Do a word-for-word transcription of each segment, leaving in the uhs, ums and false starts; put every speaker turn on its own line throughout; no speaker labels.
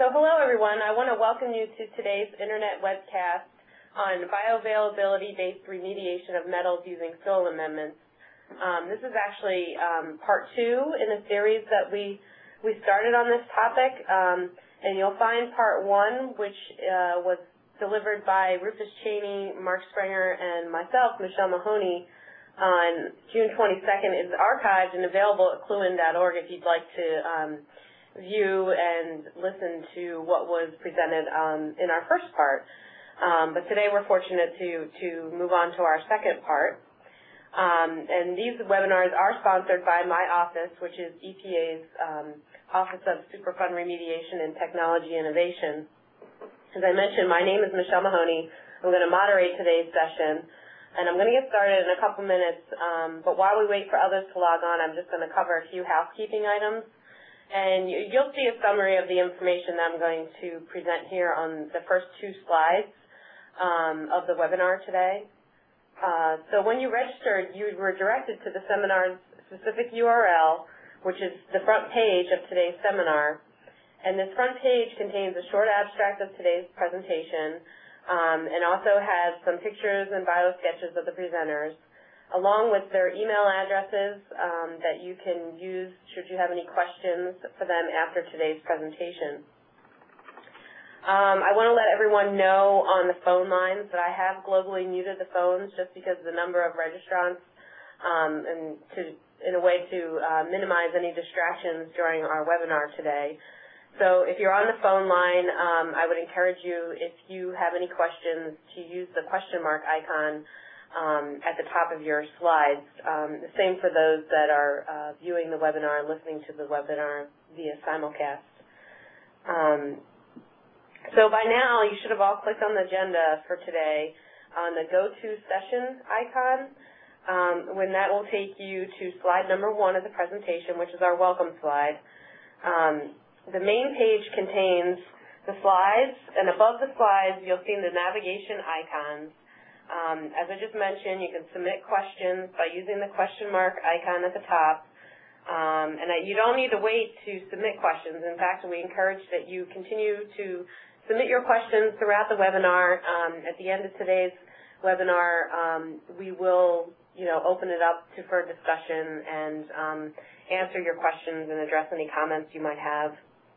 So hello, everyone. I want to welcome you to today's Internet webcast on bioavailability-based remediation of metals using soil amendments. Um, this is actually um, part two in a series that we we started on this topic, um, and you'll find part one, which uh, was delivered by Rufus Cheney, Mark Springer, and myself, Michelle Mahoney, on June twenty-second. Is archived and available at cluin dot org if you'd like to um, view and listen to what was presented um, in our first part. Um, but today we're fortunate to, to move on to our second part. Um, and these webinars are sponsored by my office, which is E P A's um, Office of Superfund Remediation and Technology Innovation. As I mentioned, my name is Michelle Mahoney. I'm going to moderate today's session, and I'm going to get started in a couple minutes. Um, but while we wait for others to log on, I'm just going to cover a few housekeeping items. And you'll see a summary of the information that I'm going to present here on the first two slides um, of the webinar today. Uh, so when you registered, you were directed to the seminar's specific U R L, which is the front page of today's seminar. And this front page contains a short abstract of today's presentation um, and also has some pictures and bio sketches of the presenters, along with their email addresses um, that you can use should you have any questions for them after today's presentation. Um, I want to let everyone know on the phone lines that I have globally muted the phones just because of the number of registrants um, and to, in a way to uh, minimize any distractions during our webinar today. So if you're on the phone line, um, I would encourage you, if you have any questions, to use the question mark icon Um, at the top of your slides. Um, the same for those that are uh, viewing the webinar and listening to the webinar via simulcast. Um, so by now, you should have all clicked on the agenda for today on the Go To Session icon, um, when that will take you to slide number one of the presentation, which is our welcome slide. Um, the main page contains the slides, and above the slides, you'll see the navigation icons. Um, as I just mentioned, you can submit questions by using the question mark icon at the top. Um, and I, you don't need to wait to submit questions. In fact, we encourage that you continue to submit your questions throughout the webinar. Um, at the end of today's webinar, um, we will you know, open it up to for discussion and um, answer your questions and address any comments you might have.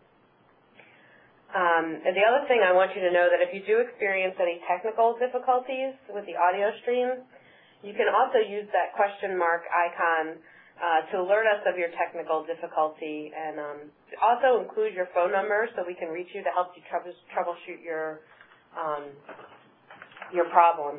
Um, and the other thing I want you to know that if you do experience any technical difficulties with the audio stream, you can also use that question mark icon uh, to alert us of your technical difficulty, and um, also include your phone number so we can reach you to help you trouble, troubleshoot your um, your problem.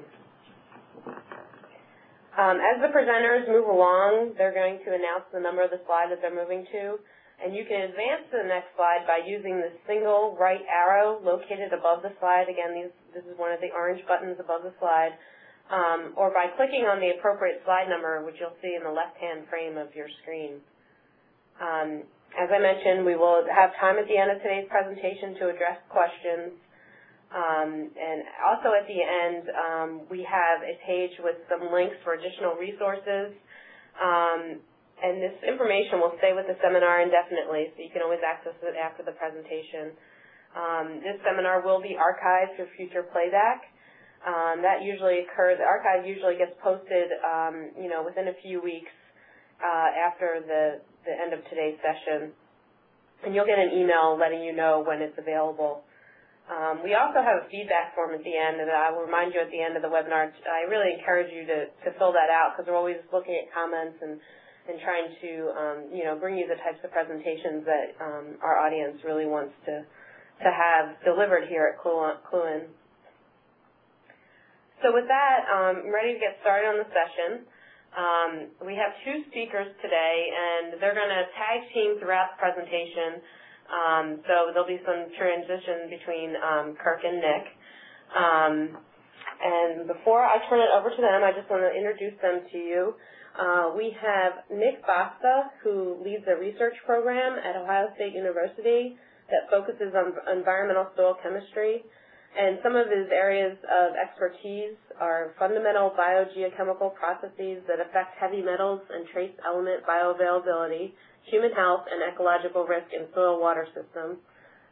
Um, as the presenters move along, they're going to announce the number of the slide that they're moving to. And you can advance to the next slide by using the single right arrow located above the slide. Again, these, this is one of the orange buttons above the slide. Um, or by clicking on the appropriate slide number, which you'll see in the left-hand frame of your screen. Um, as I mentioned, we will have time at the end of today's presentation to address questions. Um, and also at the end, um, we have a page with some links for additional resources. Um, And this information will stay with the seminar indefinitely, so you can always access it after the presentation. Um, this seminar will be archived for future playback. Um, that usually occurs, the archive usually gets posted, um, you know, within a few weeks uh, after the, the end of today's session. And you'll get an email letting you know when it's available. Um, we also have a feedback form at the end, and I will remind you at the end of the webinar. I really encourage you to, to fill that out because we're always looking at comments and and trying to, um, you know, bring you the types of presentations that um, our audience really wants to, to have delivered here at cluin. So with that, um, I'm ready to get started on the session. Um, we have two speakers today, and they're going to tag team throughout the presentation. Um, so there'll be some transition between um, Kirk and Nick. Um, and before I turn it over to them, I just want to introduce them to you. Uh, we have Nick Basta, who leads a research program at Ohio State University that focuses on environmental soil chemistry. And some of his areas of expertise are fundamental biogeochemical processes that affect heavy metals and trace element bioavailability, human health, and ecological risk in soil water systems,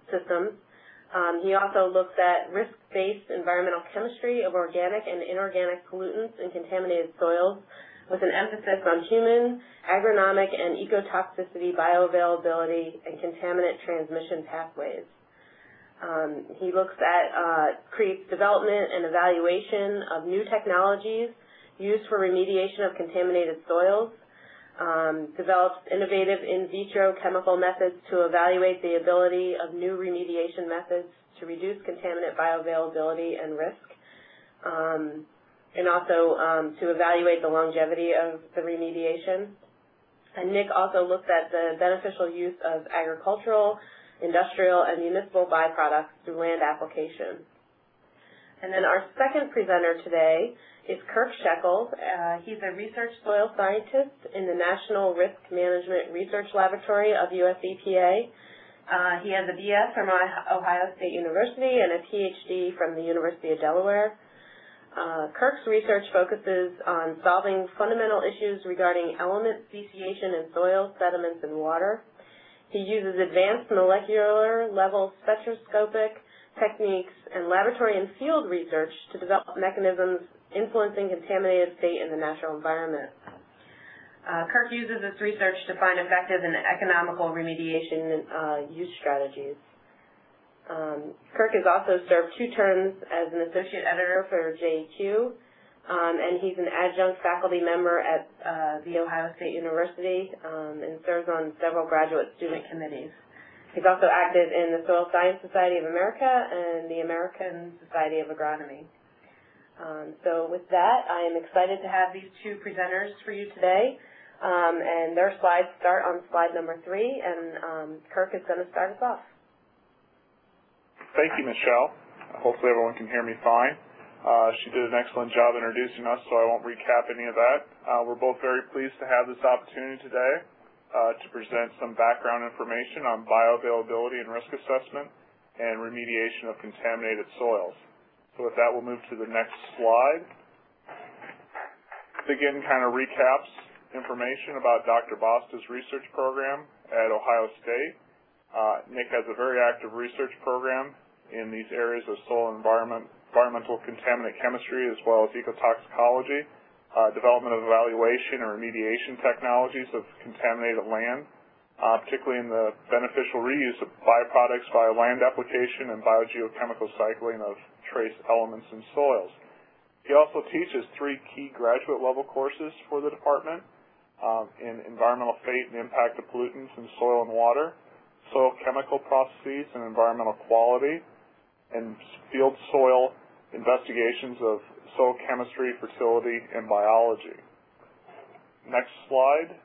systems. Um, he also looks at risk-based environmental chemistry of organic and inorganic pollutants in contaminated soils, with an emphasis on human, agronomic, and ecotoxicity, bioavailability, and contaminant transmission pathways. Um, he looks at, uh, creates development and evaluation of new technologies used for remediation of contaminated soils, um, develops innovative in vitro chemical methods to evaluate the ability of new remediation methods to reduce contaminant bioavailability and risk, um, and also um, to evaluate the longevity of the remediation. And Nick also looks at the beneficial use of agricultural, industrial, and municipal byproducts through land application. And then our second presenter today is Kirk Shekels. Uh, he's a research soil scientist in the National Risk Management Research Laboratory of U S E P A. Uh, he has a B S from Ohio State University and a P H D from the University of Delaware. Uh, Kirk's research focuses on solving fundamental issues regarding element speciation in soil, sediments, and water. He uses advanced molecular level spectroscopic techniques and laboratory and field research to develop mechanisms influencing contaminated state in the natural environment. Uh, Kirk uses this research to find effective and economical remediation uh, use strategies. Um, Kirk has also served two terms as an associate editor for J E Q, um, and he's an adjunct faculty member at uh, The Ohio State University um, and serves on several graduate student committees. He's also active in the Soil Science Society of America and the American Society of Agronomy. Um, so with that, I am excited to have these two presenters for you today, um, and their slides start on slide number three, and um, Kirk is going to start us off.
Thank you, Michelle. Hopefully everyone can hear me fine. Uh, she did an excellent job introducing us, so I won't recap any of that. Uh, we're both very pleased to have this opportunity today uh, to present some background information on bioavailability and risk assessment and remediation of contaminated soils. So with that, we'll move to the next slide. This again kind of recaps information about Doctor Basta's research program at Ohio State. Uh, Nick has a very active research program in these areas of soil and environment, environmental contaminant chemistry as well as ecotoxicology, uh, development of evaluation and remediation technologies of contaminated land, uh, particularly in the beneficial reuse of byproducts via land application and biogeochemical cycling of trace elements in soils. He also teaches three key graduate level courses for the department um, in environmental fate and impact of pollutants in soil and water, soil chemical processes and environmental quality, and field soil investigations of soil chemistry, fertility, and biology. Next slide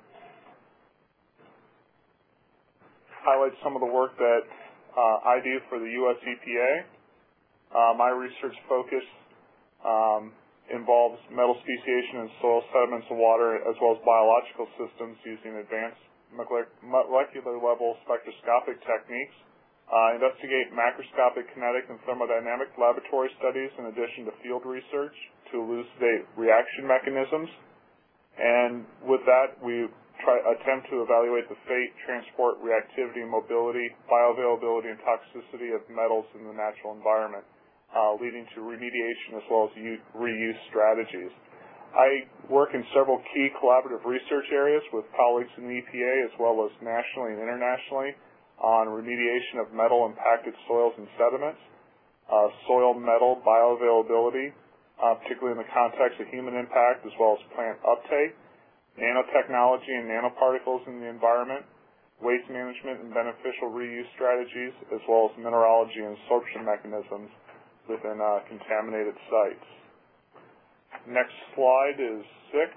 highlights some of the work that uh, I do for the U S E P A. Uh, my research focus um, involves metal speciation in soil, sediments, and water, as well as biological systems using advanced molecular level spectroscopic techniques. Uh, investigate macroscopic kinetic and thermodynamic laboratory studies in addition to field research to elucidate reaction mechanisms. And with that, we try, attempt to evaluate the fate, transport, reactivity, mobility, bioavailability, and toxicity of metals in the natural environment, uh, leading to remediation as well as reuse strategies. I work in several key collaborative research areas with colleagues in the E P A as well as nationally and internationally on remediation of metal-impacted soils and sediments, uh, soil metal bioavailability, uh, particularly in the context of human impact as well as plant uptake, nanotechnology and nanoparticles in the environment, waste management and beneficial reuse strategies, as well as mineralogy and absorption mechanisms within uh, contaminated sites. Next slide is six.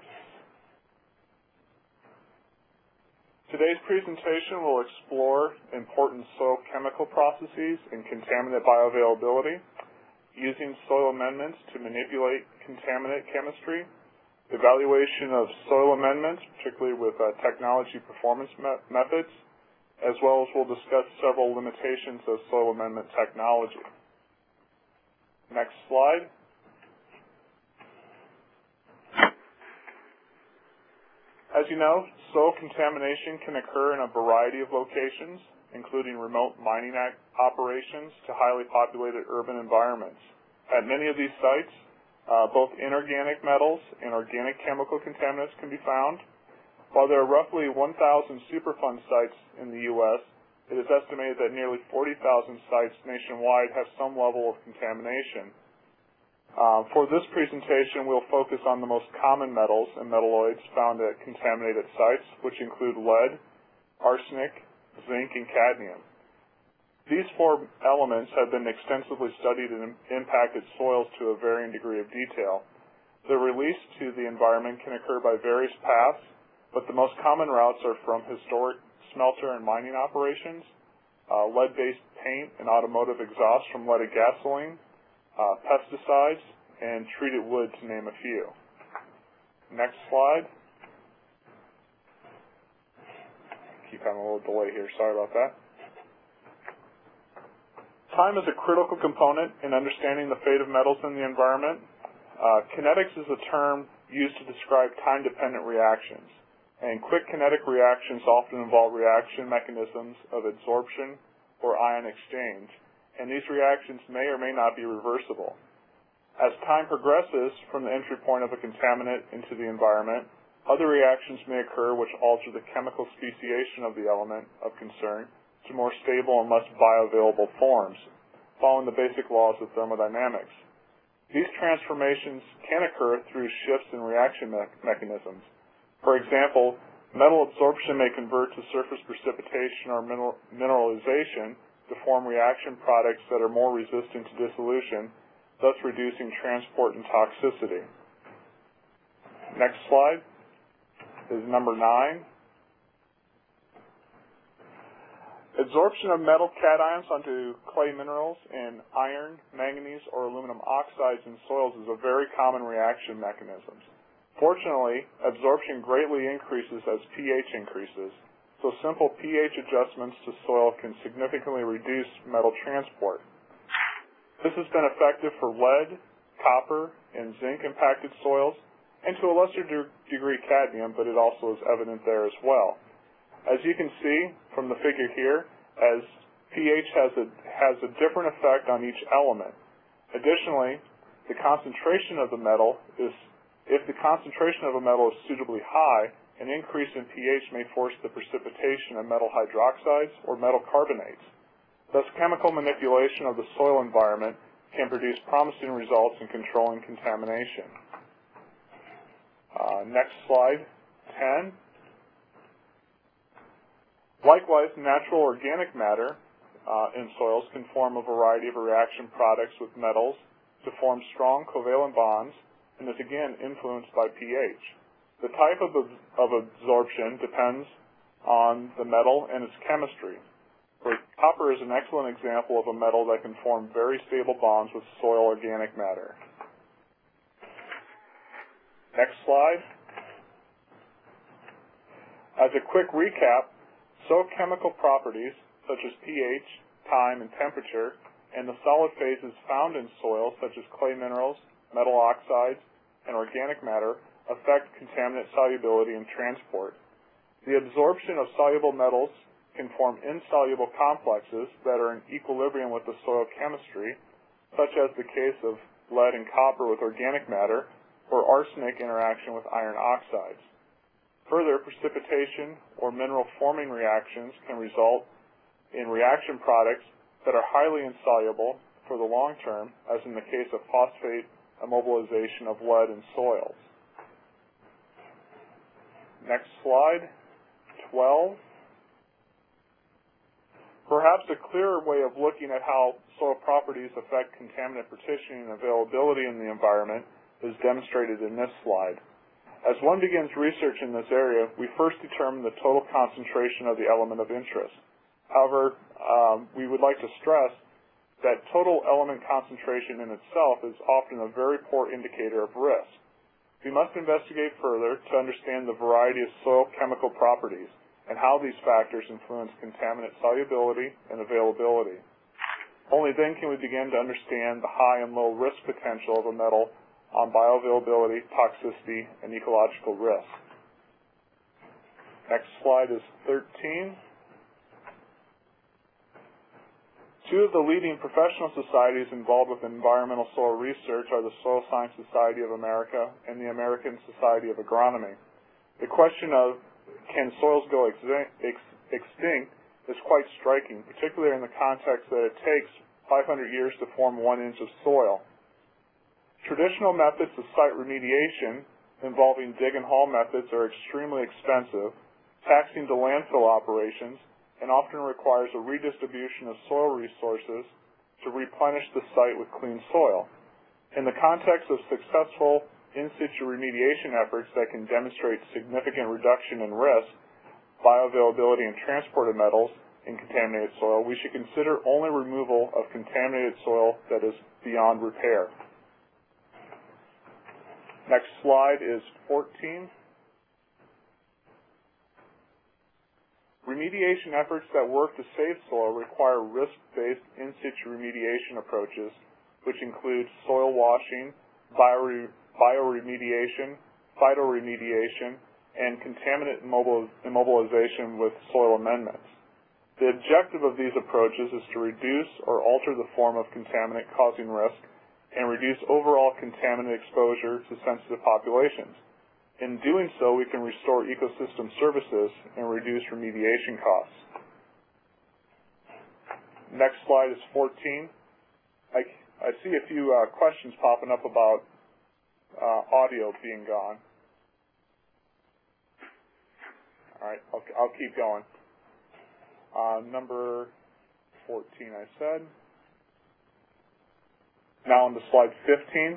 Today's presentation will explore important soil chemical processes and contaminant bioavailability, using soil amendments to manipulate contaminant chemistry, evaluation of soil amendments, particularly with uh, technology performance me methods, as well as we'll discuss several limitations of soil amendment technology. Next slide. As you know, soil contamination can occur in a variety of locations, including remote mining operations to highly populated urban environments. At many of these sites, uh, both inorganic metals and organic chemical contaminants can be found. While there are roughly one thousand Superfund sites in the U S, it is estimated that nearly forty thousand sites nationwide have some level of contamination. Uh, for this presentation, we'll focus on the most common metals and metalloids found at contaminated sites, which include lead, arsenic, zinc, and cadmium. These four elements have been extensively studied and impacted soils to a varying degree of detail. The release to the environment can occur by various paths, but the most common routes are from historic smelter and mining operations, uh, lead-based paint and automotive exhaust from leaded gasoline, Uh, pesticides, and treated wood, to name a few. Next slide. Keep having a little delay here, sorry about that. Time is a critical component in understanding the fate of metals in the environment. Uh, kinetics is a term used to describe time-dependent reactions, and quick kinetic reactions often involve reaction mechanisms of adsorption or ion exchange, and these reactions may or may not be reversible. As time progresses from the entry point of a contaminant into the environment, other reactions may occur which alter the chemical speciation of the element of concern to more stable and less bioavailable forms, following the basic laws of thermodynamics. These transformations can occur through shifts in reaction me mechanisms. For example, metal absorption may convert to surface precipitation or mineral mineralization to form reaction products that are more resistant to dissolution, thus reducing transport and toxicity. Next slide is number nine. Absorption of metal cations onto clay minerals in iron, manganese, or aluminum oxides in soils is a very common reaction mechanism. Fortunately, absorption greatly increases as pH increases, so simple pH adjustments to soil can significantly reduce metal transport. This has been effective for lead, copper, and zinc-impacted soils, and to a lesser de degree cadmium, but it also is evident there as well. As you can see from the figure here, as pH has a, has a different effect on each element. Additionally, the concentration of the metal is, if the concentration of a metal is suitably high, an increase in pH may force the precipitation of metal hydroxides or metal carbonates. Thus, chemical manipulation of the soil environment can produce promising results in controlling contamination. Uh, next slide, ten. Likewise, natural organic matter uh, in soils can form a variety of reaction products with metals to form strong covalent bonds, and is again influenced by pH. The type of, of absorption depends on the metal and its chemistry. For copper is an excellent example of a metal that can form very stable bonds with soil organic matter. Next slide. As a quick recap, soil chemical properties such as pH, time, and temperature, and the solid phases found in soil such as clay minerals, metal oxides, and organic matter affect contaminant solubility and transport. The absorption of soluble metals can form insoluble complexes that are in equilibrium with the soil chemistry, such as the case of lead and copper with organic matter, or arsenic interaction with iron oxides. Further, precipitation or mineral-forming reactions can result in reaction products that are highly insoluble for the long term, as in the case of phosphate immobilization of lead in soils. Next slide, twelve. Perhaps a clearer way of looking at how soil properties affect contaminant partitioning and availability in the environment is demonstrated in this slide. As one begins research in this area, we first determine the total concentration of the element of interest. However, um, we would like to stress that total element concentration in itself is often a very poor indicator of risk. We must investigate further to understand the variety of soil chemical properties and how these factors influence contaminant solubility and availability. Only then can we begin to understand the high and low risk potential of a metal on bioavailability, toxicity, and ecological risk. Next slide is thirteen. Two of the leading professional societies involved with environmental soil research are the Soil Science Society of America and the American Society of Agronomy. The question of can soils go extinct is quite striking, particularly in the context that it takes five hundred years to form one inch of soil. Traditional methods of site remediation involving dig and haul methods are extremely expensive, taxing to landfill operations, and often requires a redistribution of soil resources to replenish the site with clean soil. In the context of successful in situ remediation efforts that can demonstrate significant reduction in risk, bioavailability, and transport of metals in contaminated soil, we should consider only removal of contaminated soil that is beyond repair. Next slide is fourteen. Remediation efforts that work to save soil require risk-based in situ remediation approaches, which include soil washing, bio bioremediation, phytoremediation, and contaminant immobilization with soil amendments. The objective of these approaches is to reduce or alter the form of contaminant causing risk and reduce overall contaminant exposure to sensitive populations. In doing so, we can restore ecosystem services and reduce remediation costs. Next slide is fourteen. I, I see a few uh, questions popping up about uh, audio being gone. All right, I'll, I'll keep going. Uh, number fourteen, I said. Now on to slide fifteen.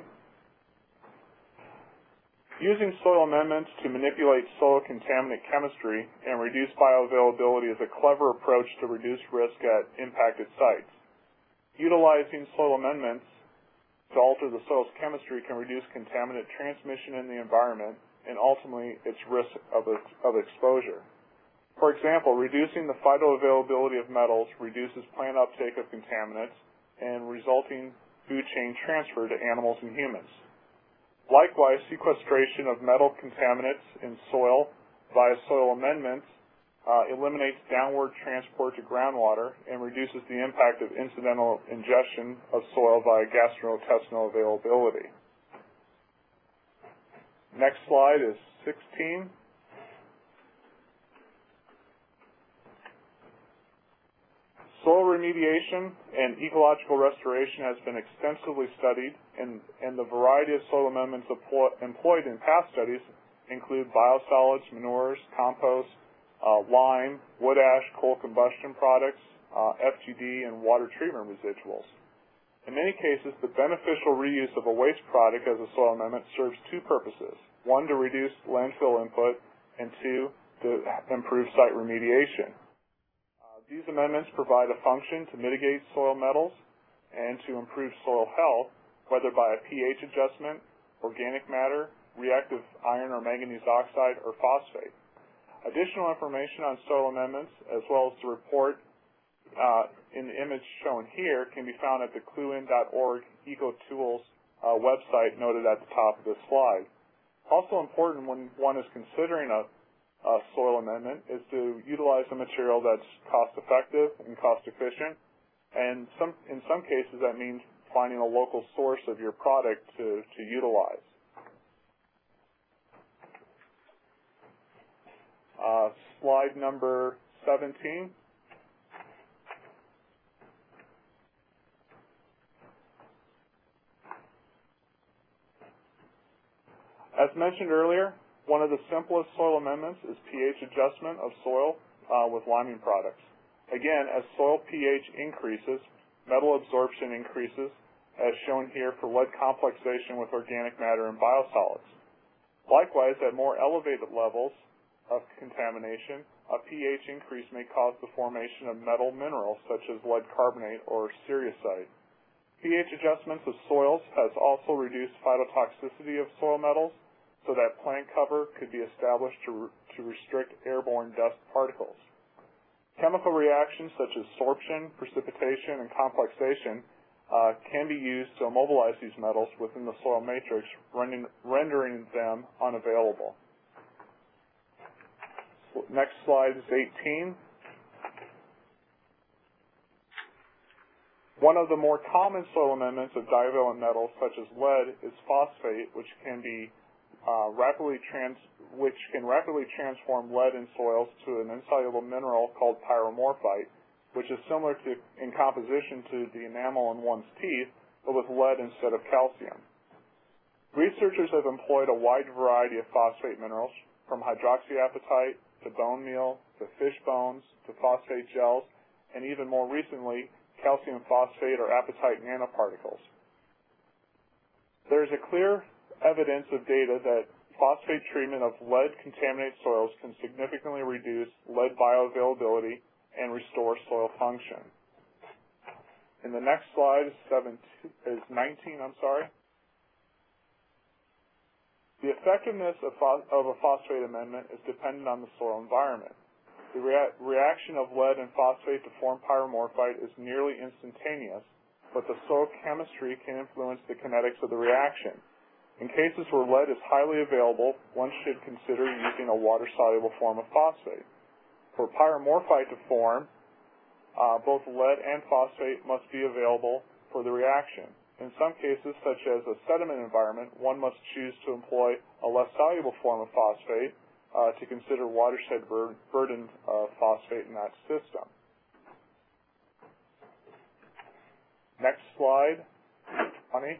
Using soil amendments to manipulate soil contaminant chemistry and reduce bioavailability is a clever approach to reduce risk at impacted sites. Utilizing soil amendments to alter the soil's chemistry can reduce contaminant transmission in the environment and ultimately its risk of, of exposure. For example, reducing the phytoavailability of metals reduces plant uptake of contaminants and resulting food chain transfer to animals and humans. Likewise, sequestration of metal contaminants in soil via soil amendments uh, eliminates downward transport to groundwater and reduces the impact of incidental ingestion of soil via gastrointestinal availability. Next slide is sixteen. Soil remediation and ecological restoration has been extensively studied, and, and the variety of soil amendments employed in past studies include biosolids, manures, compost, uh, lime, wood ash, coal combustion products, uh, F G D, and water treatment residuals. In many cases, the beneficial reuse of a waste product as a soil amendment serves two purposes. One, to reduce landfill input, and two, to improve site remediation. These amendments provide a function to mitigate soil metals and to improve soil health, whether by a pH adjustment, organic matter, reactive iron or manganese oxide, or phosphate. Additional information on soil amendments, as well as the report uh, in the image shown here, can be found at the cluin dot org EcoTools uh, website noted at the top of this slide. Also important when one is considering a Uh, soil amendment is to utilize a material that's cost-effective and cost-efficient, and some, in some cases that means finding a local source of your product to, to utilize. Uh, slide number seventeen. As mentioned earlier, one of the simplest soil amendments is pH adjustment of soil uh, with liming products. Again, as soil pH increases, metal absorption increases, as shown here for lead complexation with organic matter and biosolids. Likewise, at more elevated levels of contamination, a pH increase may cause the formation of metal minerals such as lead carbonate or cerussite. pH adjustments of soils has also reduced phytotoxicity of soil metals, so that plant cover could be established to, to restrict airborne dust particles. Chemical reactions such as sorption, precipitation, and complexation uh, can be used to immobilize these metals within the soil matrix, rendering, rendering them unavailable. Next slide is eighteen. One of the more common soil amendments of divalent metals, such as lead, is phosphate, which can be uh, rapidly trans which can rapidly transform lead in soils to an insoluble mineral called pyromorphite, which is similar to in composition to the enamel in one's teeth, but with lead instead of calcium. Researchers have employed a wide variety of phosphate minerals, from hydroxyapatite to bone meal to fish bones to phosphate gels, and even more recently, calcium phosphate or apatite nanoparticles. There is a clear evidence of data that phosphate treatment of lead-contaminated soils can significantly reduce lead bioavailability and restore soil function. In the next slide is, seventeen, is nineteen, I'm sorry. The effectiveness of, of a phosphate amendment is dependent on the soil environment. The rea reaction of lead and phosphate to form pyromorphite is nearly instantaneous, but the soil chemistry can influence the kinetics of the reaction. In cases where lead is highly available, one should consider using a water-soluble form of phosphate. For pyromorphite to form, uh, both lead and phosphate must be available for the reaction. In some cases, such as a sediment environment, one must choose to employ a less soluble form of phosphate uh, to consider watershed bur burdened uh, phosphate in that system. Next slide, honey.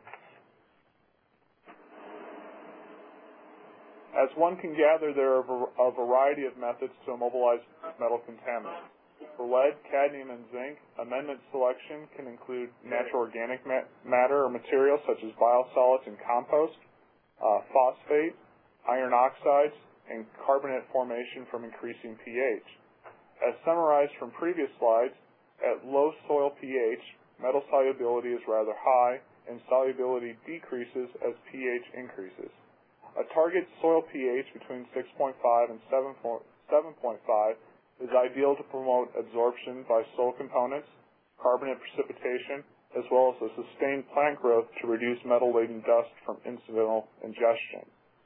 As one can gather, there are a variety of methods to immobilize metal contaminants. For lead, cadmium, and zinc, amendment selection can include natural organic mat matter or materials such as biosolids and compost, uh, phosphate, iron oxides, and carbonate formation from increasing pH. As summarized from previous slides, at low soil pH, metal solubility is rather high, and solubility decreases as pH increases. A target soil pH between six point five and seven point five is ideal to promote absorption by soil components, carbonate precipitation, as well as a sustained plant growth to reduce metal-laden dust from incidental ingestion.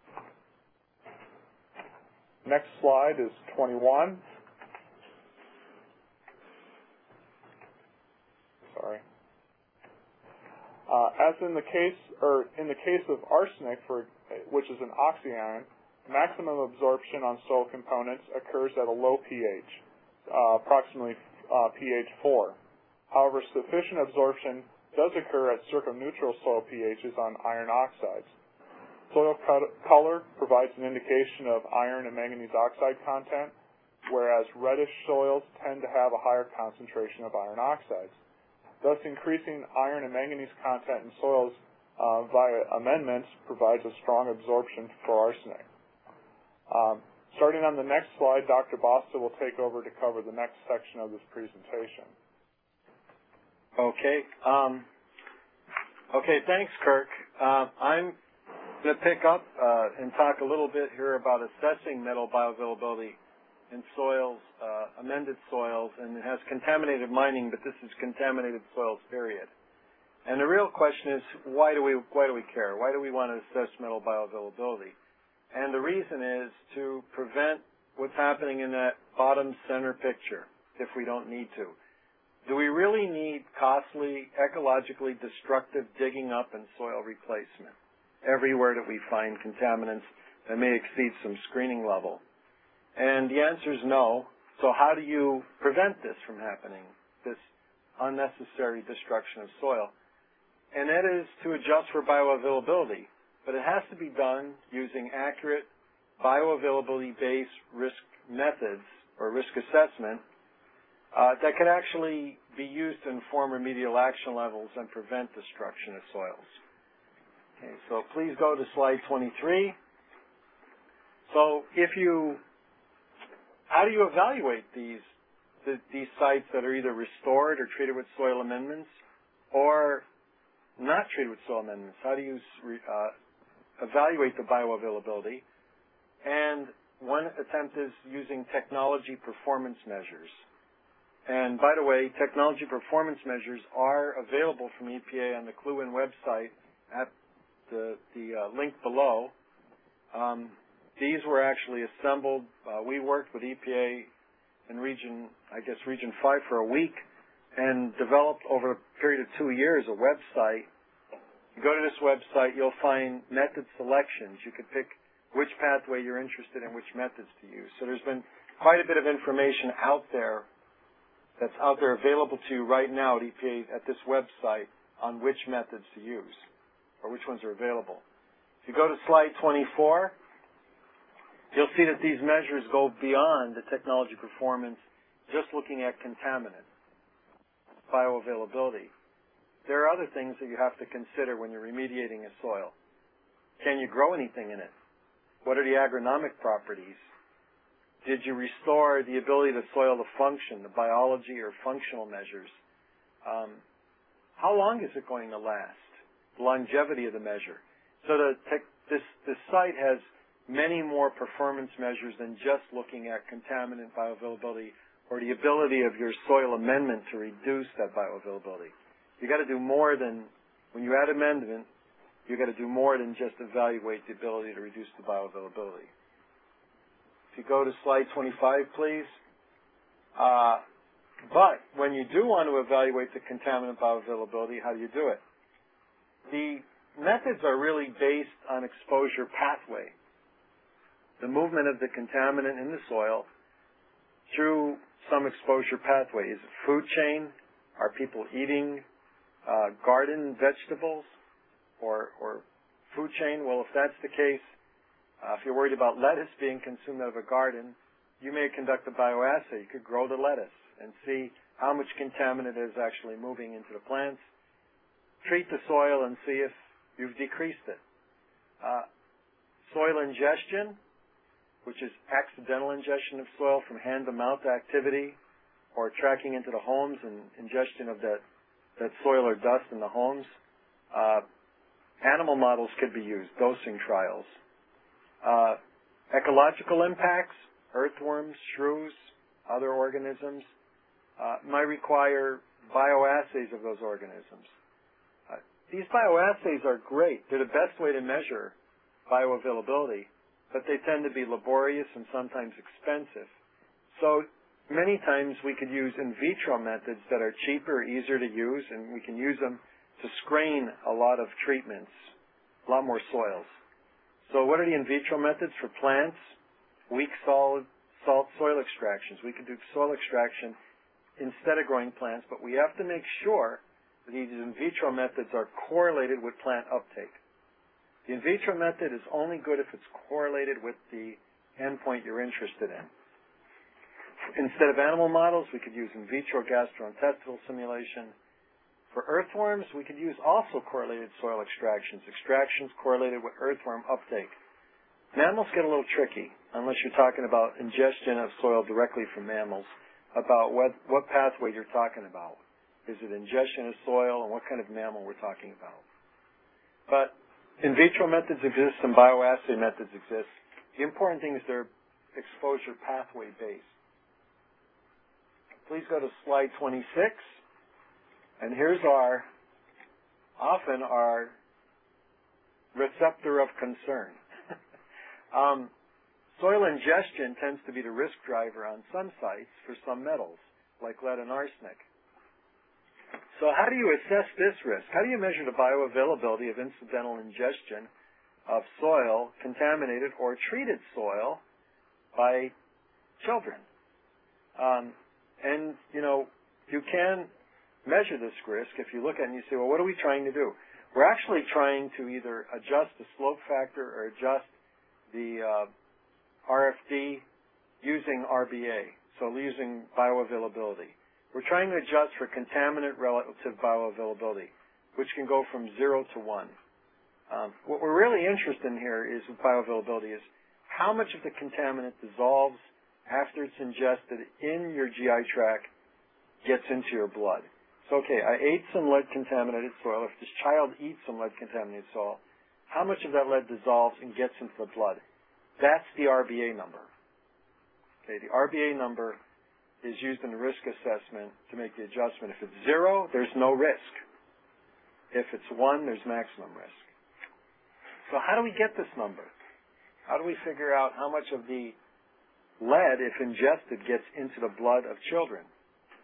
Next slide is twenty-one. Sorry. Uh, as in the case, or in the case of arsenic, for which is an oxyion, maximum absorption on soil components occurs at a low pH, uh, approximately uh, pH four. However, sufficient absorption does occur at circumneutral soil pHs on iron oxides. Soil color provides an indication of iron and manganese oxide content, whereas reddish soils tend to have a higher concentration of iron oxides. Thus, increasing iron and manganese content in soils uh, via amendments provides a strong absorption for arsenic. Um, starting on the next slide, Doctor Basta will take over to cover the next section of this presentation.
Okay. Um, okay, thanks, Kirk. Uh, I'm going to pick up uh, and talk a little bit here about assessing metal bioavailability in soils, uh, amended soils, and it has contaminated mining, but this is contaminated soils, period. And the real question is, why do we why do we care? Why do we want to assess metal bioavailability? And the reason is to prevent what's happening in that bottom center picture, if we don't need to. Do we really need costly, ecologically destructive digging up and soil replacement everywhere that we find contaminants that may exceed some screening level? And the answer is no. So how do you prevent this from happening, this unnecessary destruction of soil? And that is to adjust for bioavailability. But it has to be done using accurate bioavailability-based risk methods or risk assessment uh, that can actually be used to inform remedial action levels and prevent destruction of soils. Okay, so please go to slide twenty-three. So if you How do you evaluate these the, these sites that are either restored or treated with soil amendments or not treated with soil amendments? How do you uh, evaluate the bioavailability? And one attempt is using technology performance measures. And by the way, technology performance measures are available from E P A on the C L U N website at the, the uh, link below. Um, These were actually assembled. Uh, we worked with E P A in region, I guess, region five for a week, and developed over a period of two years a website. You go to this website, you'll find method selections. You could pick which pathway you're interested in, which methods to use. So there's been quite a bit of information out there that's out there available to you right now at E P A at this website on which methods to use or which ones are available. If you go to slide twenty-four, you'll see that these measures go beyond the technology performance just looking at contaminant bioavailability. There are other things that you have to consider when you're remediating a soil. Can you grow anything in it? What are the agronomic properties? Did you restore the ability of the soil to function, the biology or functional measures? Um, how long is it going to last? The longevity of the measure. So the tech, this, this site has many more performance measures than just looking at contaminant bioavailability or the ability of your soil amendment to reduce that bioavailability. You got to do more than, when you add amendment, you got to do more than just evaluate the ability to reduce the bioavailability. If you go to slide twenty-five, please. Uh, but when you do want to evaluate the contaminant bioavailability, how do you do it? The methods are really based on exposure pathway, the movement of the contaminant in the soil through some exposure pathway. Is it food chain? Are people eating uh, garden vegetables or, or food chain? Well, if that's the case, uh, if you're worried about lettuce being consumed out of a garden, you may conduct a bioassay. You could grow the lettuce and see how much contaminant is actually moving into the plants. Treat the soil and see if you've decreased it. Uh, soil ingestion, which is accidental ingestion of soil from hand-to-mouth activity or tracking into the homes and ingestion of that, that soil or dust in the homes. Uh, animal models could be used, dosing trials. Uh, ecological impacts, earthworms, shrews, other organisms, uh, might require bioassays of those organisms. Uh, these bioassays are great. They're the best way to measure bioavailability, but they tend to be laborious and sometimes expensive. So many times we could use in vitro methods that are cheaper, easier to use, and we can use them to screen a lot of treatments, a lot more soils. So what are the in vitro methods for plants? Weak solid salt soil extractions. We can do soil extraction instead of growing plants, but we have to make sure that these in vitro methods are correlated with plant uptake. The in vitro method is only good if it's correlated with the endpoint you're interested in. Instead of animal models, we could use in vitro gastrointestinal simulation. For earthworms, we could use also correlated soil extractions, extractions correlated with earthworm uptake. Mammals get a little tricky, unless you're talking about ingestion of soil directly from mammals, about what, what pathway you're talking about. Is it ingestion of soil, and what kind of mammal we're talking about? But in vitro methods exist and bioassay methods exist. The important thing is they're exposure pathway based. Please go to slide twenty-six. And here's our, often our receptor of concern. um, soil ingestion tends to be the risk driver on some sites for some metals, like lead and arsenic. So how do you assess this risk? How do you measure the bioavailability of incidental ingestion of soil, contaminated or treated soil by children? Um, and, you know, you can measure this risk if you look at it and you say, well, what are we trying to do? We're actually trying to either adjust the slope factor or adjust the uh, R F D using R B A, so using bioavailability. We're trying to adjust for contaminant relative bioavailability, which can go from zero to one. Um, what we're really interested in here is with bioavailability is how much of the contaminant dissolves after it's ingested in your G I tract gets into your blood. So, okay, I ate some lead-contaminated soil. If this child eats some lead-contaminated soil, how much of that lead dissolves and gets into the blood? That's the R B A number. Okay, the R B A number is used in the risk assessment to make the adjustment. If it's zero, there's no risk. If it's one, there's maximum risk. So how do we get this number? How do we figure out how much of the lead, if ingested, gets into the blood of children?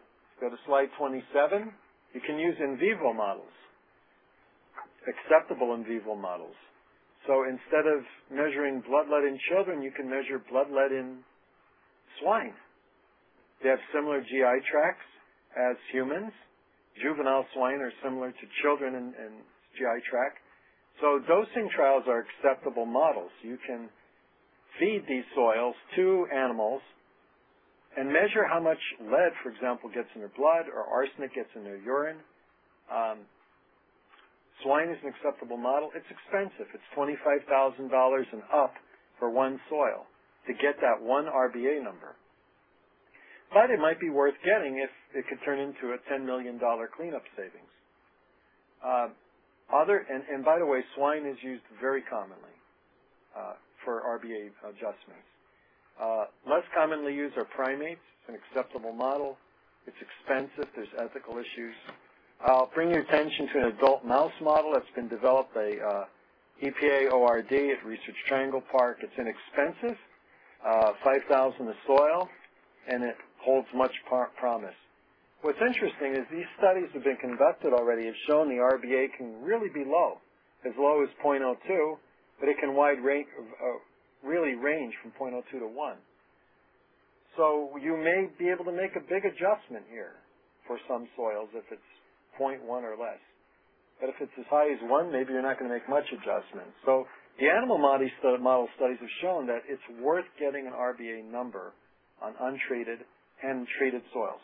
go to slide twenty-seven. You can use in vivo models, acceptable in vivo models. So instead of measuring blood lead in children, you can measure blood lead in swine. They have similar G I tracts as humans. Juvenile swine are similar to children in, in G I tract. So dosing trials are acceptable models. You can feed these soils to animals and measure how much lead, for example, gets in their blood or arsenic gets in their urine. Um, swine is an acceptable model. It's expensive. It's twenty-five thousand dollars and up for one soil to get that one R B A number. But it might be worth getting if it could turn into a ten million dollars cleanup savings. Uh, other, and, and by the way, swine is used very commonly uh, for R B A adjustments. Uh, less commonly used are primates. It's an acceptable model. It's expensive. There's ethical issues. I'll bring your attention to an adult mouse model that's been developed by uh, E P A O R D at Research Triangle Park. It's inexpensive, uh, five thousand dollars a soil, and it holds much promise. What's interesting is these studies have been conducted already have shown the R B A can really be low, as low as zero point zero two, but it can wide range, uh, really range from zero point zero two to one. So you may be able to make a big adjustment here for some soils if it's zero point one or less. But if it's as high as one, maybe you're not going to make much adjustment. So the animal model studies have shown that it's worth getting an R B A number on untreated and treated soils.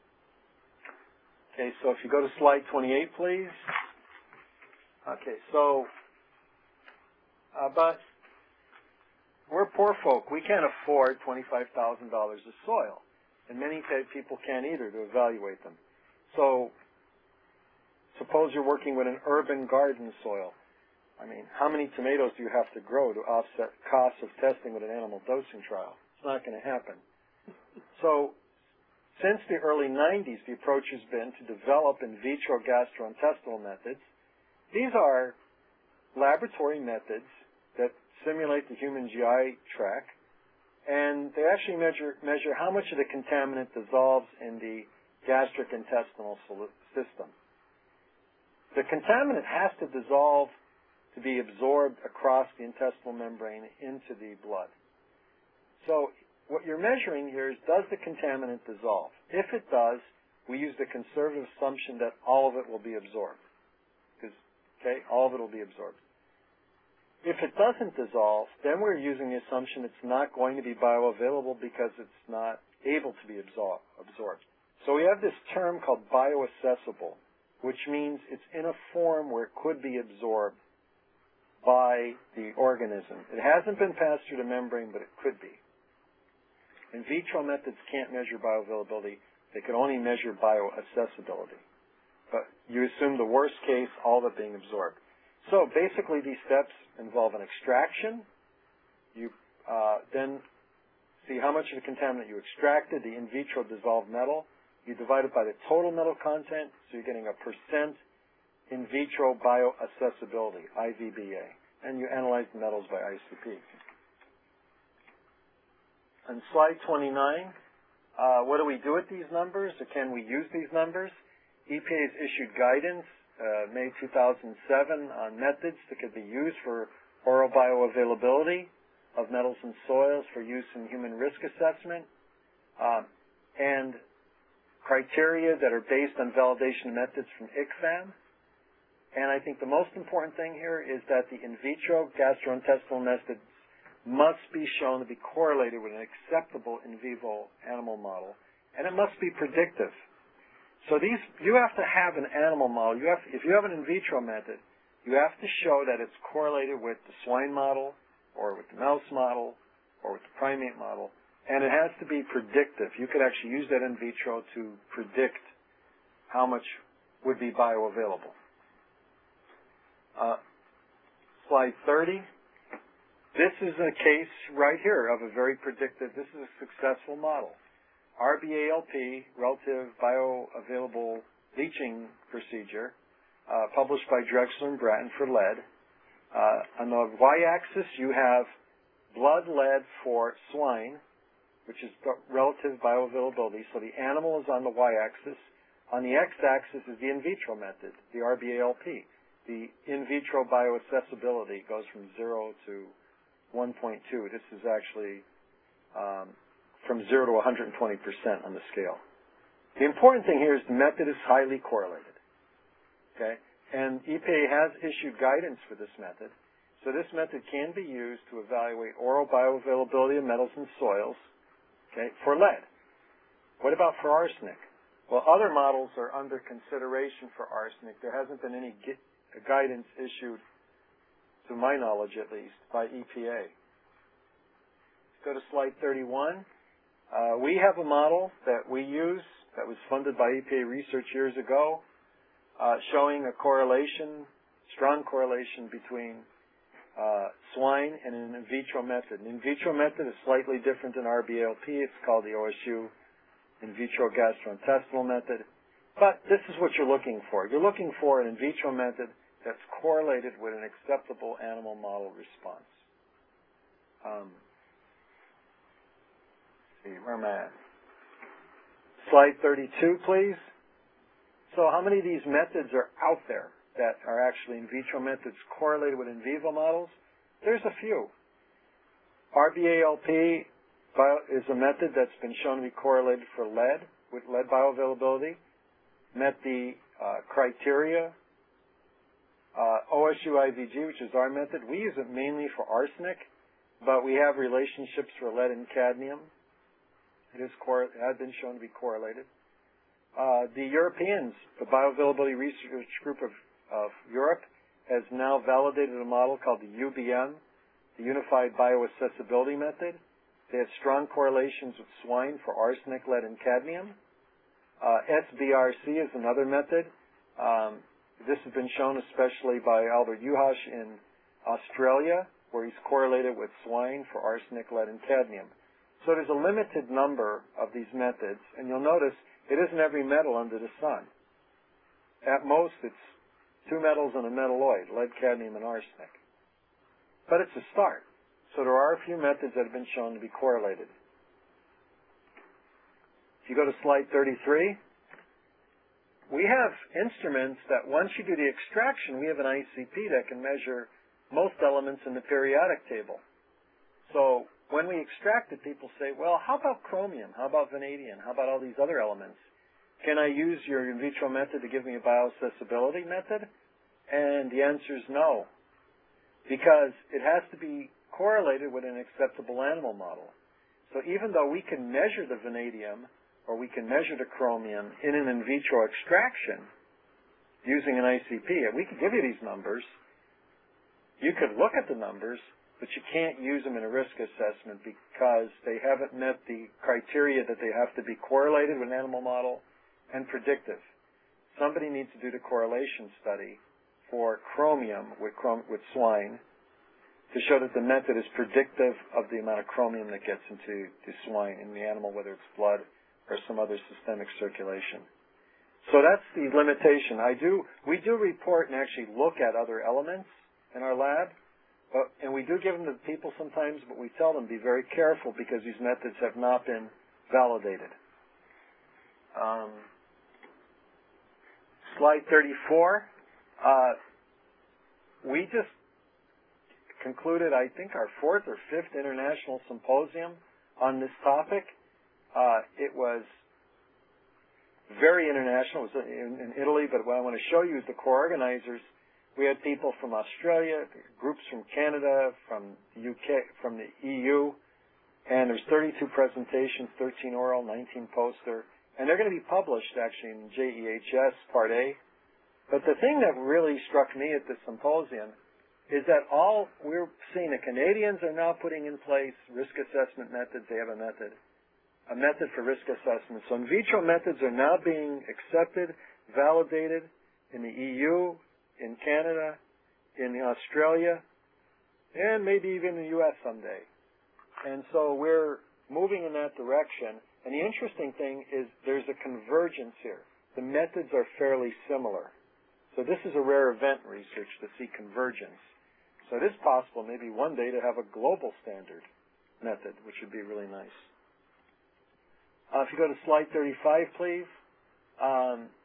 Okay, so if you go to slide twenty-eight, please. Okay, so, uh, but we're poor folk. We can't afford twenty-five thousand dollars a soil, and many people can't either to evaluate them. So suppose you're working with an urban garden soil. I mean, how many tomatoes do you have to grow to offset costs of testing with an animal dosing trial? It's not going to happen. So since the early nineties, the approach has been to develop in vitro gastrointestinal methods. These are laboratory methods that simulate the human G I tract, and they actually measure, measure how much of the contaminant dissolves in the gastric intestinal system. The contaminant has to dissolve to be absorbed across the intestinal membrane into the blood. So what you're measuring here is, does the contaminant dissolve? If it does, we use the conservative assumption that all of it will be absorbed. Because, okay, all of it will be absorbed. If it doesn't dissolve, then we're using the assumption it's not going to be bioavailable because it's not able to be absor absorbed. So we have this term called bioaccessible, which means it's in a form where it could be absorbed by the organism. It hasn't been passed through the membrane, but it could be. In vitro methods can't measure bioavailability. They can only measure bioaccessibility. But you assume the worst case, all of it being absorbed. So basically these steps involve an extraction. You uh, then see how much of the contaminant you extracted, the in vitro dissolved metal. You divide it by the total metal content, so you're getting a percent in vitro bioaccessibility, I V B A. And you analyze the metals by I C P. On slide twenty-nine, uh, what do we do with these numbers, or can we use these numbers? E P A has issued guidance, uh, May two thousand seven, on methods that could be used for oral bioavailability of metals and soils for use in human risk assessment, um, and criteria that are based on validation methods from I C F A M. And I think the most important thing here is that the in vitro gastrointestinal methods must be shown to be correlated with an acceptable in vivo animal model, and it must be predictive. So these, you have to have an animal model. You have, if you have an in vitro method, you have to show that it's correlated with the swine model, or with the mouse model, or with the primate model, and it has to be predictive. You could actually use that in vitro to predict how much would be bioavailable. Uh, slide thirty. This is a case right here of a very predictive, this is a successful model. R B A L P, Relative Bioavailable Leaching Procedure, uh, published by Drexler and Bratton for lead. Uh, on the y-axis, you have blood lead for swine, which is the relative bioavailability. So the animal is on the y-axis, On the x-axis is the in vitro method, the R B A L P. The in vitro bioaccessibility goes from zero to one point two. This is actually um, from zero to one hundred twenty percent on the scale. The important thing here is the method is highly correlated. Okay? And E P A has issued guidance for this method. So this method can be used to evaluate oral bioavailability of metals in soils, okay, for lead. What about for arsenic? Well, other models are under consideration for arsenic. There hasn't been any guidance issued, to my knowledge at least, by E P A. Go to slide thirty-one. Uh, we have a model that we use that was funded by E P A research years ago, uh, showing a correlation, strong correlation between uh, swine and an in vitro method. An in vitro method is slightly different than R B A L P. It's called the O S U in vitro gastrointestinal method. But this is what you're looking for. You're looking for an in vitro method that's correlated with an acceptable animal model response. Um, let's see, where am I at? Slide thirty-two, please. So how many of these methods are out there that are actually in vitro methods correlated with in vivo models? There's a few. R B A L P bio, is a method that's been shown to be correlated for lead, with lead bioavailability, met the uh, criteria. Uh, O S U I V G, which is our method, we use it mainly for arsenic, but we have relationships for lead and cadmium. It is cor- it has been shown to be correlated. Uh, the Europeans, the Bioavailability Research Group of, of Europe, has now validated a model called the U B M, the Unified Bioaccessibility Method. They have strong correlations with swine for arsenic, lead, and cadmium. Uh, S B R C is another method. Um, this has been shown especially by Albert Juhas in Australia, where he's correlated with swine for arsenic, lead, and cadmium. So there's a limited number of these methods, and you'll notice it isn't every metal under the sun. At most, it's two metals and a metalloid, lead, cadmium, and arsenic. But it's a start. So there are a few methods that have been shown to be correlated. If you go to slide thirty-three, we have instruments that once you do the extraction, we have an I C P that can measure most elements in the periodic table. So when we extract it, people say, well, how about chromium? How about vanadium? How about all these other elements? Can I use your in vitro method to give me a bioaccessibility method? And the answer is no, because it has to be correlated with an acceptable animal model. So even though we can measure the vanadium or we can measure the chromium in an in vitro extraction using an I C P, and we can give you these numbers, you could look at the numbers, but you can't use them in a risk assessment because they haven't met the criteria that they have to be correlated with an animal model and predictive. Somebody needs to do the correlation study for chromium with, chrom with swine to show that the method is predictive of the amount of chromium that gets into the swine in the animal, whether it's blood or some other systemic circulation. So that's the limitation. I do, we do report and actually look at other elements in our lab, but, and we do give them to people sometimes, but we tell them be very careful because these methods have not been validated. Um, slide thirty-four. Uh, we just concluded, I think, our fourth or fifth international symposium on this topic. Uh, it was very international. It was in, in Italy, but what I want to show you is the co-organizers. We had people from Australia, groups from Canada, from the U K, from the E U, and there's thirty-two presentations, thirteen oral, nineteen poster, and they're going to be published actually in J E H S Part A. But the thing that really struck me at the symposium is that all we're seeing, the Canadians are now putting in place risk assessment methods. They have a method, a method for risk assessment. So in vitro methods are now being accepted, validated in the E U, in Canada, in Australia, and maybe even in the U S someday. And so we're moving in that direction. And the interesting thing is there's a convergence here. The methods are fairly similar. So this is a rare event in research to see convergence. So it is possible maybe one day to have a global standard method, which would be really nice. Uh, if you go to slide thirty-five, please. Um,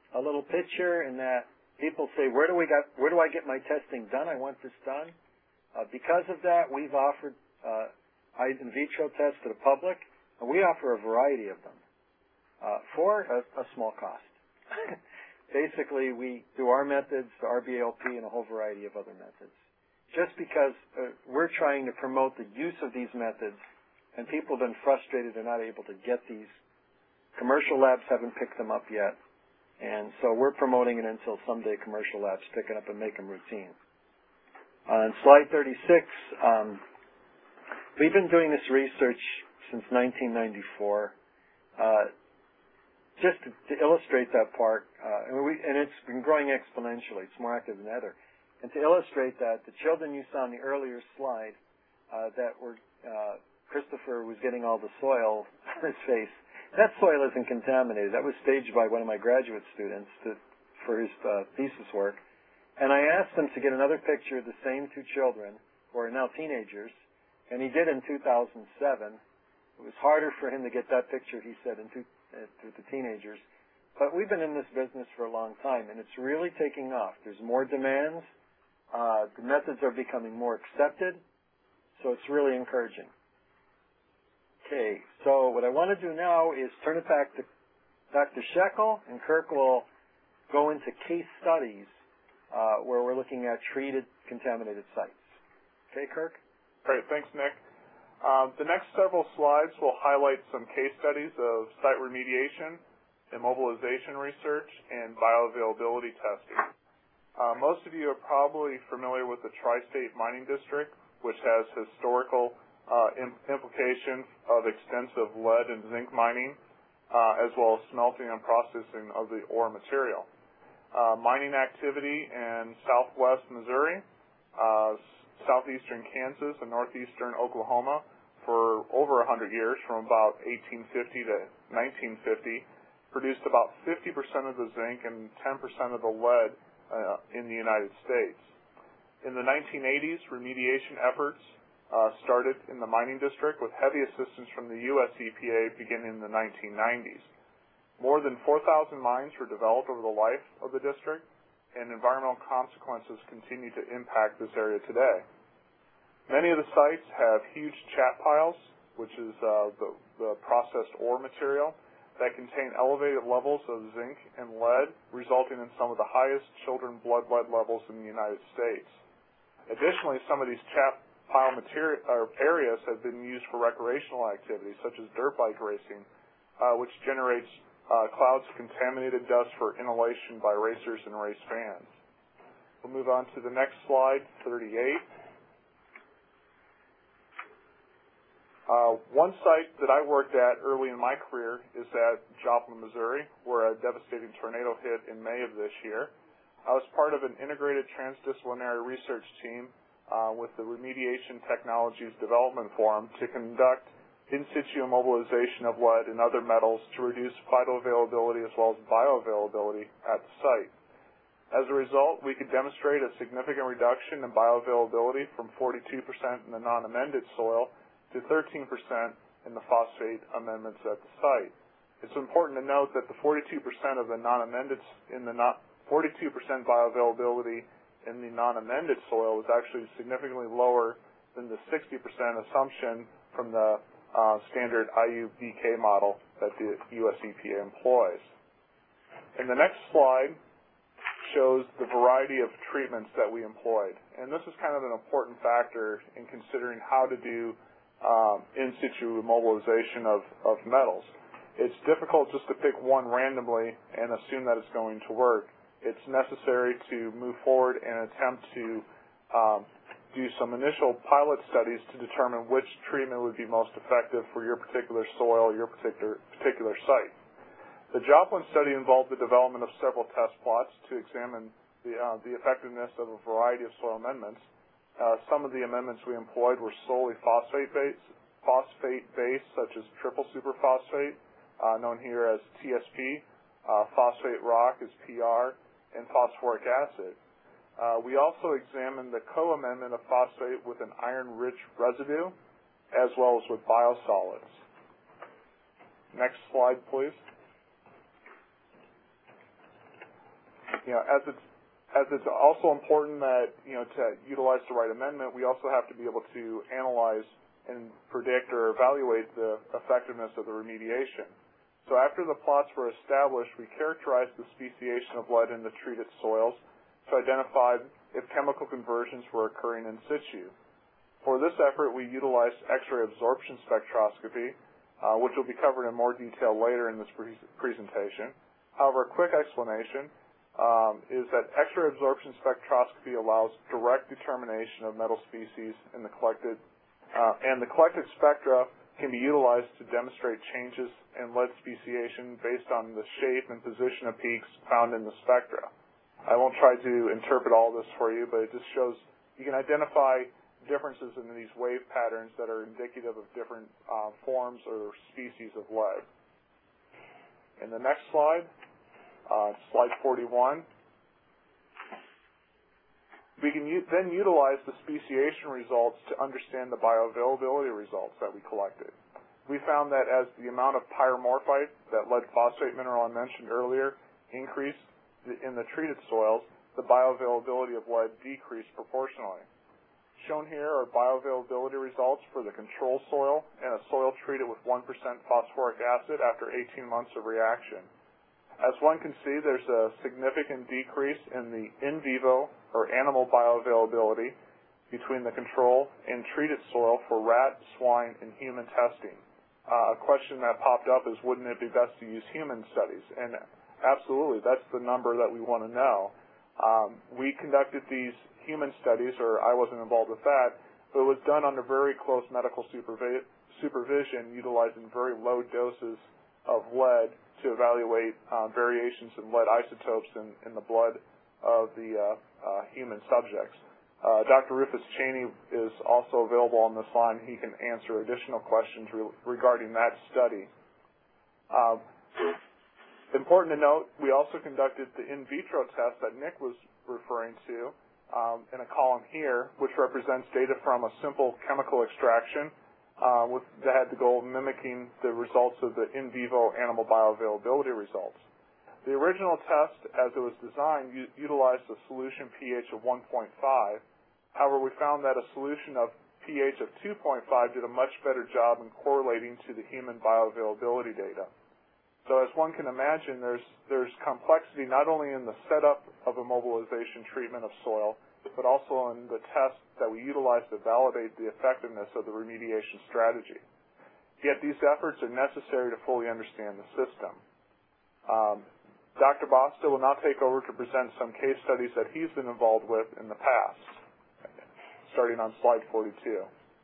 a little picture in that people say, where do we got, where do I get my testing done? I want this done. Uh, because of that, we've offered uh, in vitro tests to the public, and we offer a variety of them uh, for a, a small cost. Basically, we do our methods, the R B A L P, and a whole variety of other methods. Just because uh, we're trying to promote the use of these methods, and people have been frustrated they're not able to get these. Commercial labs haven't picked them up yet, and so we're promoting it until someday commercial labs pick it up and make them routine. On slide thirty-six, um, we've been doing this research since nineteen ninety-four. Uh, just to, to illustrate that part, uh, and, we, and it's been growing exponentially. It's more active than ever. And to illustrate that, the children you saw in the earlier slide uh, that were, uh, Christopher was getting all the soil on his face, that soil isn't contaminated. That was staged by one of my graduate students to, for his uh, thesis work. And I asked him to get another picture of the same two children, who are now teenagers, and he did in two thousand seven. It was harder for him to get that picture, he said, in two, uh, with the teenagers. But we've been in this business for a long time, and it's really taking off. There's more demands. Uh, the methods are becoming more accepted, so it's really encouraging. Okay, so what I want to do now is turn it back to Doctor Shekel, and Kirk will go into case studies uh, where we're looking at treated contaminated sites. Okay, Kirk?
Great. Thanks, Nick. Um, the next several slides will highlight some case studies of site remediation, immobilization research, and bioavailability testing. Uh, most of you are probably familiar with the Tri-State Mining District, which has historical uh, imp- implications of extensive lead and zinc mining, uh, as well as smelting and processing of the ore material. Uh, mining activity in southwest Missouri, uh, southeastern Kansas, and northeastern Oklahoma for over one hundred years, from about eighteen fifty to nineteen fifty, produced about fifty percent of the zinc and ten percent of the lead uh, in the United States. In the nineteen eighties, remediation efforts uh, started in the mining district with heavy assistance from the U S E P A beginning in the nineteen nineties. More than four thousand mines were developed over the life of the district, and environmental consequences continue to impact this area today. Many of the sites have huge chat piles, which is uh, the, the processed ore material, that contain elevated levels of zinc and lead, resulting in some of the highest children blood lead levels in the United States. Additionally, some of these chat pile material, or areas have been used for recreational activities, such as dirt bike racing, uh, which generates uh, clouds of contaminated dust for inhalation by racers and race fans. We'll move on to the next slide, thirty-eight. Uh, one site that I worked at early in my career is at Joplin, Missouri, where a devastating tornado hit in May of this year. I was part of an integrated transdisciplinary research team uh, with the Remediation Technologies Development Forum to conduct in situ immobilization of lead and other metals to reduce phytoavailability as well as bioavailability at the site. As a result, we could demonstrate a significant reduction in bioavailability from forty-two percent in the non-amended soil to thirteen percent in the phosphate amendments at the site. It's important to note that the forty-two percent of the non-amended in the not forty-two percent bioavailability in the non-amended soil was actually significantly lower than the sixty percent assumption from the uh, standard I U B K model that the U S E P A employs. And the next slide shows the variety of treatments that we employed. And this is kind of an important factor in considering how to do um, in situ immobilization of, of metals. It's difficult just to pick one randomly and assume that it's going to work. It's necessary to move forward and attempt to um, do some initial pilot studies to determine which treatment would be most effective for your particular soil, your particular, particular site. The Joplin study involved the development of several test plots to examine the, uh, the effectiveness of a variety of soil amendments. Uh, some of the amendments we employed were solely phosphate-based, phosphate-based such as triple superphosphate, uh, known here as T S P, uh, phosphate rock is P R, and phosphoric acid. Uh, we also examined the co-amendment of phosphate with an iron-rich residue, as well as with biosolids. Next slide, please. you know, as it's as it's also important that, you know, to utilize the right amendment, we also have to be able to analyze and predict or evaluate the effectiveness of the remediation. So after the plots were established, we characterized the speciation of lead in the treated soils to identify if chemical conversions were occurring in situ. For this effort, we utilized X-ray absorption spectroscopy, uh, which will be covered in more detail later in this pre presentation. However, a quick explanation um, is that X-ray absorption spectroscopy allows direct determination of metal species in the collected, uh, and the collected spectra can be utilized to demonstrate changes in lead speciation based on the shape and position of peaks found in the spectra. I won't try to interpret all this for you, but it just shows you can identify differences in these wave patterns that are indicative of different uh, forms or species of lead. In the next slide, uh, slide forty-one, we can then utilize the speciation results to understand the bioavailability results that we collected. We found that as the amount of pyromorphite, that lead phosphate mineral I mentioned earlier, increased in the treated soils, the bioavailability of lead decreased proportionally. Shown here are bioavailability results for the control soil and a soil treated with one percent phosphoric acid after eighteen months of reaction. As one can see, there's a significant decrease in the in vivo or animal bioavailability between the control and treated soil for rat, swine, and human testing. Uh, a question that popped up is, wouldn't it be best to use human studies? And absolutely, that's the number that we want to know. Um, we conducted these human studies, or I wasn't involved with that, but it was done under very close medical supervi supervision, utilizing very low doses of lead to evaluate uh, variations in lead isotopes in, in the blood of the uh, uh, human subjects. Uh, Doctor Rufus Cheney is also available on this line. He can answer additional questions re regarding that study. Uh, important to note, we also conducted the in vitro test that Nick was referring to um, in a column here, which represents data from a simple chemical extraction uh, with, that had the goal of mimicking the results of the in vivo animal bioavailability results. The original test, as it was designed, utilized a solution pH of one point five. However, we found that a solution of pH of two point five did a much better job in correlating to the human bioavailability data. So as one can imagine, there's, there's complexity not only in the setup of a mobilization treatment of soil, but also in the tests that we utilize to validate the effectiveness of the remediation strategy. Yet these efforts are necessary to fully understand the system. Um, Doctor Basta will now take over to present some case studies that he's been involved with in the past, starting on slide forty-two.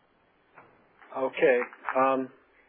Okay. Um,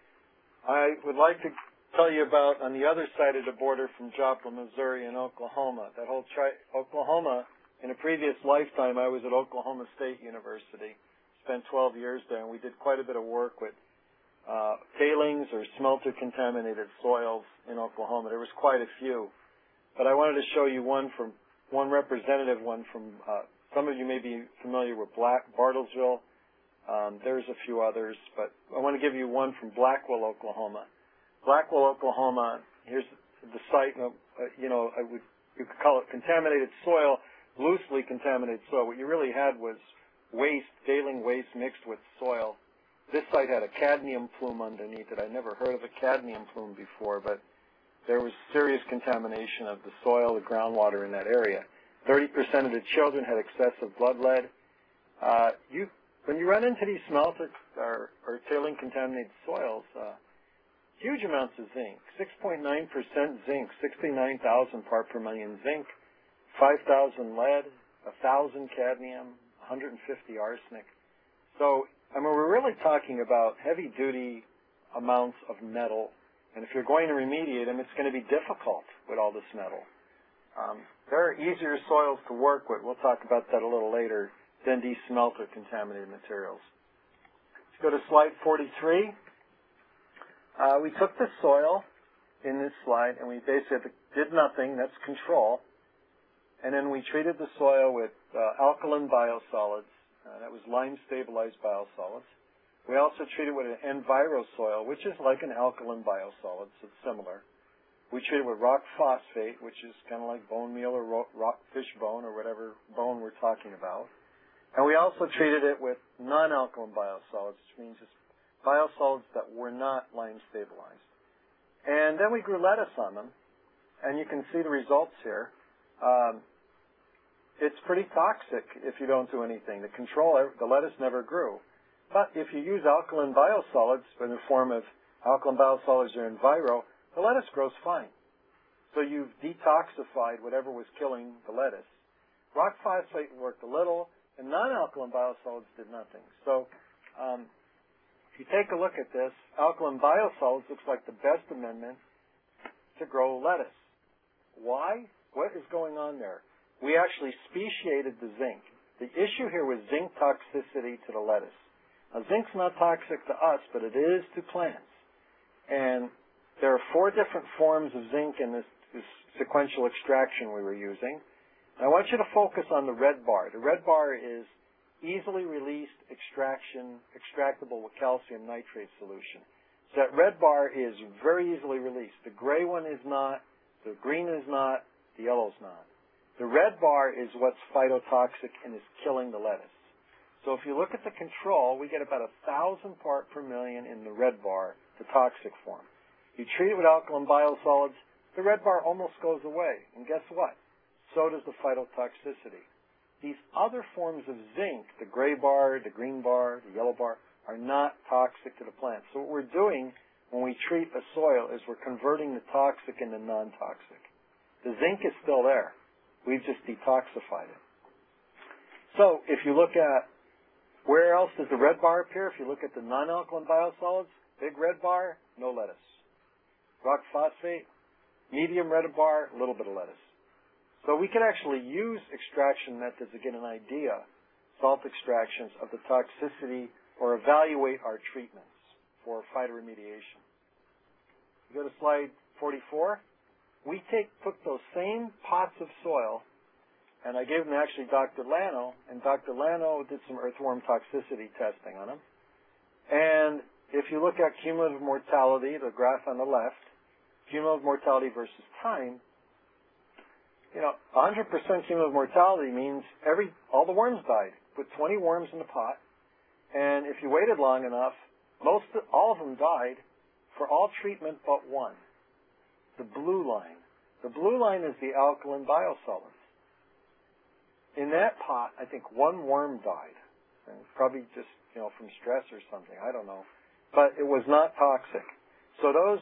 I would like to tell you about on the other side of the border from Joplin, Missouri and Oklahoma. That whole tri Oklahoma, in a previous lifetime, I was at Oklahoma State University, spent twelve years there, and we did quite a bit of work with uh, tailings or smelter-contaminated soils in Oklahoma. There was quite a few. But I wanted to show you one from one representative one from, uh, some of you may be familiar with Black, Bartlesville. Um, there's a few others, but I want to give you one from Blackwell, Oklahoma. Blackwell, Oklahoma, here's the site, uh, you know, I would, you could call it contaminated soil, loosely contaminated soil. What you really had was waste, tailing waste mixed with soil. This site had a cadmium plume underneath it. I'd never heard of a cadmium plume before, but there was serious contamination of the soil, the groundwater in that area. thirty percent of the children had excessive blood lead. Uh, you, when you run into these smelter or, or tailing contaminated soils, uh, huge amounts of zinc, six point nine percent zinc, sixty-nine thousand part per million zinc, five thousand lead, one thousand cadmium, one hundred fifty arsenic. So, I mean, we're really talking about heavy-duty amounts of metal, and if you're going to remediate them, it's going to be difficult with all this metal. Um, there are easier soils to work with. We'll talk about that a little later than these smelter-contaminated materials. Let's go to slide forty-three. Uh, we took the soil in this slide, and we basically did nothing. That's control. And then we treated the soil with uh, alkaline biosolids. Uh, that was lime-stabilized biosolids. We also treated it with an enviro soil, which is like an alkaline biosolid, so it's similar. We treat it with rock phosphate, which is kind of like bone meal or ro rock fish bone or whatever bone we're talking about. And we also treated it with non-alkaline biosolids, which means just biosolids that were not lime stabilized. And then we grew lettuce on them, and you can see the results here. Um, it's pretty toxic if you don't do anything. The control, the lettuce never grew. But if you use alkaline biosolids in the form of alkaline biosolids or Enviro, the lettuce grows fine. So you've detoxified whatever was killing the lettuce. Rock phosphate worked a little, and non-alkaline biosolids did nothing. So um, if you take a look at this, alkaline biosolids looks like the best amendment to grow lettuce. Why? What is going on there? We actually speciated the zinc. The issue here was zinc toxicity to the lettuce. Now, zinc's not toxic to us, but it is to plants. And there are four different forms of zinc in this, this sequential extraction we were using. And I want you to focus on the red bar. The red bar is easily released extraction, extractable with calcium nitrate solution. So that red bar is very easily released. The gray one is not, the green is not, the yellow's not. The red bar is what's phytotoxic and is killing the lettuce. So if you look at the control, we get about a thousand part per million in the red bar, the toxic form. You treat it with alkaline biosolids, the red bar almost goes away. And guess what? So does the phytotoxicity. These other forms of zinc, the gray bar, the green bar, the yellow bar, are not toxic to the plant. So what we're doing when we treat a soil is we're converting the toxic into non-toxic. The zinc is still there. We've just detoxified it. So if you look at where else does the red bar appear, if you look at the non-alkaline biosolids, big red bar, no lettuce. Rock phosphate, medium red bar, a little bit of lettuce. So we can actually use extraction methods to get an idea, salt extractions, of the toxicity or evaluate our treatments for phytoremediation. You go to slide forty-four. We take, took those same pots of soil, and I gave them to actually Doctor Lano, and Doctor Lano did some earthworm toxicity testing on them. And if you look at cumulative mortality, the graph on the left, cumulative mortality versus time, you know, one hundred percent cumulative mortality means every all the worms died. Put twenty worms in the pot, and if you waited long enough, most all of them died for all treatment but one. The blue line. The blue line is the alkaline biosolids. In that pot, I think one worm died. And probably just, you know, from stress or something. I don't know. But it was not toxic. So those,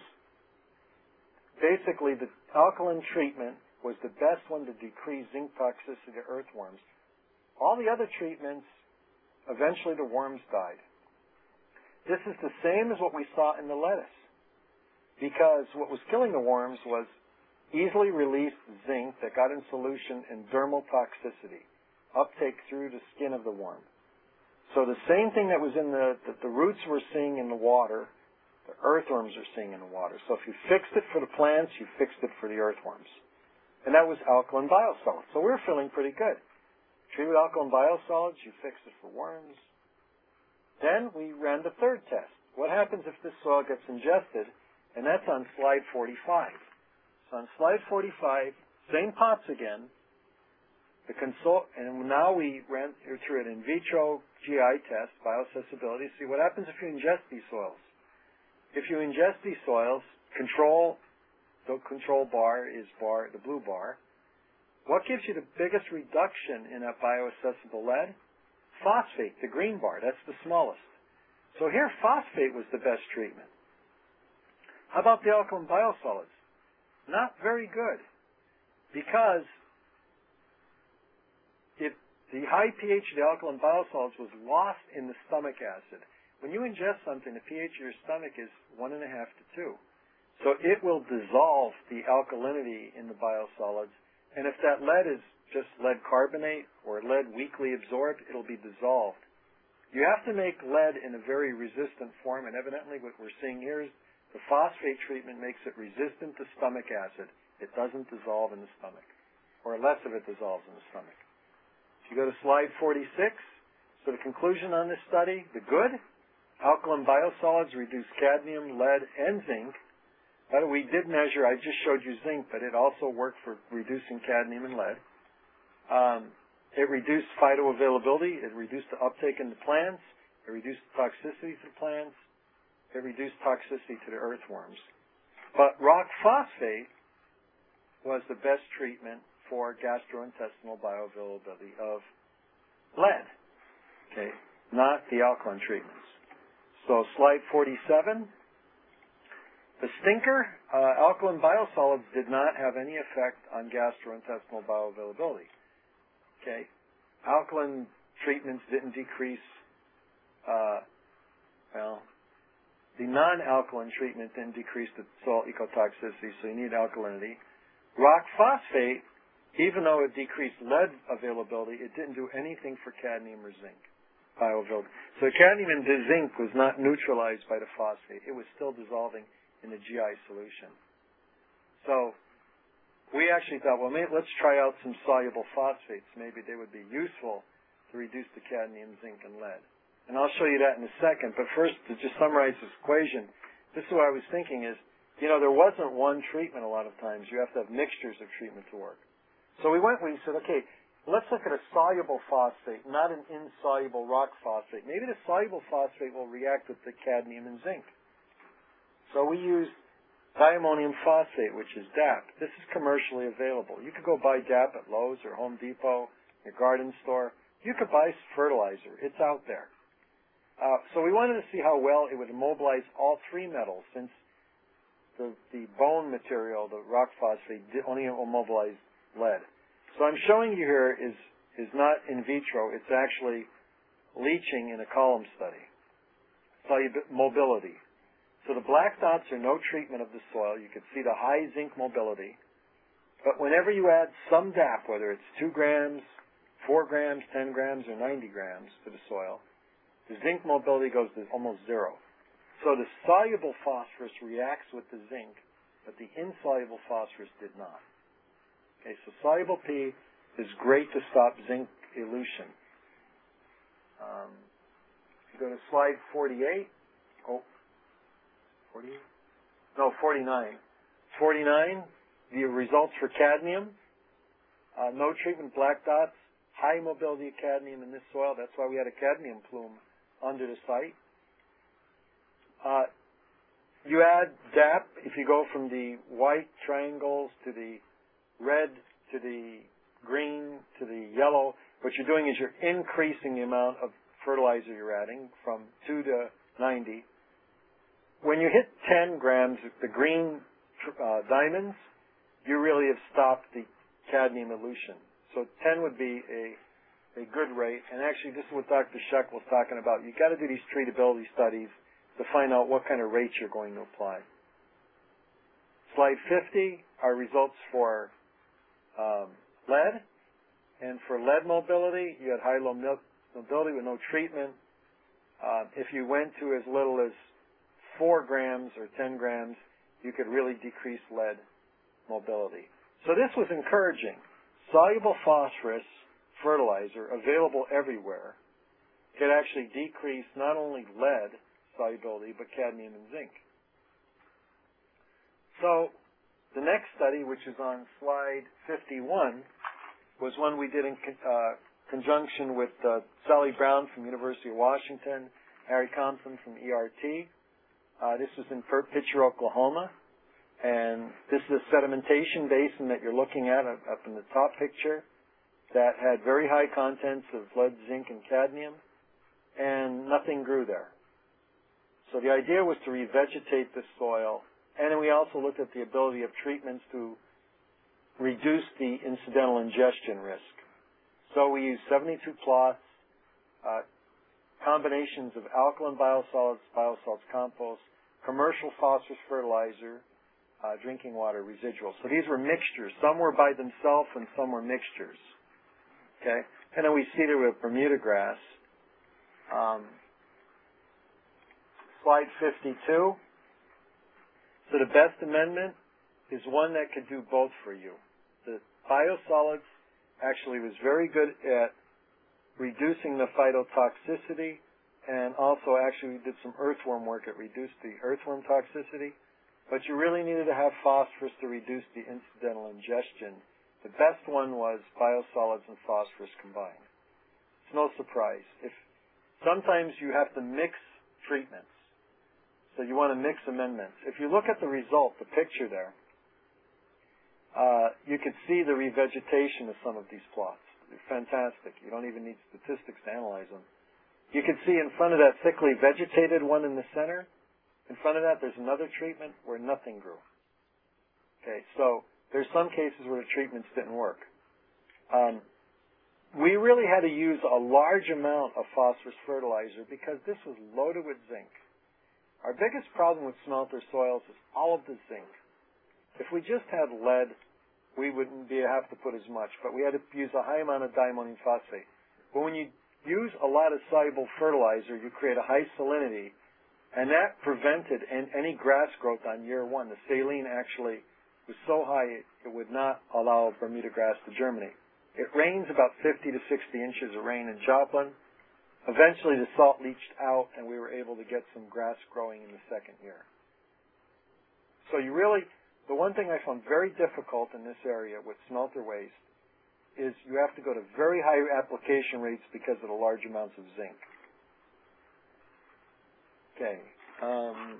basically the alkaline treatment was the best one to decrease zinc toxicity to earthworms. All the other treatments, eventually the worms died. This is the same as what we saw in the lettuce. Because what was killing the worms was easily released zinc that got in solution in dermal toxicity, uptake through the skin of the worm. So the same thing that was in the, that the roots were seeing in the water, the earthworms are seeing in the water. So if you fixed it for the plants, you fixed it for the earthworms. And that was alkaline biosolids. So we were feeling pretty good. Treat with alkaline biosolids, you fixed it for worms. Then we ran the third test. What happens if this soil gets ingested? And that's on slide forty-five. So on slide forty-five, same pots again. The consult, and now we ran through an in vitro G I test, bioaccessibility, see what happens if you ingest these soils. If you ingest these soils, control, the control bar is bar, the blue bar. What gives you the biggest reduction in that bioaccessible lead? Phosphate, the green bar, that's the smallest. So here, phosphate was the best treatment. How about the alkaline biosolids? Not very good, because if the high pH of the alkaline biosolids was lost in the stomach acid. When you ingest something, the pH of your stomach is one and a half to two. So it will dissolve the alkalinity in the biosolids, and if that lead is just lead carbonate or lead weakly absorbed, it'll be dissolved. You have to make lead in a very resistant form, and evidently what we're seeing here is the phosphate treatment makes it resistant to stomach acid. It doesn't dissolve in the stomach, or less of it dissolves in the stomach. If you go to slide forty-six, so the conclusion on this study, the good, alkaline biosolids reduce cadmium, lead, and zinc But we did measure, I just showed you zinc, but it also worked for reducing cadmium and lead. Um, it reduced phytoavailability. It reduced the uptake in the plants. It reduced the toxicity to the plants. It reduced toxicity to the earthworms. But rock phosphate was the best treatment for gastrointestinal bioavailability of lead, okay, not the alkaline treatments. So slide forty-seven. The stinker, uh, alkaline biosolids did not have any effect on gastrointestinal bioavailability. Okay, alkaline treatments didn't decrease, uh, well, the non-alkaline treatment didn't decrease the soil ecotoxicity, so you need alkalinity. Rock phosphate, even though it decreased lead availability, it didn't do anything for cadmium or zinc bioavailability. So cadmium and the zinc was not neutralized by the phosphate. It was still dissolving in the G I solution. So we actually thought, well, maybe let's try out some soluble phosphates. Maybe they would be useful to reduce the cadmium, zinc, and lead. And I'll show you that in a second. But first, to just summarize this equation, this is what I was thinking is, you know, there wasn't one treatment a lot of times. You have to have mixtures of treatment to work. So we went, we said, okay, let's look at a soluble phosphate, not an insoluble rock phosphate. Maybe the soluble phosphate will react with the cadmium and zinc. So we used diammonium phosphate, which is D A P. This is commercially available. You could go buy D A P at Lowe's or Home Depot, your garden store. You could buy fertilizer. It's out there. Uh, so we wanted to see how well it would immobilize all three metals, since the, the bone material, the rock phosphate, only immobilized lead. So I'm showing you here is, is not in vitro. It's actually leaching in a column study. Solubility. Mobility. So the black dots are no treatment of the soil. You can see the high zinc mobility. But whenever you add some D A P, whether it's two grams, four grams, ten grams, or ninety grams to the soil, the zinc mobility goes to almost zero. So the soluble phosphorus reacts with the zinc, but the insoluble phosphorus did not. Okay, so soluble P is great to stop zinc elution. Um, if you go to slide forty-eight, oh, forty-eight? No, forty-nine. forty-nine, the results for cadmium. Uh, no treatment, black dots, high mobility of cadmium in this soil. That's why we had a cadmium plume under the site. Uh, you add D A P, if you go from the white triangles to the red to the green to the yellow, what you're doing is you're increasing the amount of fertilizer you're adding from two to ninety. When you hit ten grams, the green uh, diamonds, you really have stopped the cadmium elution. So ten would be a, a good rate. And actually, this is what Doctor Shuck was talking about. You've got to do these treatability studies to find out what kind of rates you're going to apply. Slide fifty are results for um, lead. And for lead mobility, you had high-low mobility with no treatment. Uh, if you went to as little as four grams or ten grams, you could really decrease lead mobility. So this was encouraging. Soluble phosphorus fertilizer, available everywhere, could actually decrease not only lead solubility, but cadmium and zinc. So the next study, which is on slide fifty-one, was one we did in uh, conjunction with uh, Sally Brown from University of Washington, Harry Compton from E R T. Uh, this was in Pitcher, Oklahoma. And this is a sedimentation basin that you're looking at up, up in the top picture that had very high contents of lead, zinc, and cadmium, and nothing grew there. So the idea was to revegetate the soil, and then we also looked at the ability of treatments to reduce the incidental ingestion risk. So we used seventy-two plots, uh, combinations of alkaline biosolids, biosolids compost, commercial phosphorus fertilizer, uh, drinking water residuals. So these were mixtures. Some were by themselves and some were mixtures. Okay? And then we seeded with Bermuda grass. Um, slide fifty-two. So the best amendment is one that could do both for you. The biosolids actually was very good at reducing the phytotoxicity, and also actually we did some earthworm work that reduced the earthworm toxicity. but you really needed to have phosphorus to reduce the incidental ingestion. The best one was biosolids and phosphorus combined. It's no surprise. If sometimes you have to mix treatments, so you want to mix amendments. If you look at the result, the picture there, uh, you could see the revegetation of some of these plots. They're fantastic. You don't even need statistics to analyze them. You can see in front of that thickly vegetated one in the center, in front of that there's another treatment where nothing grew. Okay, so there's some cases where the treatments didn't work. Um, we really had to use a large amount of phosphorus fertilizer because this was loaded with zinc. Our biggest problem with smelter soils is all of the zinc. If we just had lead, we wouldn't be have to put as much, but we had to use a high amount of diammonium phosphate. But when you use a lot of soluble fertilizer, you create a high salinity, and that prevented any grass growth on year one. The saline actually was so high it, it would not allow Bermuda grass to germinate. It rains about fifty to sixty inches of rain in Joplin. Eventually the salt leached out and we were able to get some grass growing in the second year. So you really, the one thing I found very difficult in this area with smelter waste is you have to go to very high application rates because of the large amounts of zinc. Okay. Um,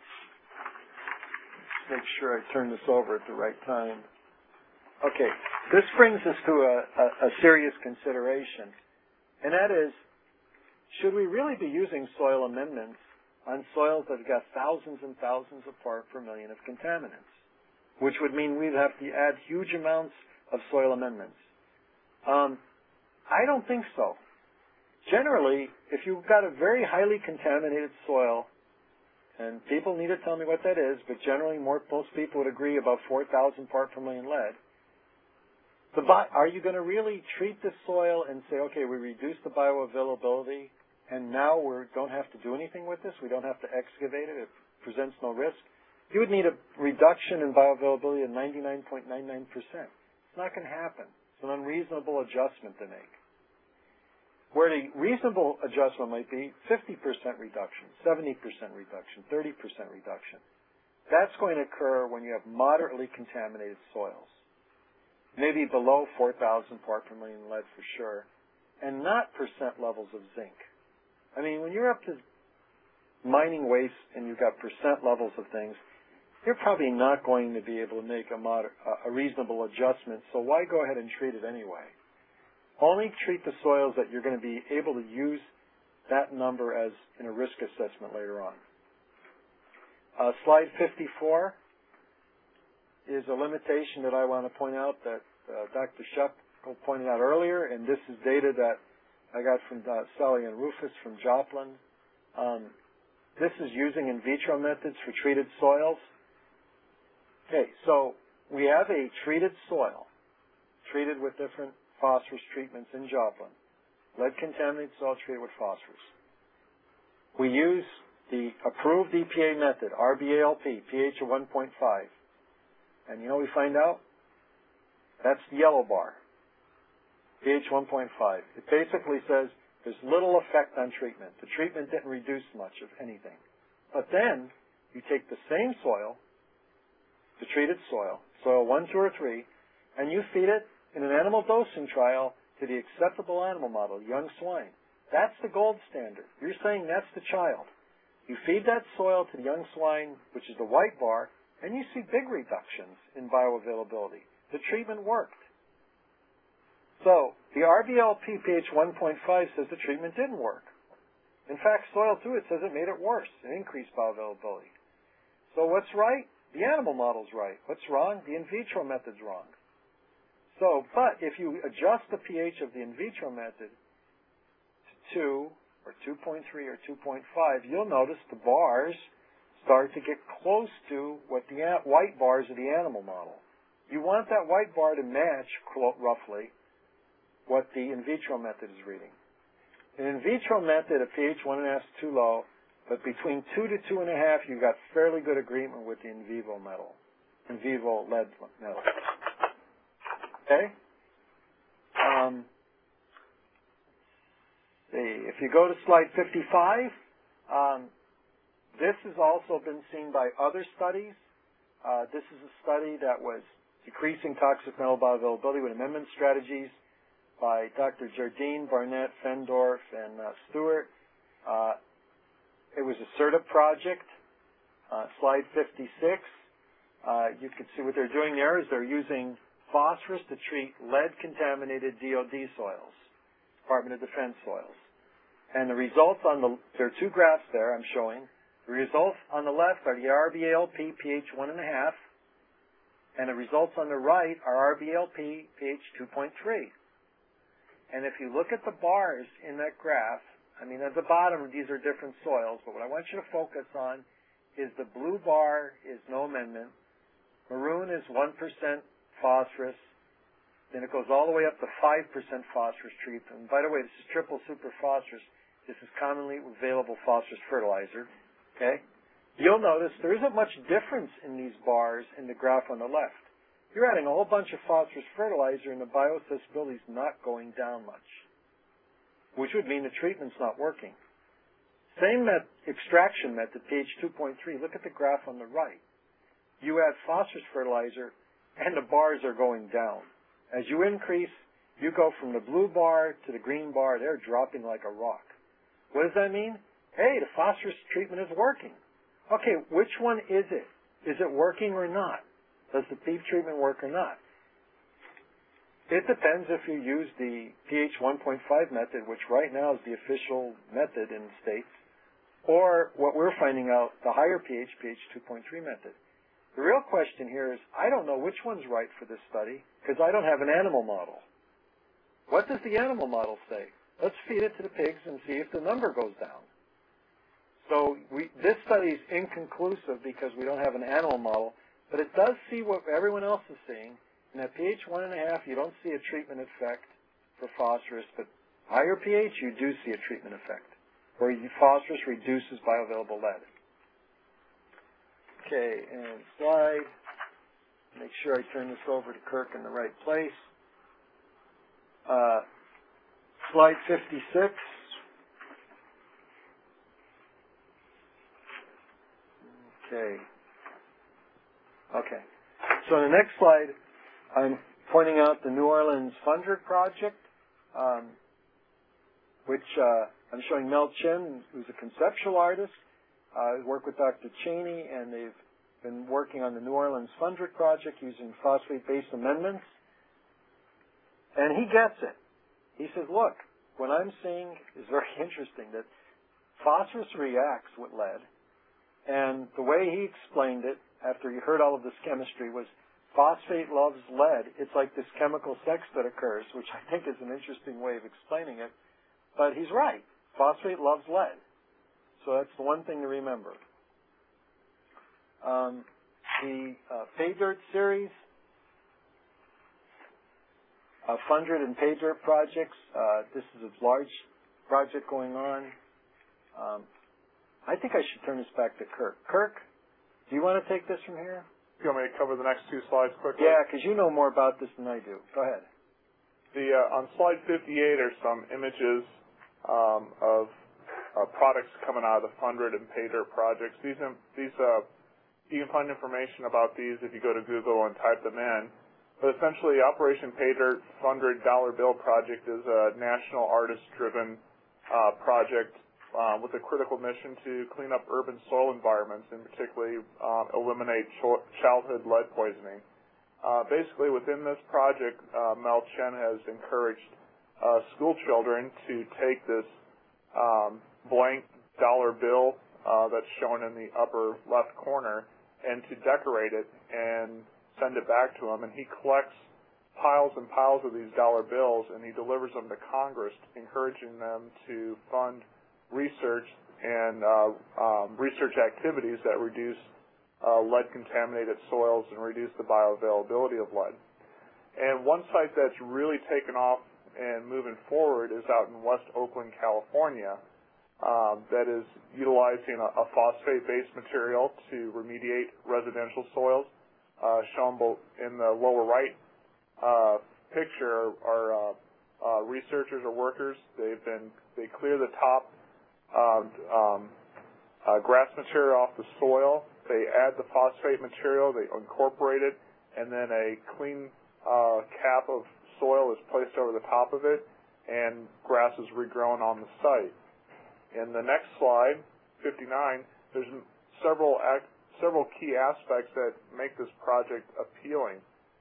let's make sure I turn this over at the right time. Okay. This brings us to a, a, a serious consideration, and that is, should we really be using soil amendments on soils that have got thousands and thousands of parts per million of contaminants, which would mean we'd have to add huge amounts of soil amendments? Um, I don't think so. Generally, if you've got a very highly contaminated soil, and people need to tell me what that is, but generally more, most people would agree about four thousand parts per million lead, the, are you going to really treat the soil and say, okay, we reduce the bioavailability, and now we don't have to do anything with this? We don't have to excavate it. It presents no risk. You would need a reduction in bioavailability of ninety-nine point nine nine percent. It's not going to happen. It's an unreasonable adjustment to make. Where the reasonable adjustment might be fifty percent reduction, seventy percent reduction, thirty percent reduction. That's going to occur when you have moderately contaminated soils, maybe below four thousand parts per million lead for sure, and not percent levels of zinc. I mean, when you're up to mining waste and you've got percent levels of things, you're probably not going to be able to make a, moder a reasonable adjustment, so why go ahead and treat it anyway? Only treat the soils that you're going to be able to use that number as in a risk assessment later on. Uh, slide fifty-four is a limitation that I want to point out that uh, Doctor Shep pointed out earlier, and this is data that I got from uh, Sally and Rufus from Joplin. Um, this is using in vitro methods for treated soils. Okay, so we have a treated soil, treated with different phosphorus treatments in Joplin. Lead-contaminated soil treated with phosphorus. We use the approved E P A method, R B A L P, pH of one point five. And you know what we find out? That's the yellow bar, pH one point five. It basically says there's little effect on treatment. The treatment didn't reduce much of anything. But then you take the same soil, the treated soil, soil one, two, or three, and you feed it in an animal dosing trial to the acceptable animal model, young swine. That's the gold standard. You're saying that's the child. You feed that soil to the young swine, which is the white bar, and you see big reductions in bioavailability. The treatment worked. So the R B L P pH one point five says the treatment didn't work. In fact, soil two, it says it made it worse. It increased bioavailability. So what's right? The animal model's right. What's wrong? The in vitro method's wrong. So, but if you adjust the pH of the in vitro method to two, or two point three, or two point five, you'll notice the bars start to get close to what the white bars of the animal model. You want that white bar to match, quote, roughly, what the in vitro method is reading. In in vitro method, a pH one and a half is too low, but between two to two and a half, you've got fairly good agreement with the in vivo metal, in vivo lead metal. Okay? Um, see, if you go to slide fifty-five, um, this has also been seen by other studies. Uh, this is a study that was decreasing toxic metal bioavailability with amendment strategies by Doctor Jardine, Barnett, Fendorf, and uh, Stewart. Uh, it was a CERTA project. Uh, slide fifty-six. Uh, you can see what they're doing there is they're using phosphorus to treat lead-contaminated D O D soils, Department of Defense soils. And the results on the, there are two graphs there I'm showing. The results on the left are the R B A L P pH one point five, and the results on the right are R B A L P pH two point three. And if you look at the bars in that graph, I mean, at the bottom, these are different soils, but what I want you to focus on is the blue bar is no amendment, maroon is one percent phosphorus, then it goes all the way up to five percent phosphorus treatment. And by the way, this is triple superphosphorus. This is commonly available phosphorus fertilizer. Okay? You'll notice there isn't much difference in these bars in the graph on the left. You're adding a whole bunch of phosphorus fertilizer and the bioaccessibility is not going down much, which would mean the treatment's not working. Same met extraction method, pH two point three. Look at the graph on the right. You add phosphorus fertilizer and the bars are going down. As you increase, you go from the blue bar to the green bar. They're dropping like a rock. What does that mean? Hey, the phosphorus treatment is working. Okay, which one is it? Is it working or not? Does the P E E treatment work or not? It depends if you use the pH one point five method, which right now is the official method in the States, or what we're finding out, the higher pH, pH two point three method. The real question here is, I don't know which one's right for this study because I don't have an animal model. What does the animal model say? Let's feed it to the pigs and see if the number goes down. So we, this study is inconclusive because we don't have an animal model, but it does see what everyone else is seeing. And at pH one and a half, you don't see a treatment effect for phosphorus, but higher pH, you do see a treatment effect, where phosphorus reduces bioavailable lead. Okay, and slide. Make sure I turn this over to Kirk in the right place. Uh, slide fifty-six. Okay. Okay. So in the next slide, I'm pointing out the New Orleans Fundred project, um, which uh, I'm showing Mel Chen, who's a conceptual artist. I uh, work with Doctor Cheney, and they've been working on the New Orleans Fundred project using phosphate-based amendments. And he gets it. He says, look, what I'm seeing is very interesting, that phosphorus reacts with lead. And the way he explained it, after he heard all of this chemistry, was phosphate loves lead. It's like this chemical sex that occurs, which I think is an interesting way of explaining it. But he's right. Phosphate loves lead. So that's the one thing to remember. Um, the uh, Pay Dirt series, uh, Fundred and Pay Dirt projects. Uh, this is a large project going on. Um, I think I should turn this back to Kirk. Kirk, do you want to take this from here?
You want me to cover the next two slides quickly?
Yeah, because you know more about this than I do. Go ahead.
The, uh, on slide fifty-eight are some images um, of uh, products coming out of the Fundred and Pay Dirt projects. These, these, uh, you can find information about these if you go to Google and type them in. But essentially, Operation Pay Dirt Fundred Dollar Bill Project is a national artist-driven uh, project Um, with a critical mission to clean up urban soil environments and particularly um, eliminate ch childhood lead poisoning. Uh, basically, within this project, uh, Mel Chen has encouraged uh, school children to take this um, blank dollar bill uh, that's shown in the upper left corner and to decorate it and send it back to him. And he collects piles and piles of these dollar bills and he delivers them to Congress, encouraging them to fund research and uh, um, research activities that reduce uh, lead-contaminated soils and reduce the bioavailability of lead. And one site that's really taken off and moving forward is out in West Oakland, California, um, that is utilizing a, a phosphate-based material to remediate residential soils. Uh, shown in the lower right uh, picture are uh, uh, researchers or workers. They've been they clear the top Uh, um, uh, grass material off the soil. they add the phosphate material, they incorporate it, and then a clean uh, cap of soil is placed over the top of it, and grass is regrown on the site. In the next slide, fifty-nine, there's several ac several key aspects that make this project appealing.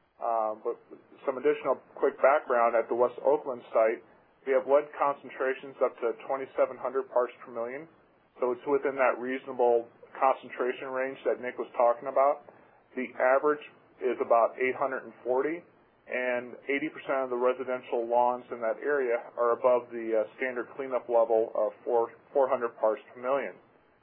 Um, but some additional quick background at the West Oakland site, we have lead concentrations up to twenty-seven hundred parts per million, so it's within that reasonable concentration range that Nick was talking about. The average is about eight hundred forty, and eighty percent of the residential lawns in that area are above the uh, standard cleanup level of four hundred parts per million.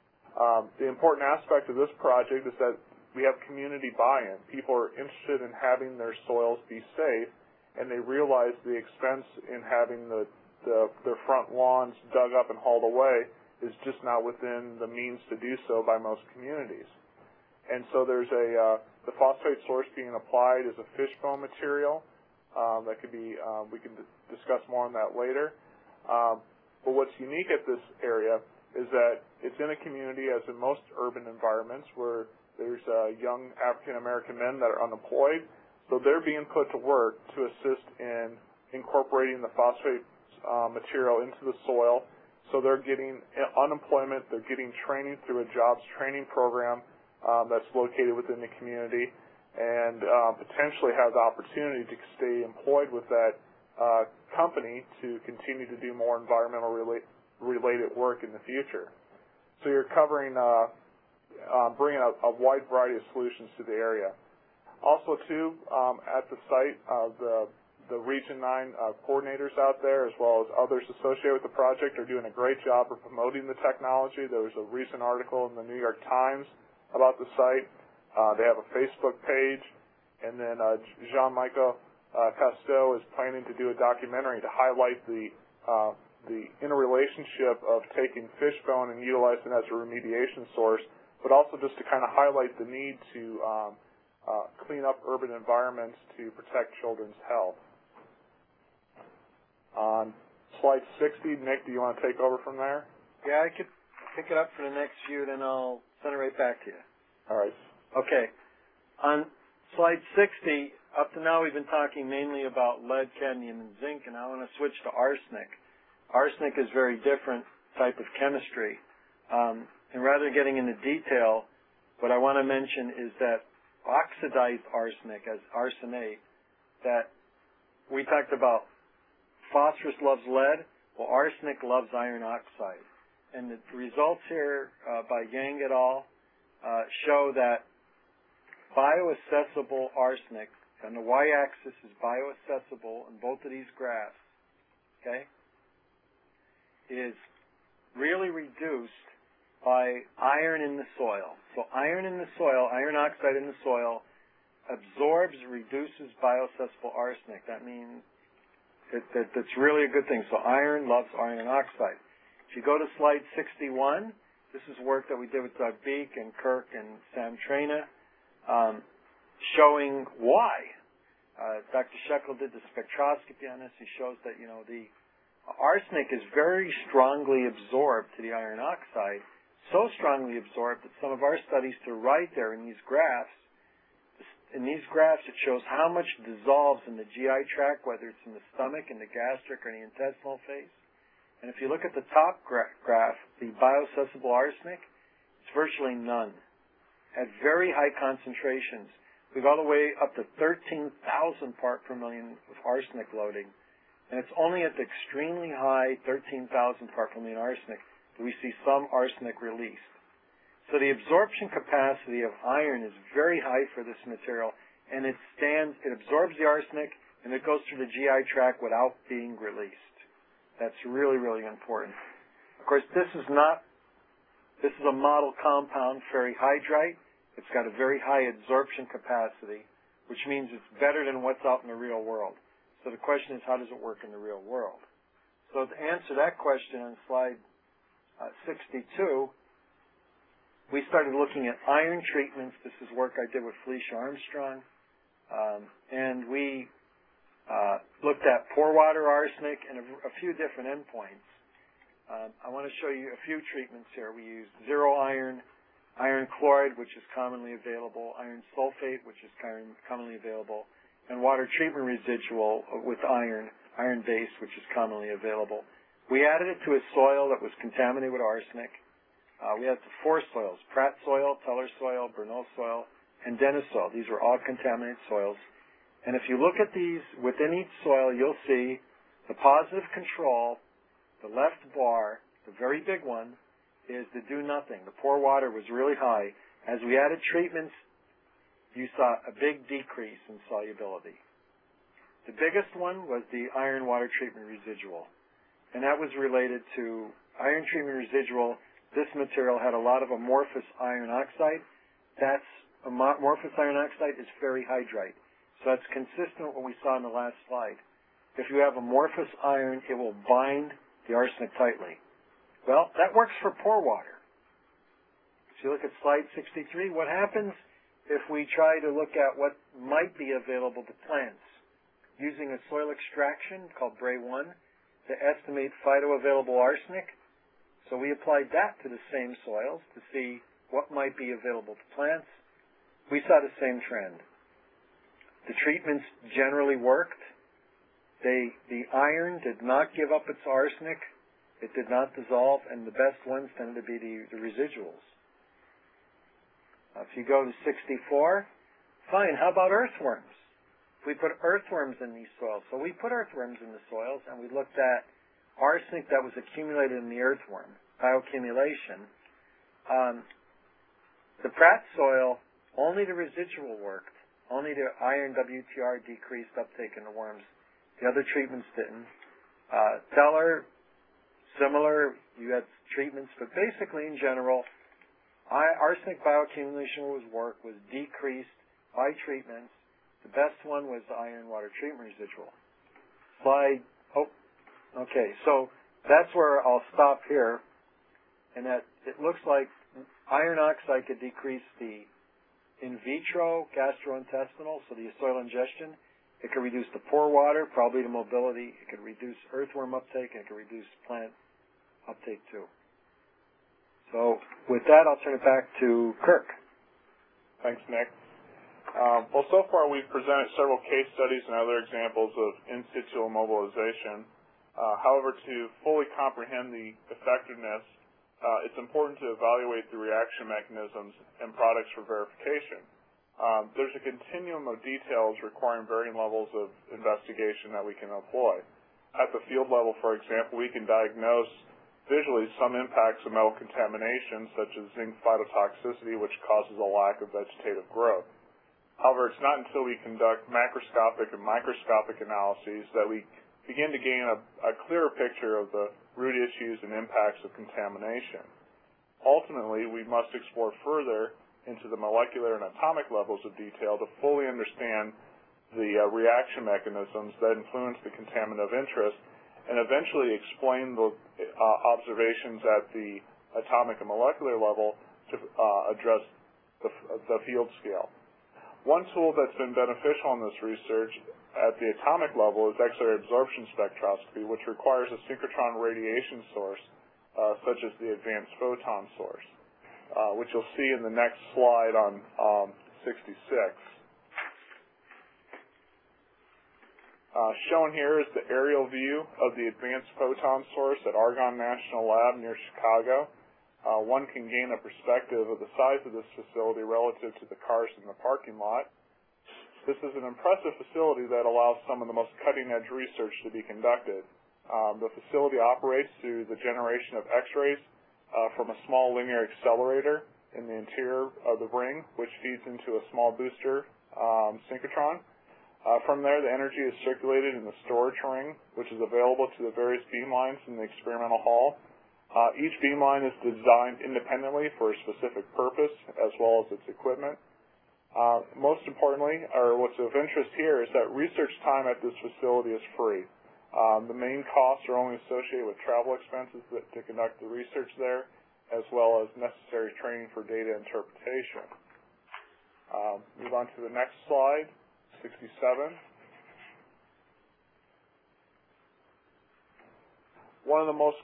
Um, the important aspect of this project is that we have community buy-in. People are interested in having their soils be safe, and they realize the expense in having the, the, their front lawns dug up and hauled away is just not within the means to do so by most communities. And so there's a, uh, the phosphate source being applied is a fishbone material. Um, that could be, um, we can d discuss more on that later. Um, but what's unique at this area is that it's in a community, as in most urban environments, where there's uh, young African-American men that are unemployed. So they're being put to work to assist in incorporating the phosphate uh, material into the soil. So they're getting unemployment, they're getting training through a jobs training program um, that's located within the community, and uh, potentially have the opportunity to stay employed with that uh, company to continue to do more environmental rela related work in the future. So you're covering, uh, uh, bringing a, a wide variety of solutions to the area. Also, too, um, at the site, uh, the the Region nine uh, coordinators out there, as well as others associated with the project, are doing a great job of promoting the technology. There was a recent article in the New York Times about the site. Uh, they have a Facebook page, and then uh, Jean-Michel uh, Cousteau is planning to do a documentary to highlight the uh, the interrelationship of taking fishbone and utilizing it as a remediation source, but also just to kind of highlight the need to um, uh, clean up urban environments to protect children's health. On slide sixty, Nick, do you want to take over from there?
Yeah, I could pick it up for the next few, then I'll send it right back to you.
All right.
Okay. On slide sixty, up to now we've been talking mainly about lead, cadmium, and zinc, and I want to switch to arsenic. Arsenic is a very different type of chemistry. Um, and rather than getting into detail, what I want to mention is that oxidized arsenic, as arsenate, that we talked about phosphorus loves lead, well, arsenic loves iron oxide. And the results here uh, by Yang et al. Uh, show that bioaccessible arsenic, on the y-axis is bioaccessible in both of these graphs, okay, is really reduced by iron in the soil. So iron in the soil, iron oxide in the soil, absorbs, reduces bioaccessible arsenic. That means that, that, that's really a good thing. So iron loves iron oxide. If you go to slide sixty-one, this is work that we did with Doug Beek and Kirk and Sam Traina, um, showing why. Uh, Doctor Shekel did the spectroscopy on this. He shows that, you know, the arsenic is very strongly absorbed to the iron oxide, so strongly absorbed that some of our studies to right there in these graphs, in these graphs it shows how much dissolves in the G I tract, whether it's in the stomach, in the gastric, or the intestinal phase. And if you look at the top gra graph, the bioaccessible arsenic, it's virtually none. At very high concentrations, we go all the way up to thirteen thousand part per million of arsenic loading. And it's only at the extremely high thirteen thousand part per million arsenic that we see some arsenic released. So the absorption capacity of iron is very high for this material, and it stands, it absorbs the arsenic, and it goes through the G I tract without being released. That's really, really important. Of course, this is not, this is a model compound, ferrihydrite. It's got a very high absorption capacity, which means it's better than what's out in the real world. So the question is, how does it work in the real world? So to answer that question on slide uh, sixty-two, we started looking at iron treatments. This is work I did with Felicia Armstrong. Um, and we uh, looked at pore water arsenic and a, a few different endpoints. Um, I want to show you a few treatments here. We used zero iron iron chloride, which is commonly available, iron sulfate, which is commonly available, and water treatment residual with iron, iron base, which is commonly available. We added it to a soil that was contaminated with arsenic. Uh, we had four soils, Pratt soil, Teller soil, Bernal soil, and Dennis soil. These were all contaminated soils. And if you look at these within each soil, you'll see the positive control, the left bar, the very big one, is the do nothing. The pore water was really high. As we added treatments, you saw a big decrease in solubility. The biggest one was the iron water treatment residual. And that was related to iron treatment residual. This material had a lot of amorphous iron oxide. That's amorphous iron oxide is ferrihydrite. So that's consistent with what we saw in the last slide. If you have amorphous iron, it will bind the arsenic tightly. Well, that works for pore water. If you look at slide sixty-three, what happens if we try to look at what might be available to plants using a soil extraction called Bray one to estimate phytoavailable arsenic? So we applied that to the same soils to see what might be available to plants. We saw the same trend. The treatments generally worked. They, the iron did not give up its arsenic. It did not dissolve, and the best ones tended to be the, the residuals. Uh, if you go to sixty-four, fine, how about earthworms? We put earthworms in these soils. So we put earthworms in the soils, and we looked at arsenic that was accumulated in the earthworm, bioaccumulation. Um, the Pratt soil, only the residual worked. Only the iron W T R decreased uptake in the worms. The other treatments didn't. Uh, Teller, similar, you had treatments, but basically in general, arsenic bioaccumulation was work was decreased by treatments. The best one was the iron water treatment residual. Slide, oh, okay, so that's where I'll stop here, and that it looks like iron oxide could decrease the in vitro gastrointestinal, so the soil ingestion. It could reduce the pore water, probably the mobility. It could reduce earthworm uptake, and it could reduce plant uptake too. So with that, I'll turn it back to Kirk.
Thanks, Nick. Um, well, so far we've presented several case studies and other examples of in situ immobilization. Uh, however, to fully comprehend the effectiveness, uh, it's important to evaluate the reaction mechanisms and products for verification. Um, there's a continuum of details requiring varying levels of investigation that we can employ. At the field level, for example, we can diagnose visually some impacts of metal contamination, such as zinc phytotoxicity, which causes a lack of vegetative growth. However, it's not until we conduct macroscopic and microscopic analyses that we begin to gain a, a clearer picture of the root issues and impacts of contamination. Ultimately, we must explore further into the molecular and atomic levels of detail to fully understand the uh, reaction mechanisms that influence the contaminant of interest, and eventually explain the uh, observations at the atomic and molecular level to uh, address the, the field scale. One tool that's been beneficial in this research at the atomic level is X-ray absorption spectroscopy, which requires a synchrotron radiation source, uh, such as the advanced photon source, uh, which you'll see in the next slide on um, sixty-six. Uh, shown here is the aerial view of the advanced photon source at Argonne National Lab near Chicago. Uh, one can gain a perspective of the size of this facility relative to the cars in the parking lot. This is an impressive facility that allows some of the most cutting-edge research to be conducted. Um, the facility operates through the generation of X-rays uh, from a small linear accelerator in the interior of the ring, which feeds into a small booster um, synchrotron. Uh, from there, the energy is circulated in the storage ring, which is available to the various beamlines in the experimental hall. Uh, each beamline is designed independently for a specific purpose, as well as its equipment. Uh, most importantly, or what's of interest here, is that research time at this facility is free. Um, the main costs are only associated with travel expenses that, to conduct the research there, as well as necessary training for data interpretation. Uh, move on to the next slide, sixty-seven. One of the most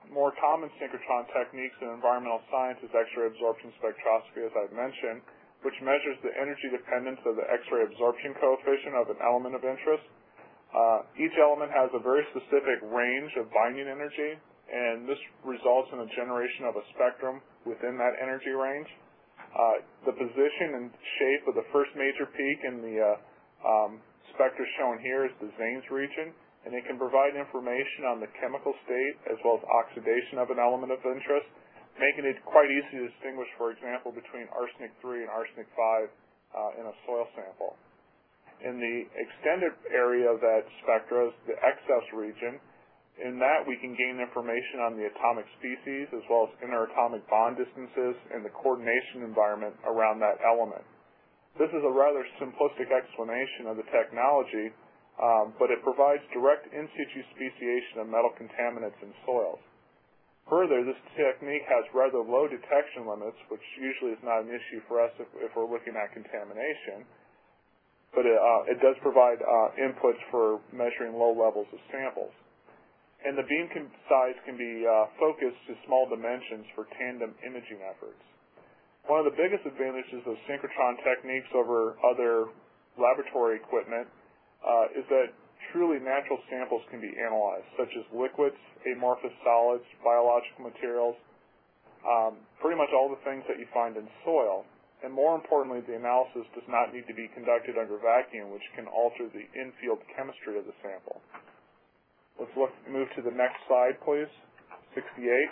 more common synchrotron techniques in environmental science is X-ray absorption spectroscopy, as I've mentioned, which measures the energy dependence of the X-ray absorption coefficient of an element of interest. Uh, each element has a very specific range of binding energy, and this results in a generation of a spectrum within that energy range. Uh, the position and shape of the first major peak in the uh, um, spectra shown here is the Zanes region, and it can provide information on the chemical state as well as oxidation of an element of interest, making it quite easy to distinguish, for example, between arsenic three and arsenic five uh, in a soil sample. In the extended area of that spectra is the X S region. In that, we can gain information on the atomic species as well as interatomic bond distances and the coordination environment around that element. This is a rather simplistic explanation of the technology, um, but it provides direct in situ speciation of metal contaminants in soils. Further, this technique has rather low detection limits, which usually is not an issue for us if, if we're looking at contamination, but it, uh, it does provide uh, inputs for measuring low levels of samples. And the beam can, size can be uh, focused to small dimensions for tandem imaging efforts. One of the biggest advantages of synchrotron techniques over other laboratory equipment uh, is that truly natural samples can be analyzed, such as liquids, amorphous solids, biological materials, um, pretty much all the things that you find in soil. And more importantly, the analysis does not need to be conducted under vacuum, which can alter the in-field chemistry of the sample. Let's look, move to the next slide, please, sixty-eight.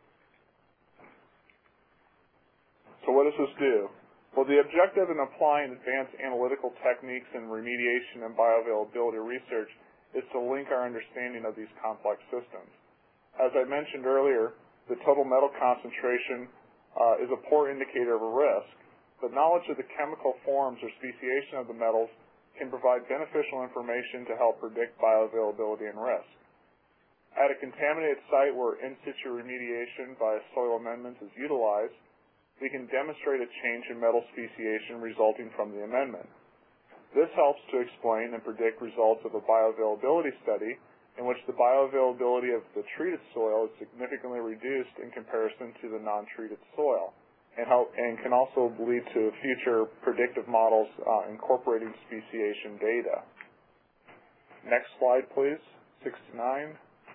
So what does this do? Well, the objective in applying advanced analytical techniques in remediation and bioavailability research is to link our understanding of these complex systems. As I mentioned earlier, the total metal concentration uh, is a poor indicator of a risk, but knowledge of the chemical forms or speciation of the metals can provide beneficial information to help predict bioavailability and risk. At a contaminated site where in situ remediation by soil amendments is utilized, we can demonstrate a change in metal speciation resulting from the amendment. This helps to explain and predict results of a bioavailability study in which the bioavailability of the treated soil is significantly reduced in comparison to the non-treated soil, and, help, and can also lead to future predictive models uh, incorporating speciation data. Next slide, please, sixty-nine.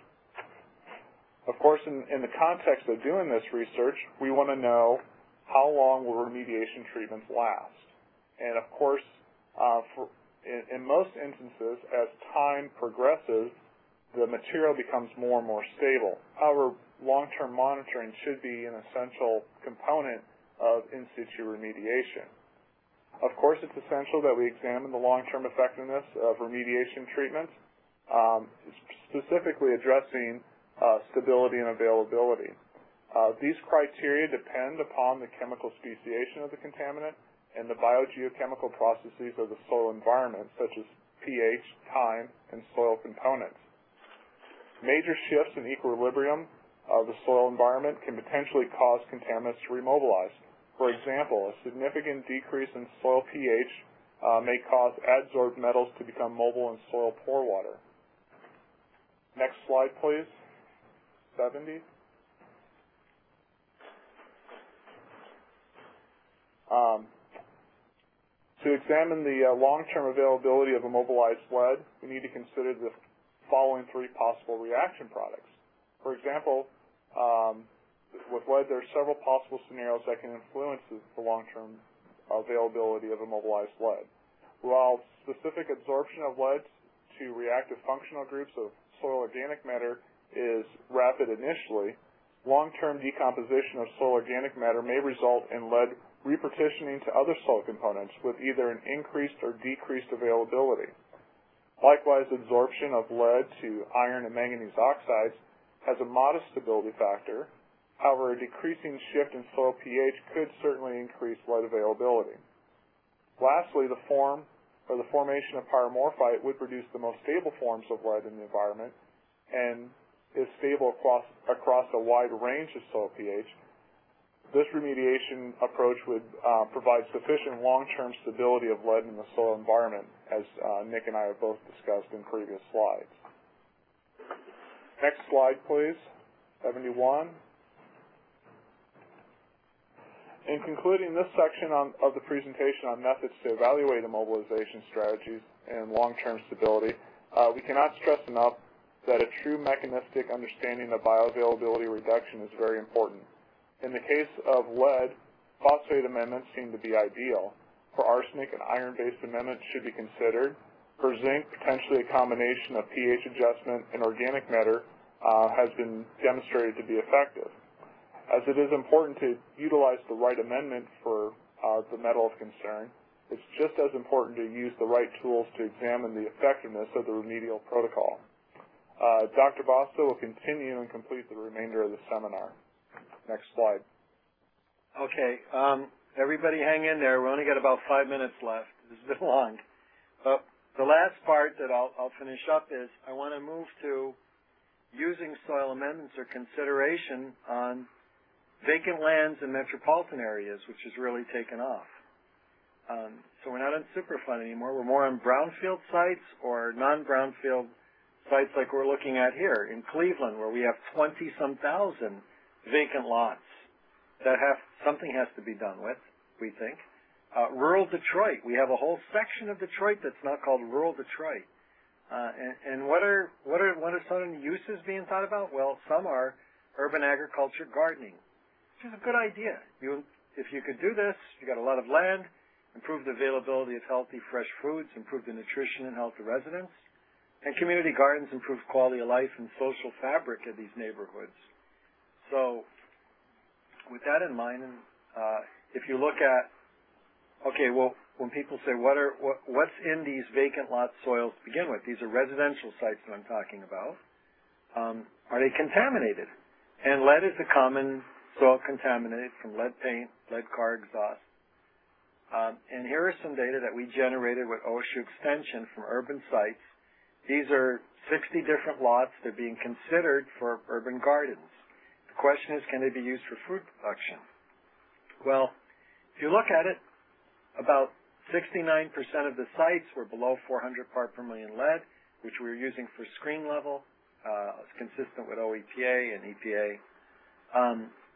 Of course, in, in the context of doing this research, we want to know how long will remediation treatments last. And of course, uh, for, in, in most instances, as time progresses, the material becomes more and more stable. However, long-term monitoring should be an essential component of in situ remediation. Of course, it's essential that we examine the long-term effectiveness of remediation treatments, um, specifically addressing uh, stability and availability. Uh, these criteria depend upon the chemical speciation of the contaminant and the biogeochemical processes of the soil environment, such as pH, time, and soil components. Major shifts in equilibrium of the soil environment can potentially cause contaminants to remobilize. For example, a significant decrease in soil pH uh, may cause adsorbed metals to become mobile in soil pore water. Next slide, please. seventy. Um, to examine the uh, long-term availability of immobilized lead, we need to consider the following three possible reaction products. For example, um, with lead, there are several possible scenarios that can influence the long-term availability of immobilized lead. While specific absorption of lead to reactive functional groups of soil organic matter is rapid initially, long-term decomposition of soil organic matter may result in lead repartitioning to other soil components with either an increased or decreased availability. Likewise, absorption of lead to iron and manganese oxides has a modest stability factor. However, a decreasing shift in soil pH could certainly increase lead availability. Lastly, the form or the formation of pyromorphite would produce the most stable forms of lead in the environment and is stable across, across a wide range of soil pH. This remediation approach would uh, provide sufficient long-term stability of lead in the soil environment, as uh, Nick and I have both discussed in previous slides. Next slide, please. seventy-one. In concluding this section on, of the presentation on methods to evaluate immobilization strategies and long-term stability, uh, we cannot stress enough that a true mechanistic understanding of bioavailability reduction is very important. In the case of lead, phosphate amendments seem to be ideal. For arsenic, an iron-based amendment should be considered. For zinc, potentially a combination of pH adjustment and organic matter uh, has been demonstrated to be effective. As it is important to utilize the right amendment for uh, the metal of concern, it's just as important to use the right tools to examine the effectiveness of the remedial protocol. Uh, Doctor Bosto will continue and complete the remainder of the seminar. Next slide.
Okay, um, everybody hang in there. We only got about five minutes left. This has been long. But the last part that I'll, I'll finish up is I want to move to using soil amendments or consideration on vacant lands in metropolitan areas, which has really taken off. Um, so we're not on Superfund anymore. We're more on brownfield sites or non-brownfield sites like we're looking at here in Cleveland, where we have twenty-some thousand vacant lots that have something has to be done with, we think. Uh, rural Detroit, we have a whole section of Detroit that's not called rural Detroit. Uh, and, and what are what are what are some uses being thought about? Well, some are urban agriculture, gardening. Which is a good idea. You, if you could do this, you got a lot of land, improve the availability of healthy, fresh foods, improve the nutrition and health of residents, and community gardens improve quality of life and social fabric of these neighborhoods. So, with that in mind, uh, if you look at, okay, well, when people say what are what, what's in these vacant lot soils to begin with, these are residential sites that I'm talking about. Um, are they contaminated? And lead is a common soil contaminated from lead paint, lead car exhaust. Um, and here are some data that we generated with O S U Extension from urban sites. These are sixty different lots. They're being considered for urban gardens. The question is, can they be used for food production? Well, if you look at it, about sixty-nine percent of the sites were below four hundred part per million lead, which we were using for screen level. Uh, it's consistent with O E P A and E P A. Um,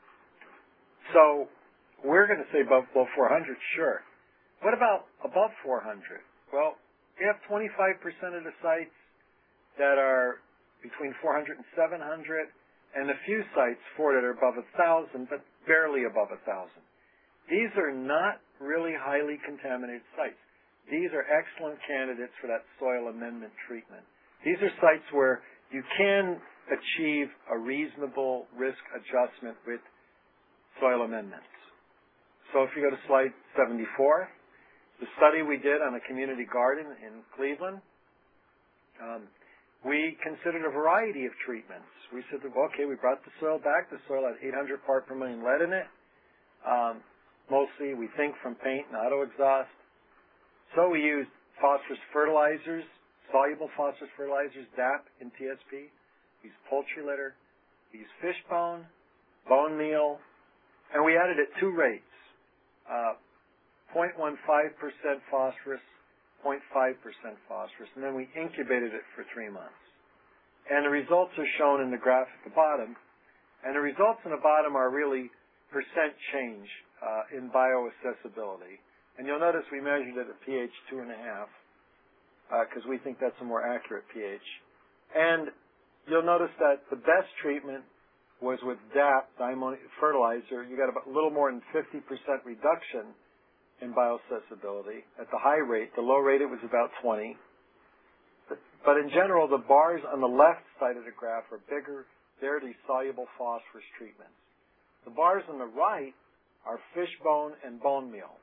So we're going to say above, below four hundred, sure. What about above four hundred? Well, we have twenty-five percent of the sites that are between four hundred and seven hundred, and a few sites, four that are above one thousand, but barely above one thousand. These are not really highly contaminated sites. These are excellent candidates for that soil amendment treatment. These are sites where you can achieve a reasonable risk adjustment with soil amendments. So if you go to slide seventy-four, the study we did on a community garden in Cleveland, um, we considered a variety of treatments. We said, okay, we brought the soil back. The soil had eight hundred part per million lead in it, um, mostly, we think, from paint and auto exhaust. So we used phosphorus fertilizers, soluble phosphorus fertilizers, D A P and T S P. We used poultry litter. We used fish bone, bone meal, and we added at two rates, uh, zero point one five percent phosphorus, zero point five percent phosphorus, and then we incubated it for three months. And the results are shown in the graph at the bottom. And the results in the bottom are really percent change uh, in bioaccessibility. And you'll notice we measured it at pH two and a half because uh, we think that's a more accurate pH. And you'll notice that the best treatment was with D A P, diammonium fertilizer. You got about a little more than fifty percent reduction in bioaccessibility at the high rate. The low rate, it was about twenty. But, but in general, the bars on the left side of the graph are bigger. They're the soluble phosphorus treatments. The bars on the right are fish bone and bone meal.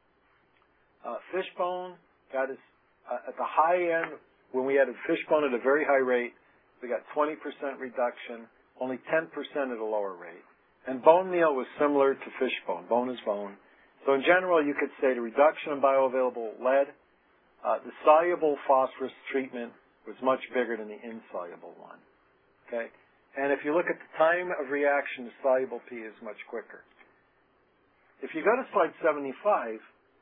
Uh, fish bone got us uh, at the high end, when we added fish bone at a very high rate, we got twenty percent reduction. Only ten percent at a lower rate. And bone meal was similar to fish bone. Bone is bone. So in general, you could say the reduction in bioavailable lead, uh, the soluble phosphorus treatment was much bigger than the insoluble one. Okay? And if you look at the time of reaction, the soluble P is much quicker. If you go to slide seventy-five,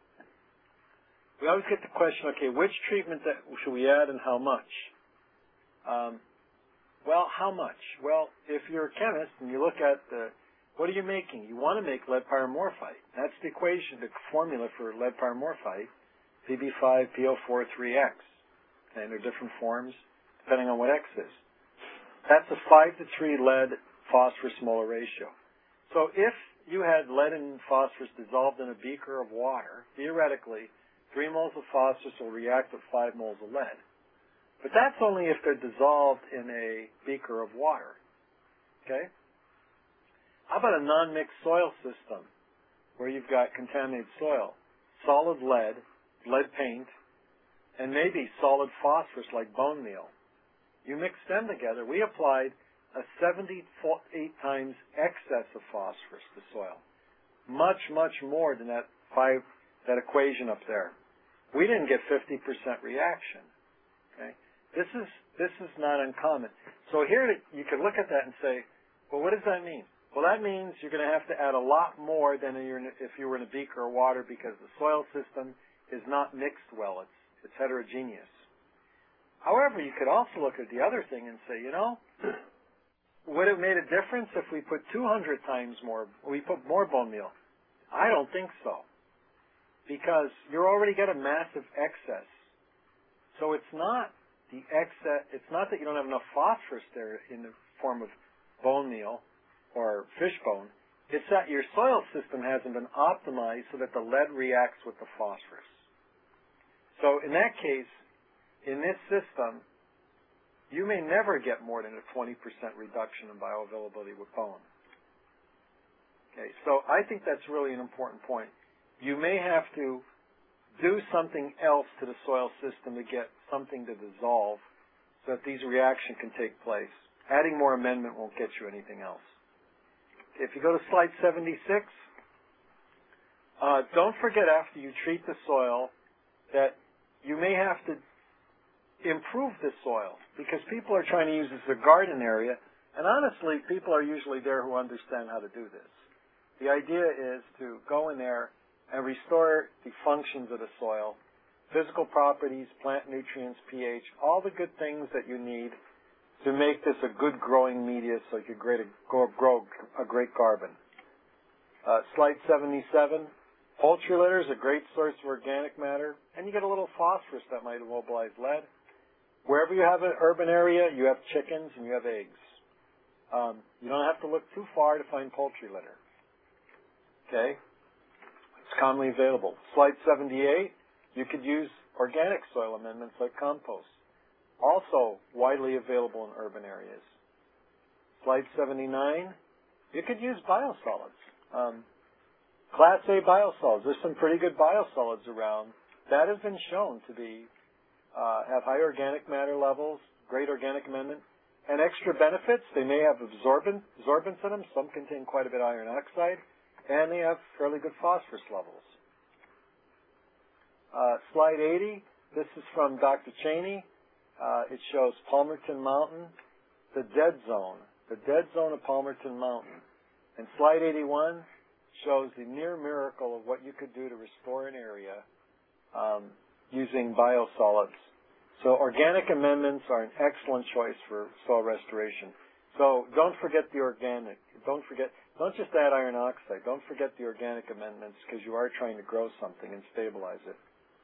we always get the question, okay, which treatment that should we add and how much? Um, Well, how much? Well, if you're a chemist and you look at the, what are you making? You want to make lead pyromorphite. That's the equation, the formula for lead pyromorphite, P b five P O four three X. And there are different forms depending on what X is. That's a five to three lead phosphorus molar ratio. So if you had lead and phosphorus dissolved in a beaker of water, theoretically, three moles of phosphorus will react with five moles of lead. But that's only if they're dissolved in a beaker of water. Okay? How about a non-mixed soil system where you've got contaminated soil, solid lead, lead paint, and maybe solid phosphorus like bone meal? You mix them together. We applied a seventy-eight times excess of phosphorus to soil. Much, much more than that five, that equation up there. We didn't get fifty percent reaction. Okay? This is, this is not uncommon. So here you could look at that and say, well, what does that mean? Well, that means you're going to have to add a lot more than if you were in a beaker of water because the soil system is not mixed well. It's, it's heterogeneous. However, you could also look at the other thing and say, you know, would it have made a difference if we put two hundred times more, we put more bone meal? I don't think so. Because you already get a massive excess. So it's not the excess, it's not that you don't have enough phosphorus there in the form of bone meal or fish bone. It's that your soil system hasn't been optimized so that the lead reacts with the phosphorus. So in that case, in this system, you may never get more than a twenty percent reduction in bioavailability with bone. Okay, so I think that's really an important point. You may have to do something else to the soil system to get something to dissolve so that these reactions can take place. Adding more amendment won't get you anything else. If you go to slide seventy-six, uh, don't forget after you treat the soil that you may have to improve the soil because people are trying to use this as a garden area, and honestly, people are usually there who understand how to do this. The idea is to go in there and restore the functions of the soil, physical properties, plant nutrients, pH, all the good things that you need to make this a good growing media so you can grow, grow a great carbon. Uh, slide seventy-seven, poultry litter is a great source of organic matter, and you get a little phosphorus that might immobilize lead. Wherever you have an urban area, you have chickens and you have eggs. Um, you don't have to look too far to find poultry litter. Okay? It's commonly available. Slide seventy-eight, you could use organic soil amendments like compost. Also widely available in urban areas. Slide seventy-nine, you could use biosolids. Um, Class A biosolids. There's some pretty good biosolids around that have been shown to be uh, have high organic matter levels, great organic amendment, and extra benefits. They may have absorbent, absorbents in them. Some contain quite a bit of iron oxide, and they have fairly good phosphorus levels. Uh, slide eighty, this is from Doctor Cheney. Uh, it shows Palmerton Mountain, the dead zone, the dead zone of Palmerton Mountain. And slide eighty-one shows the near miracle of what you could do to restore an area um, using biosolids. So organic amendments are an excellent choice for soil restoration. So don't forget the organic. Don't forget, don't just add iron oxide. Don't forget the organic amendments because you are trying to grow something and stabilize it.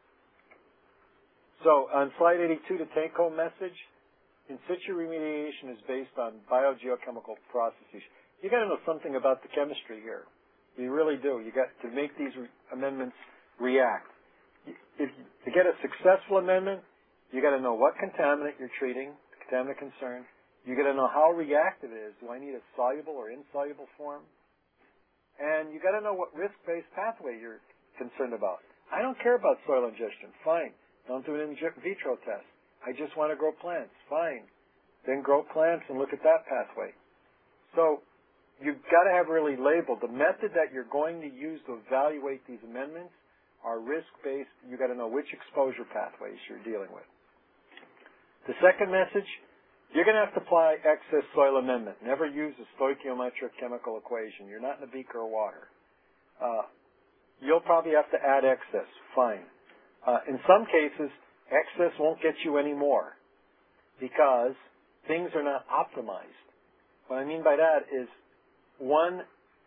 So on slide eighty-two, the take-home message, in situ remediation is based on biogeochemical processes. You got to know something about the chemistry here. You really do. You got to make these re amendments react. If, to get a successful amendment, you got to know what contaminant you're treating, the contaminant concern. You got to know how reactive it is. Do I need a soluble or insoluble form? And you got to know what risk-based pathway you're concerned about. I don't care about soil ingestion. Fine. Don't do an in vitro test. I just want to grow plants. Fine. Then grow plants and look at that pathway. So you've got to have really labeled. The method that you're going to use to evaluate these amendments are risk-based. You've got to know which exposure pathways you're dealing with. The second message, you're going to have to apply excess soil amendment. Never use a stoichiometric chemical equation. You're not in a beaker of water. Uh, you'll probably have to add excess. Fine. Uh, in some cases, excess won't get you any more because things are not optimized. What I mean by that is, one,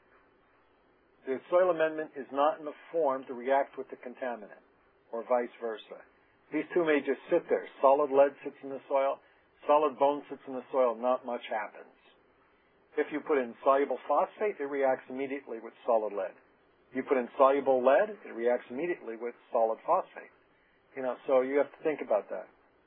the soil amendment is not in a form to react with the contaminant, or vice versa. These two may just sit there. Solid lead sits in the soil, solid bone sits in the soil, not much happens. If you put in soluble phosphate, it reacts immediately with solid lead. You put in soluble lead, it reacts immediately with solid phosphate. You know, so you have to think about that.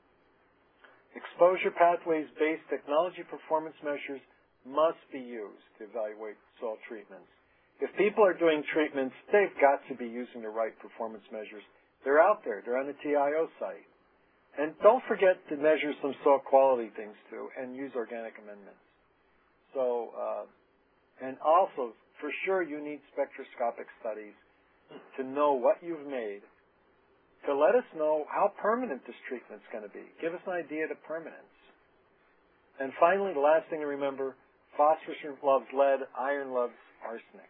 Exposure pathways-based technology performance measures must be used to evaluate soil treatments. If people are doing treatments, they've got to be using the right performance measures. They're out there. They're on the T I O site. And don't forget to measure some soil quality things, too, and use organic amendments. So, uh, and also, for sure, you need spectroscopic studies to know what you've made, to let us know how permanent this treatment's going to be. Give us an idea of the permanence. And finally, the last thing to remember, phosphorus loves lead, iron loves arsenic.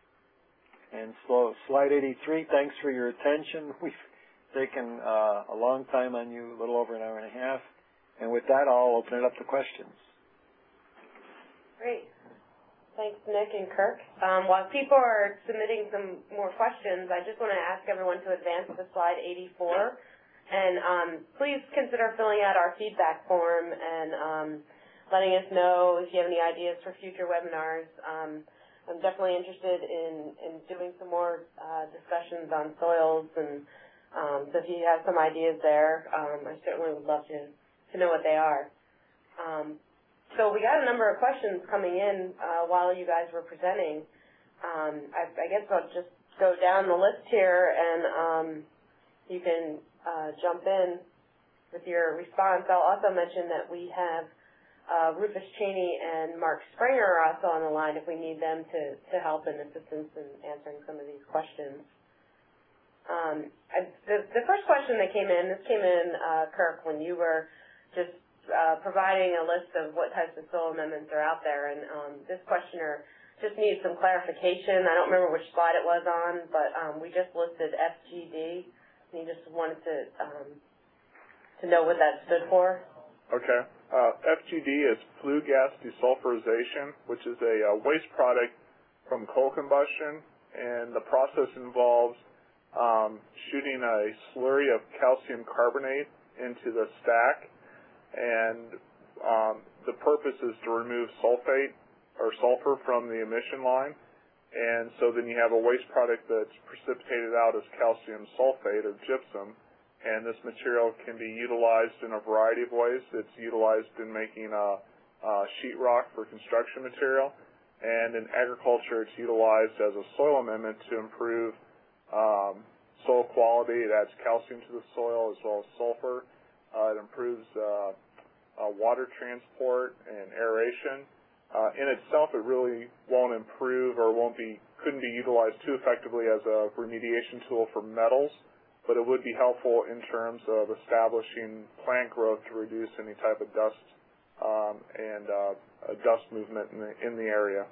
And so, slide eighty-three, thanks for your attention. We've taken uh, a long time on you, a little over an hour and a half. And with that, I'll open it up to questions.
Great. Thanks, Nick and Kirk. Um, while people are submitting some more questions, I just want to ask everyone to advance to slide eighty-four. And um, please consider filling out our feedback form and um, letting us know if you have any ideas for future webinars. Um, I'm definitely interested in, in doing some more uh, discussions on soils, and um, so if you have some ideas there, um, I certainly would love to, to know what they are. Um, So we got a number of questions coming in uh, while you guys were presenting. Um, I, I guess I'll just go down the list here, and um, you can uh, jump in with your response. I'll also mention that we have uh, Rufus Cheney and Mark Springer are also on the line if we need them to, to help in assistance in answering some of these questions. Um, I, the, the first question that came in, this came in, uh, Kirk, when you were just Uh, providing a list of what types of soil amendments are out there, and um, this questioner just needs some clarification. I don't remember which slide it was on, but um, we just listed F G D, and he just wanted to um, to know what that stood for.
Okay. Uh, F G D is flue gas desulfurization, which is a uh, waste product from coal combustion, and the process involves um, shooting a slurry of calcium carbonate into the stack. And um, the purpose is to remove sulfate or sulfur from the emission line. And so then you have a waste product that's precipitated out as calcium sulfate or gypsum. And this material can be utilized in a variety of ways. It's utilized in making a, a sheetrock for construction material. And in agriculture, it's utilized as a soil amendment to improve um, soil quality. It adds calcium to the soil as well as sulfur. Uh, it improves uh, uh, water transport and aeration. Uh, in itself, it really won't improve or won't be, couldn't be utilized too effectively as a remediation tool for metals, but it would be helpful in terms of establishing plant growth to reduce any type of dust um, and uh, dust movement in the, in the area.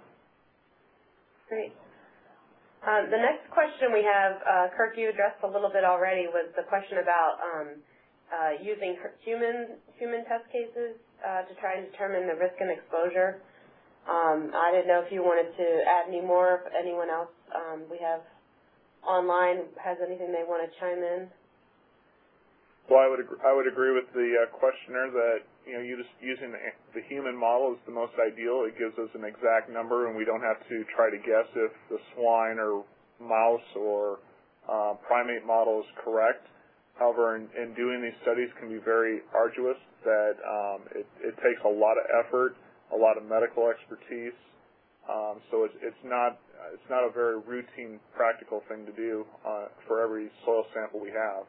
Great. Um, the next question we have, uh, Kirk, you addressed a little bit already, was the question about um, Uh, using human human test cases uh, to try and determine the risk and exposure. Um, I didn't know if you wanted to add any more. If anyone else um, we have online has anything they want to chime in.
Well, I would agree, I would agree with the uh, questioner that you know you just using the, the human model is the most ideal. It gives us an exact number, and we don't have to try to guess if the swine or mouse or uh, primate model is correct. However, in, in doing these studies can be very arduous, that um, it, it takes a lot of effort, a lot of medical expertise, um, so it's, it's, not, it's not a very routine, practical thing to do uh, for every soil sample we have.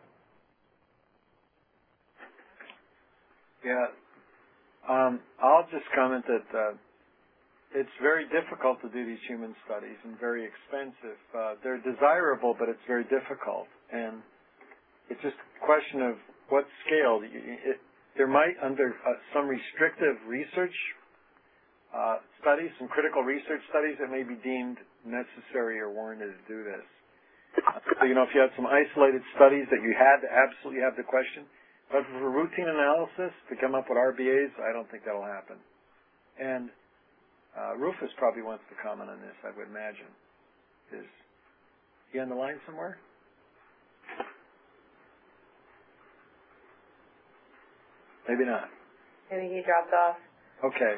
Yeah, um, I'll just comment that uh, it's very difficult to do these human studies and very expensive. Uh, they're desirable, but it's very difficult. And it's just a question of what scale. It, it, there might, under uh, some restrictive research uh, studies, some critical research studies, that may be deemed necessary or warranted to do this. Uh, so, you know, if you had some isolated studies that you had to absolutely have the question, But for routine analysis, to come up with R B As, I don't think that'll happen. And uh, Rufus probably wants to comment on this, I would imagine. Is he on the line somewhere? Maybe not.
Maybe he dropped off.
Okay.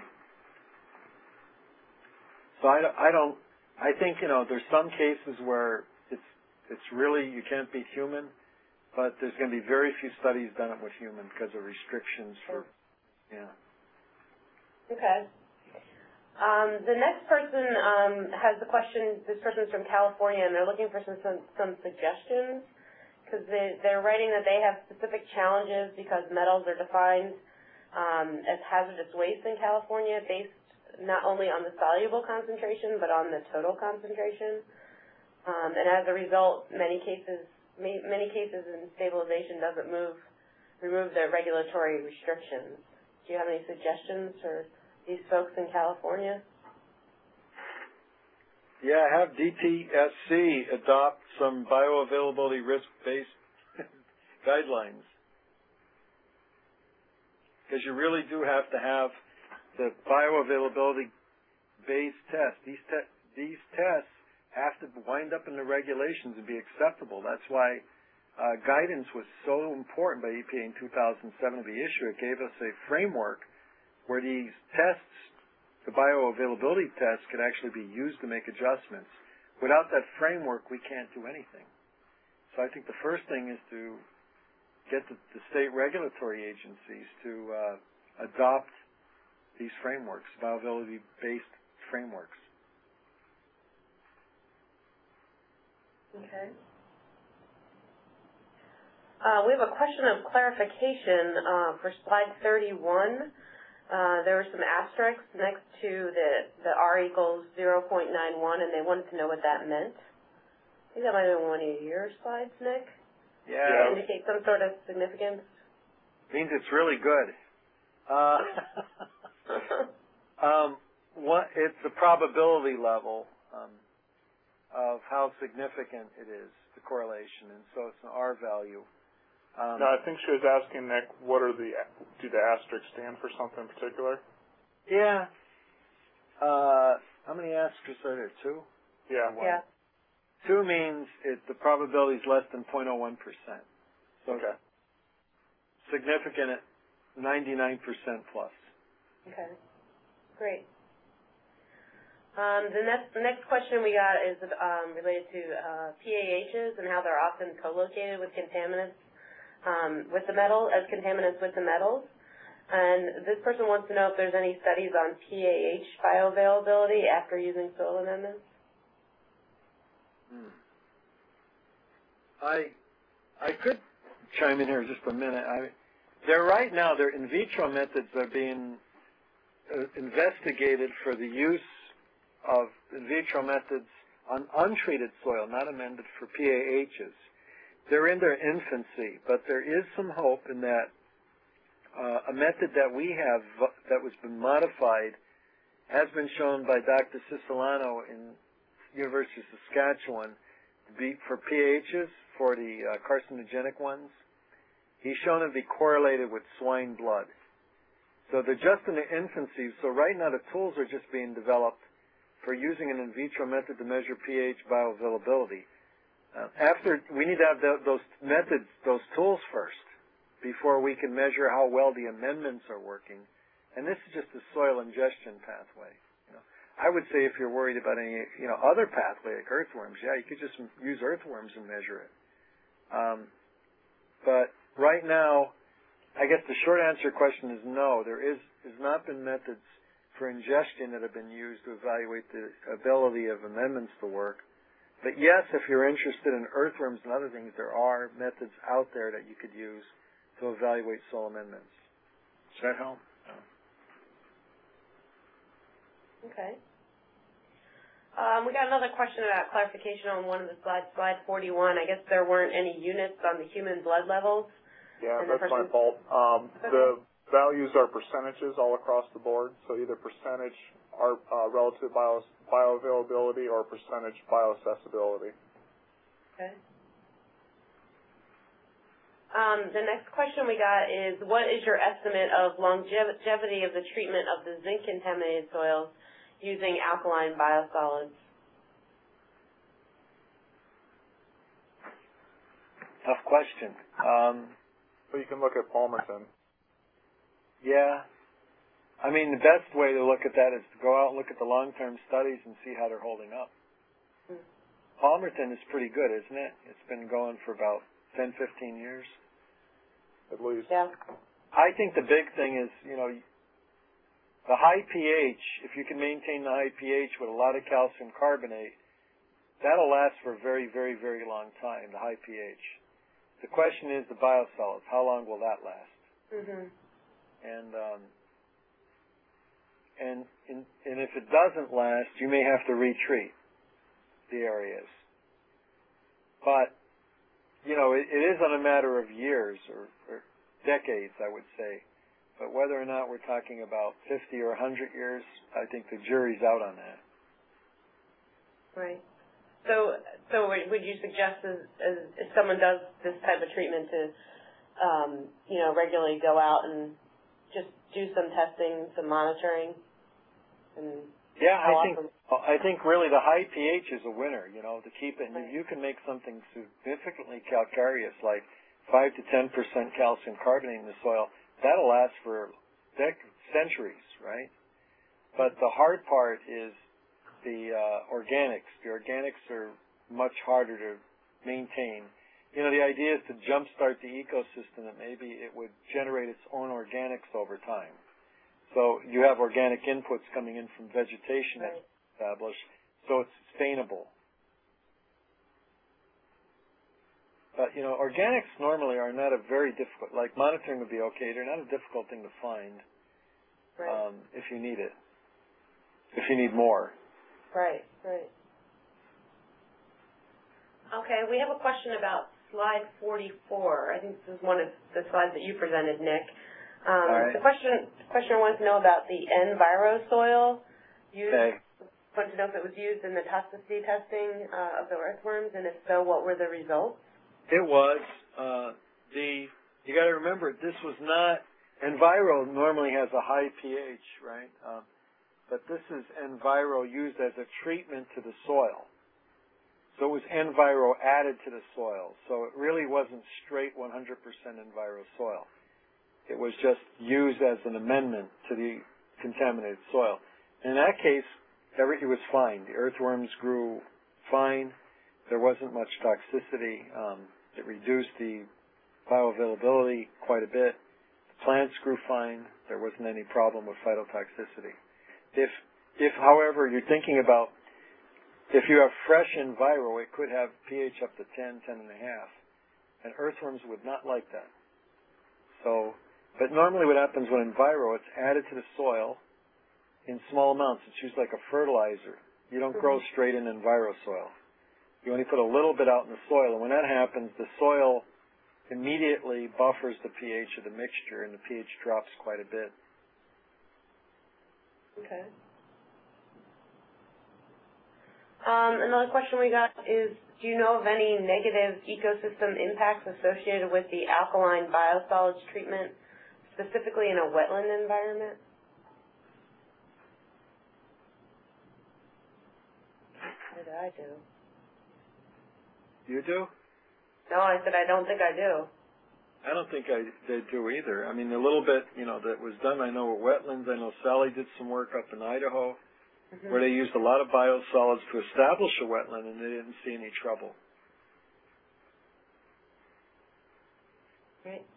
So I, I don't, I think, you know, there's some cases where it's, it's really, you can't beat human, but there's going to be very few studies done with human because of restrictions for, yeah.
Okay. Um, the next person um, has a question. This person's from California, and they're looking for some, some, some suggestions because they, they're writing that they have specific challenges because metals are defined um, as hazardous waste in California based not only on the soluble concentration but on the total concentration. Um, and as a result, many cases, many cases in stabilization doesn't move, remove the regulatory restrictions. Do you have any suggestions for these folks in California?
Yeah, have D T S C adopt some bioavailability risk-based guidelines. Because you really do have to have the bioavailability-based test. These, te these tests have to wind up in the regulations and be acceptable. That's why uh, guidance was so important by E P A in two thousand seven to be issued. It gave us a framework where these tests, the bioavailability tests, could actually be used to make adjustments. Without that framework, we can't do anything. So I think the first thing is to get the, the state regulatory agencies to uh, adopt these frameworks, bioavailability-based frameworks.
Okay. Uh, we have a question of clarification uh, for slide thirty-one. Uh, there were some asterisks next to the, the R equals zero point nine one, and they wanted to know what that meant. I think that might have been one of your slides, Nick.
Yeah.
To indicate some sort of significance.
Means it's really good. Uh, um, what, it's the probability level um, of how significant it is, the correlation, and so it's an R value. Um,
no, I think she was asking, Nick, what are the, do the asterisks stand for something in particular?
Yeah. Uh, how many asterisks are there? Two?
Yeah.
Yeah.
Two means it, the probability is less than zero point zero one percent. So
okay.
Significant at ninety-nine percent plus.
Okay. Great. Um, the next, the next question we got is um, related to uh, P A Hs and how they're often co-located with contaminants. Um, with the metal, as contaminants with the metals. And this person wants to know if there's any studies on P A H bioavailability after using soil amendments.
Hmm. I I could chime in here just a minute. I, there right now, their in vitro methods are being uh, investigated for the use of in vitro methods on untreated soil, not amended, for P A Hs. They're in their infancy, but there is some hope in that uh, a method that we have that was been modified has been shown by Doctor Siciliano in University of Saskatchewan to be for P Hs, for the uh, carcinogenic ones. He's shown it to be correlated with swine blood. So they're just in the infancy. So right now the tools are just being developed for using an in vitro method to measure pH bioavailability. Uh, after, we need to have the, those methods, those tools first, before we can measure how well the amendments are working. And this is just a soil ingestion pathway. You know, I would say if you're worried about any, you know, other pathway like earthworms, yeah, you could just use earthworms and measure it. Um, but right now, I guess the short answer question is no. There is has not been methods for ingestion that have been used to evaluate the ability of amendments to work. But yes, if you're interested in earthworms and other things, there are methods out there that you could use to evaluate soil amendments. Does that help?
Okay. Um, we got another question about clarification on one of the slides, slide forty-one. I guess there weren't any units on the human blood levels.
Yeah, that's my fault. Um, okay. The values are percentages all across the board, so either percentage are uh, relative bio, bioavailability or percentage bioaccessibility.
Okay. Um, the next question we got is, what is your estimate of longevity of the treatment of the zinc-contaminated soils using alkaline biosolids?
Tough question. Um,
So you can look at Palmerton.
yeah. I mean, the best way to look at that is to go out and look at the long-term studies and see how they're holding up.
Hmm.
Palmerton is pretty good, isn't it? It's been going for about ten, fifteen years.
At least.
Yeah.
I think the big thing is, you know, the high pH, if you can maintain the high pH with a lot of calcium carbonate, that'll last for a very, very, very long time, the high pH. The question is the biosolids. How long will that last?
Mm-hmm.
And um, and in, and if it doesn't last, you may have to retreat the areas. But you know, it, it is on a matter of years or, or decades, I would say. But whether or not we're talking about fifty or a hundred years, I think the jury's out on that.
Right. So, so would you suggest, as, as if someone does this type of treatment, to, um, you know, regularly go out and just do some testing, some monitoring, and
yeah, I think
often?
I think really the high pH is a winner. You know, to keep it,
Right.
you can make something significantly calcareous, like five to ten percent calcium carbonate in the soil. That'll last for dec- centuries, right? But the hard part is the uh, organics. The organics are much harder to maintain. You know, the idea is to jumpstart the ecosystem, that maybe it would generate its own organics over time. So you have organic inputs coming in from vegetation
Right.
that's established, so it's sustainable. But, you know, organics normally are not a very difficult, like monitoring would be okay. They're not a difficult thing to find
Right.
um, if you need it, if you need more.
Right, right. Okay, we have a question about slide forty-four. I think this is one of the slides that you presented, Nick. Um,
All right.
The question, the questioner wants to know about the Enviro soil. Used,
Okay.
wanted to know if it was used in the toxicity testing uh, of the earthworms, and if so, what were the results?
It was. Uh, the you got to remember, this was not. Enviro normally has a high pH, right? Uh, but this is Enviro used as a treatment to the soil. So it was Enviro added to the soil. So it really wasn't straight one hundred percent Enviro soil. It was just used as an amendment to the contaminated soil. In that case, everything was fine. The earthworms grew fine. There wasn't much toxicity. Um, it reduced the bioavailability quite a bit. The plants grew fine. There wasn't any problem with phytotoxicity. If, if, however, you're thinking about, if you have fresh Enviro, it could have pH up to ten, ten and a half, and earthworms would not like that. So, but normally what happens when Enviro, it's added to the soil in small amounts. It's used like a fertilizer. You don't grow straight in Enviro soil. You only put a little bit out in the soil, and when that happens, the soil immediately buffers the pH of the mixture, and the pH drops quite a bit.
Okay. Um, another question we got is, do you know of any negative ecosystem impacts associated with the alkaline biosolids treatment, specifically in a wetland environment? What did I do?
You do?
No, I said I don't think I do.
I don't think I they do either. I mean, the little bit, you know, that was done, I know at wetlands. I know Sally did some work up in Idaho
Mm-hmm.
where they used a lot of biosolids to establish a wetland, and they didn't see any trouble.
Right.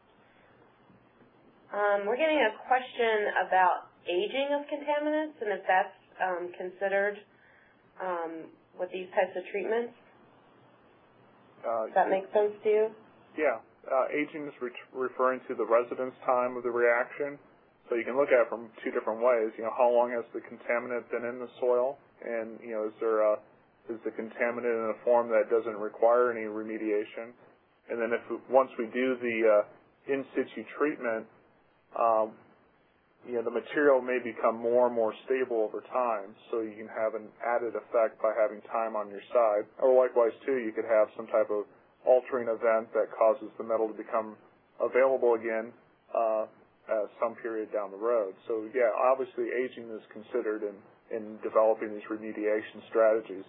Um, we're getting a question about aging of contaminants and if that's um, considered um, with these types of treatments.
Uh,
Does that make sense to you?
Yeah. Uh, aging is re- referring to the residence time of the reaction. So you can look at it from two different ways. You know, how long has the contaminant been in the soil, and you know, is there a, is the contaminant in a form that doesn't require any remediation? And then if once we do the uh, in situ treatment, um, you know, the material may become more and more stable over time. So you can have an added effect by having time on your side. Or likewise too, you could have some type of altering event that causes the metal to become available again uh, at some period down the road. So yeah, obviously aging is considered in, in developing these remediation strategies.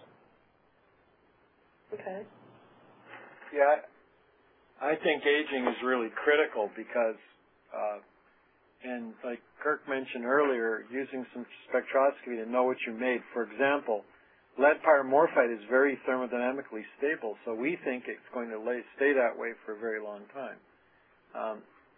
Okay.
Yeah, I think aging is really critical because, uh, and like Kirk mentioned earlier, using some spectroscopy to know what you made. For example, lead pyromorphite is very thermodynamically stable, so we think it's going to lay, stay that way for a very long time. Um,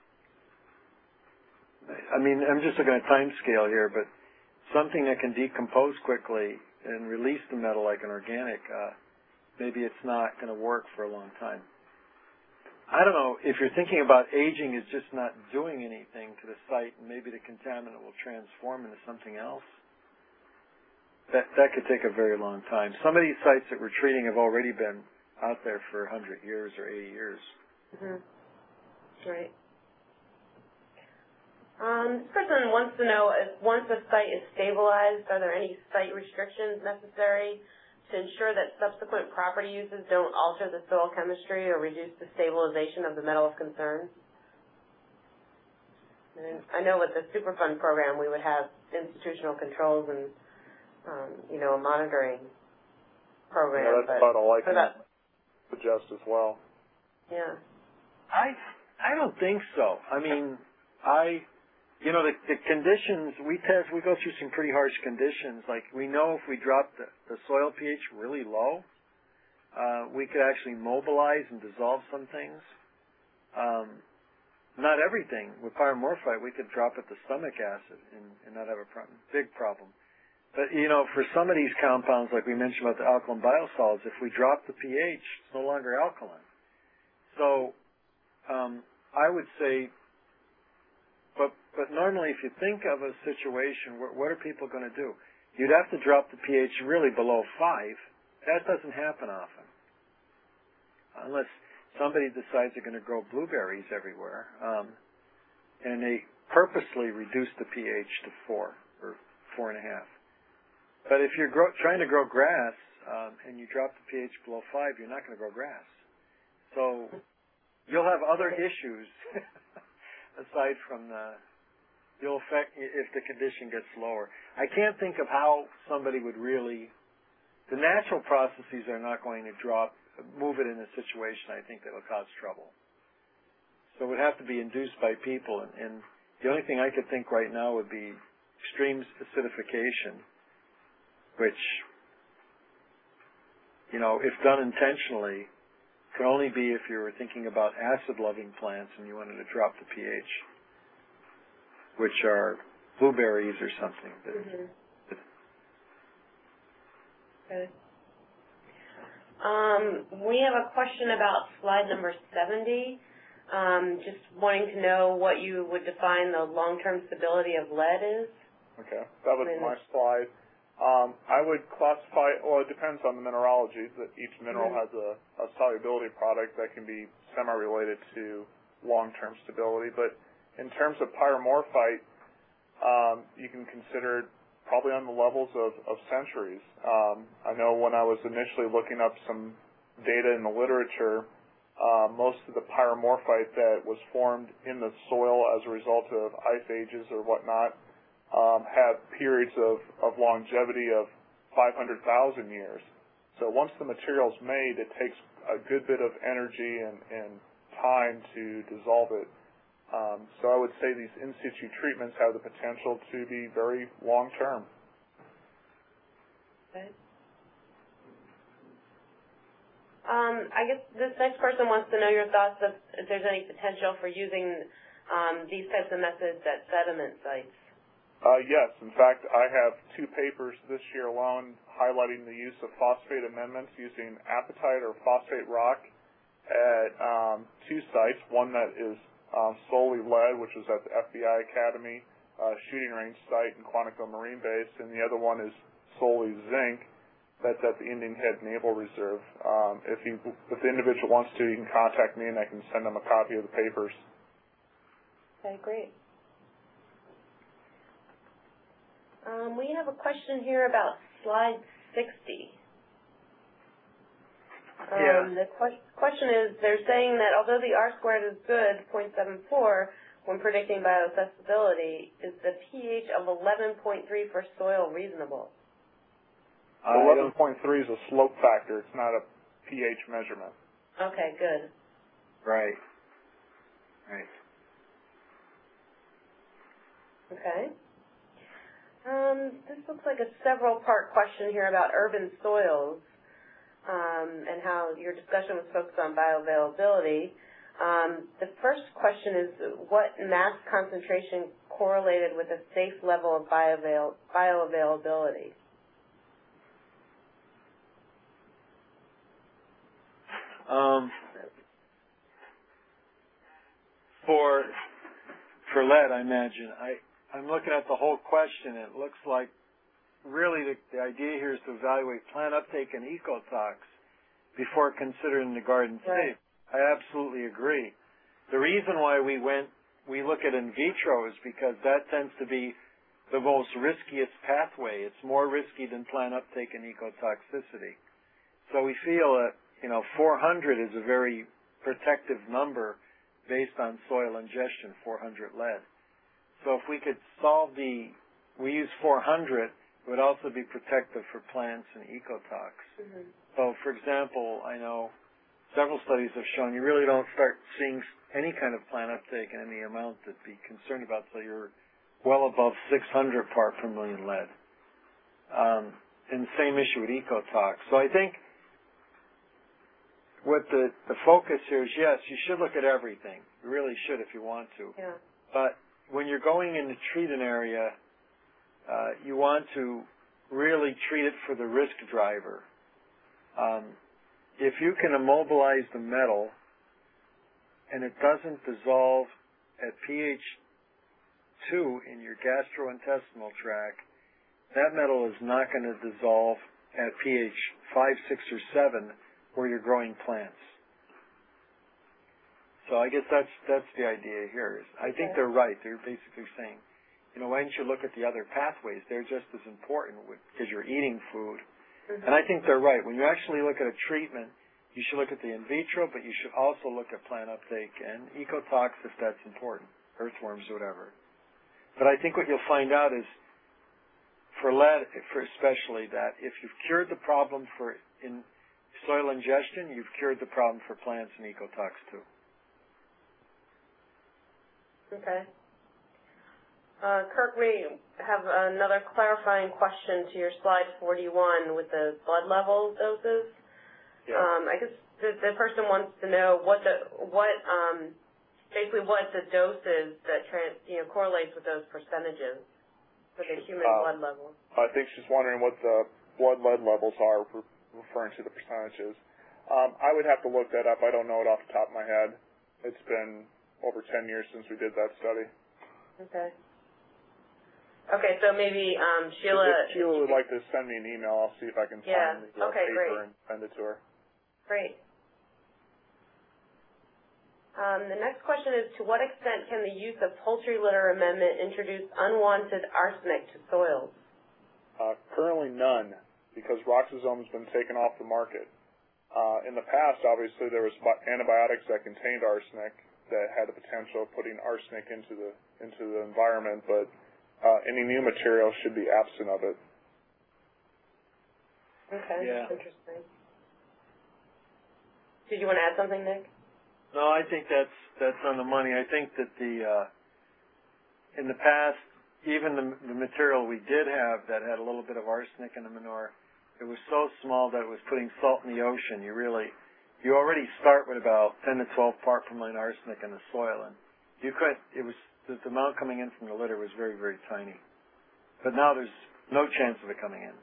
I mean, I'm just looking at time scale here, but something that can decompose quickly and release the metal like an organic, uh, maybe it's not going to work for a long time. I don't know, if you're thinking about aging is just not doing anything to the site and maybe the contaminant will transform into something else, that, that could take a very long time. Some of these sites that we're treating have already been out there for one hundred years or eighty years.
Mm-hmm. Right. Um, this person wants to know, if once a site is stabilized, are there any site restrictions necessary to ensure that subsequent property uses don't alter the soil chemistry or reduce the stabilization of the metal of concern? And I know with the Superfund program we would have institutional controls and, um, you know, a monitoring program.
Yeah, that's about all I can that, suggest as well.
Yeah.
I I don't think so. I mean, I... You know, the, the conditions, we test, we go through some pretty harsh conditions. Like, we know if we drop the, the soil pH really low, uh, we could actually mobilize and dissolve some things. Um, not everything. With pyromorphite, we could drop it to stomach acid and, and not have a problem, big problem. But, you know, for some of these compounds, like we mentioned about the alkaline biosolids, if we drop the pH, it's no longer alkaline. So, um, I would say, But, but normally if you think of a situation, where, what are people going to do? You'd have to drop the pH really below five. That doesn't happen often. Unless somebody decides they're going to grow blueberries everywhere. Um, and they purposely reduce the pH to four or four and a half. But if you're grow, trying to grow grass um, and you drop the pH below five, you're not going to grow grass. So you'll have other issues aside from the, you'll affect if the condition gets lower. I can't think of how somebody would really, the natural processes are not going to drop, move it in a situation I think that will cause trouble. So it would have to be induced by people, and, and the only thing I could think right now would be extreme acidification, which, you know, if done intentionally, could only be if you were thinking about acid-loving plants and you wanted to drop the pH, which are blueberries or something.
Mm-hmm. Okay. Um, we have a question about slide number seventy. Um, just wanting to know what you would define the long-term stability of lead is.
Okay, that was my slide. Um, I would classify, well, it depends on the mineralogy. That each mineral mm-hmm. has a, a solubility product that can be semi-related to long-term stability. But in terms of pyromorphite, um, you can consider it probably on the levels of, of centuries. Um, I know when I was initially looking up some data in the literature, uh, most of the pyromorphite that was formed in the soil as a result of ice ages or whatnot Um, have periods of, of longevity of five hundred thousand years. So once the material's made, it takes a good bit of energy and, and time to dissolve it. Um, so I would say these in situ treatments have the potential to be very long-term.
Okay. Um, I guess this next person wants to know your thoughts of if there's any potential for using um, these types of methods at sediment sites.
Uh, yes. In fact, I have two papers this year alone highlighting the use of phosphate amendments using apatite or phosphate rock at um, two sites. One that is um, solely lead, which was at the F B I Academy uh, shooting range site in Quantico Marine Base, and the other one is solely zinc. That's at the Indian Head Naval Reserve. Um, if, you, if the individual wants to, you can contact me and I can send them a copy of the papers.
Okay, great. Um, we have a question here about slide sixty. Um,
Yeah.
The que- question is, they're saying that although the R squared is good, zero point seven four, when predicting bioaccessibility, is the pH of eleven point three for soil reasonable?
eleven point three is a slope factor. It's not a pH measurement.
Okay, good.
Right. Right.
Okay. Um, this looks like a several-part question here about urban soils um, and how your discussion was focused on bioavailability. Um, the first question is, what mass concentration correlated with a safe level of bioavail bioavailability?
Um, for for lead, I imagine. I I'm looking at the whole question. It looks like really the, the idea here is to evaluate plant uptake and ecotox before considering the garden safe. I absolutely agree. The reason why we went we look at in vitro is because that tends to be the most riskiest pathway. It's more risky than plant uptake and ecotoxicity. So we feel that you know four hundred is a very protective number based on soil ingestion, four hundred lead. So if we could solve the, we use four hundred, it would also be protective for plants and ecotox.
Mm-hmm.
So for example, I know several studies have shown you really don't start seeing any kind of plant uptake in any amount to be concerned about till you're well above six hundred part per million lead. Um, and the same issue with ecotox. So I think what the, the focus here is, yes, you should look at everything. You really should if you want to.
Yeah.
But when you're going in to treat an area, uh, you want to really treat it for the risk driver. Um, if you can immobilize the metal and it doesn't dissolve at pH two in your gastrointestinal tract, that metal is not going to dissolve at pH five, six, or seven where you're growing plants. So I guess that's that's the idea here. Is I think they're right. They're basically saying, you know, why don't you look at the other pathways? They're just as important because you're eating food.
Mm-hmm.
And I think they're right. When you actually look at a treatment, you should look at the in vitro, but you should also look at plant uptake and ecotox if that's important, earthworms or whatever. But I think what you'll find out is, for lead, for especially, that if you've cured the problem for in soil ingestion, you've cured the problem for plants and ecotox too.
Okay. Uh, Kirk, we have another clarifying question to your slide forty-one with the blood level doses.
Yeah.
Um, I guess the, the person wants to know what the what um, basically what the dose is that trans, you know correlates with those percentages for the human
uh,
blood level.
I think she's wondering what the blood lead levels are, re referring to the percentages. Um, I would have to look that up. I don't know it off the top of my head. It's been over ten years since we did that study.
Okay. Okay, so maybe um, Sheila...
If Sheila would like to send me an email, I'll see if I can
Yeah.
find the uh,
Okay,
paper
great.
and send it to her.
Great. Um, the next question is, to what extent can the use of poultry litter amendment introduce unwanted arsenic to soils?
Uh, currently none, because Roxazome has been taken off the market. Uh, in the past, obviously, there was antibiotics that contained arsenic that had the potential of putting arsenic into the into the environment, but uh, any new material should be absent of it.
Okay,
Yeah.
interesting. Did you want to add something, Nick?
No, I think that's that's on the money. I think that the uh, in the past, even the, the material we did have that had a little bit of arsenic in the manure, it was so small that it was putting salt in the ocean. You really, you already start with about ten to twelve part per million arsenic in the soil, and you could. It was the, the amount coming in from the litter was very, very tiny. But now there's no chance of it coming in.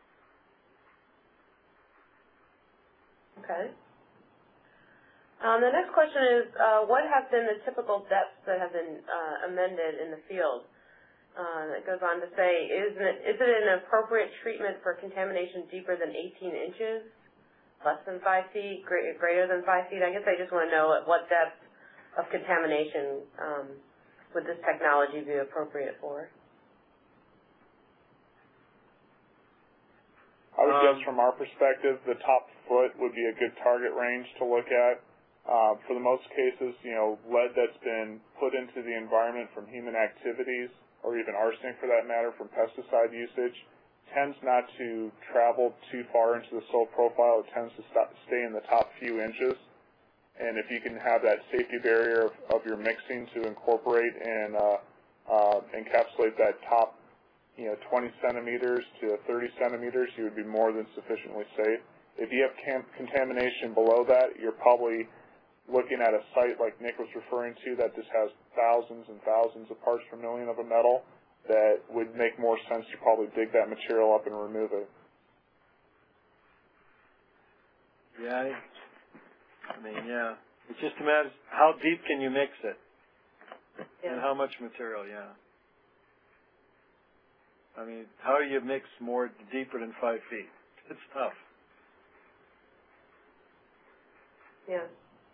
Okay. Um, the next question is, uh, what have been the typical depths that have been uh, amended in the field? Uh, it goes on to say, is it, is it an appropriate treatment for contamination deeper than eighteen inches, less than five feet, greater, greater than five feet? I guess I just want to know at what depth of contamination um, would this technology be appropriate for?
I would
Um,
just from our perspective, the top foot would be a good target range to look at. Uh, for the most cases, you know, lead that's been put into the environment from human activities, or even arsenic for that matter, from pesticide usage, tends not to travel too far into the soil profile. It tends to stop, stay in the top few inches. And if you can have that safety barrier of, of your mixing to incorporate and uh, uh, encapsulate that top, you know, twenty centimeters to thirty centimeters, you would be more than sufficiently safe. If you have cam- contamination below that, you're probably looking at a site like Nick was referring to that just has thousands and thousands of parts per million of a metal that would make more sense to probably dig that material up and remove it.
Yeah, I mean, yeah. It's just a matter of how deep can you mix it,
Yeah.
and how much material, yeah. I mean, how do you mix more deeper than five feet? It's tough.
Yeah.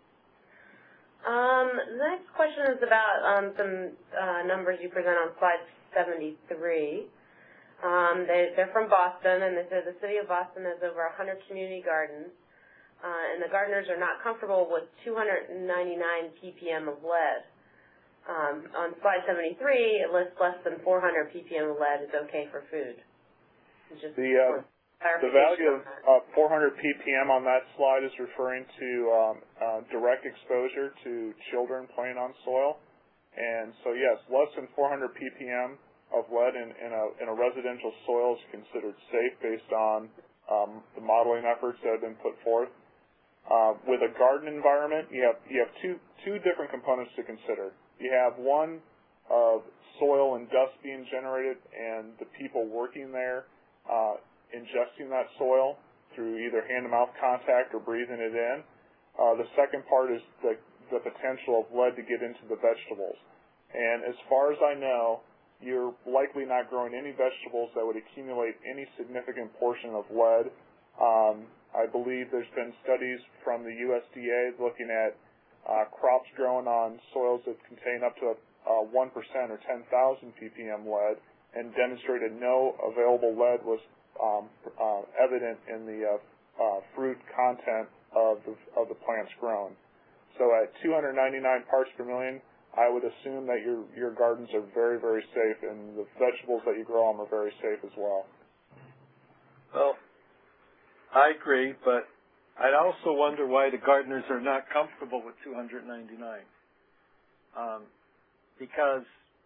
Um, the next question is about um, some uh, numbers you present on slide seventy-three. Um, they, they're from Boston, and they said the city of Boston has over one hundred community gardens, uh, and the gardeners are not comfortable with two hundred ninety-nine p p m of lead. Um, on slide seventy-three, it lists less than four hundred p p m of lead is okay for food. It's just
The, uh, the value of uh, four hundred p p m on that slide is referring to um, uh, direct exposure to children playing on soil. And so, yes, less than four hundred p p m of lead in, in, a, in a residential soil is considered safe based on um, the modeling efforts that have been put forth. Uh, with a garden environment, you have, you have two, two different components to consider. You have one of soil and dust being generated and the people working there uh, ingesting that soil through either hand-to-mouth contact or breathing it in. Uh, the second part is the, the potential of lead to get into the vegetables. And as far as I know, you're likely not growing any vegetables that would accumulate any significant portion of lead. Um, I believe there's been studies from the U S D A looking at uh, crops grown on soils that contain up to uh, one percent or ten thousand p p m lead and demonstrated no available lead was Um, uh, evident in the uh, uh, fruit content of the, of the plants grown. So at two hundred ninety-nine parts per million, I would assume that your your gardens are very, very safe, and the vegetables that you grow them are very safe as well.
Well, I agree, but I'd also wonder why the gardeners are not comfortable with two hundred ninety-nine. Um, because,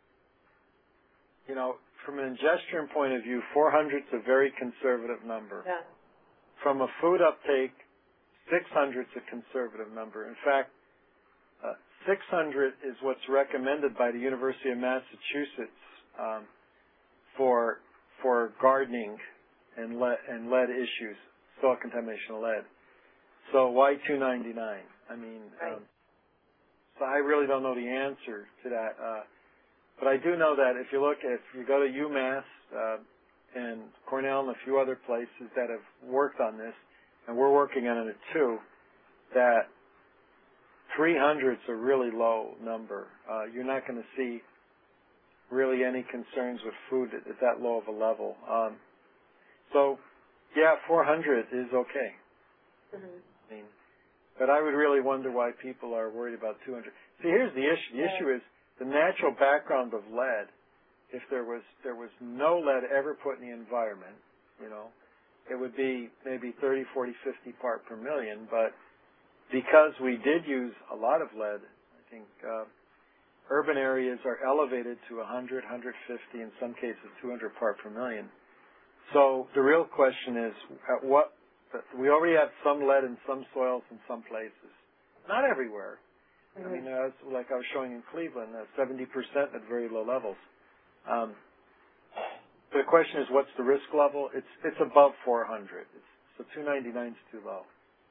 you know, from an ingestion point of view, four hundred is a very conservative number.
Yeah.
From a food uptake, six hundred is a conservative number. In fact, uh, six hundred is what's recommended by the University of Massachusetts um, for for gardening and lead, and lead issues, soil contamination of lead. So why two ninety-nine? I mean,
Right.
um, so I really don't know the answer to that. Uh, But I do know that if you look, if you go to UMass uh, and Cornell and a few other places that have worked on this, and we're working on it too, that three hundred is a really low number. Uh, you're not going to see really any concerns with food at, at that low of a level. Um, so, yeah, four hundred is okay.
Mm-hmm.
I mean, but I would really wonder why people are worried about two hundred. See, here's the issue. The
Yeah.
issue is the natural background of lead. If there was there was no lead ever put in the environment, you know, it would be maybe thirty, forty, fifty part per million. But because we did use a lot of lead, I think uh, urban areas are elevated to one hundred, one hundred fifty, in some cases two hundred part per million. So the real question is, at what we already have some lead in some soils in some places, not everywhere. I mean, uh, like I was showing in Cleveland, uh, seventy percent at very low levels. Um, the question is, what's the risk level? It's it's above four hundred. It's, so two ninety-nine is too low.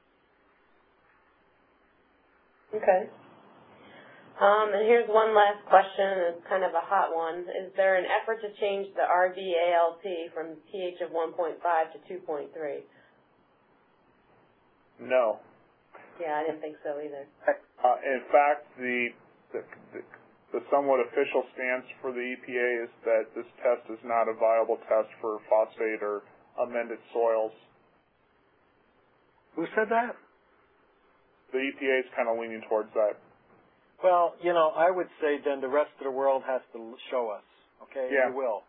Okay. Um, and here's one last question. It's kind of a hot one. Is there an effort to change the R V A L T from pH of one point five to two point three?
No.
Yeah, I didn't think so either.
Uh, in fact, the, the, the, the somewhat official stance for the E P A is that this test is not a viable test for phosphate or amended soils.
Who said that?
The E P A is kind of leaning towards that.
Well, you know, I would say then the rest of the world has to show us, okay?
Yeah.
You will.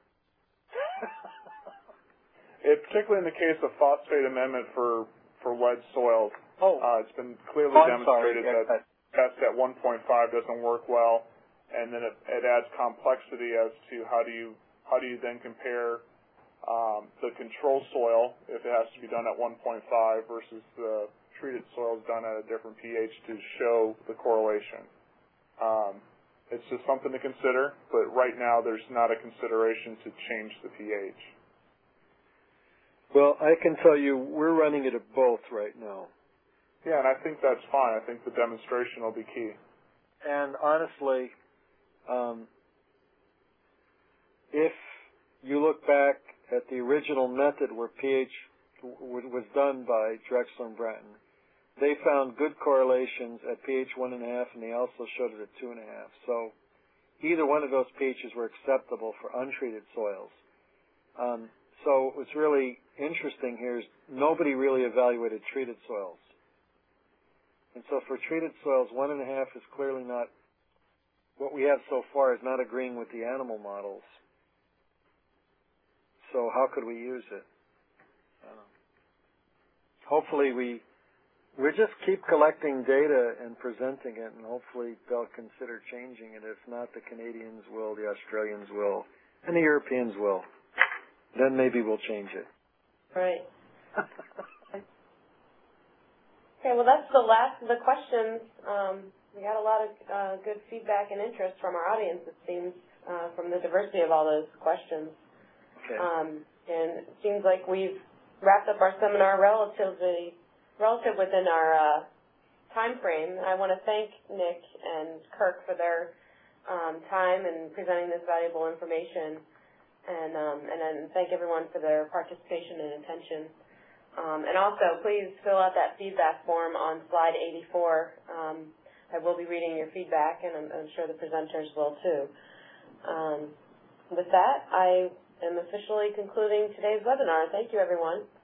It, particularly in the case of phosphate amendment for, for lead soils,
oh.
uh, it's been clearly
oh,
demonstrated
sorry.
that test at one point five doesn't work well, and then it, it adds complexity as to how do you how do you then compare um, the control soil, if it has to be done at one point five, versus the treated soils done at a different pH to show the correlation. Um, it's just something to consider, but right now there's not a consideration to change the pH.
Well, I can tell you we're running it at both right now.
Yeah, and I think that's fine. I think the demonstration will be key.
And honestly, um, if you look back at the original method where pH w was done by Drexler and Bratton, they found good correlations at pH one and a half, and they also showed it at two and a half. So either one of those pHs were acceptable for untreated soils. Um, so what's really interesting here is nobody really evaluated treated soils. And so for treated soils, one and a half is clearly not, what we have so far is not agreeing with the animal models. So how could we use it? I don't know. Hopefully we, we just keep collecting data and presenting it, and hopefully they'll consider changing it. If not, the Canadians will, the Australians will, and the Europeans will. Then maybe we'll change it.
Right. Okay, well, that's the last of the questions. Um, we got a lot of uh, good feedback and interest from our audience, it seems, uh, from the diversity of all those questions.
Okay.
Um, and it seems like we've wrapped up our seminar relatively, relative within our uh, time frame. I want to thank Nick and Kirk for their um, time in presenting this valuable information, and um, and then thank everyone for their participation and attention. Um, and also, please fill out that feedback form on slide eighty-four. Um, I will be reading your feedback, and I'm, I'm sure the presenters will too. Um, with that, I am officially concluding today's webinar. Thank you, everyone.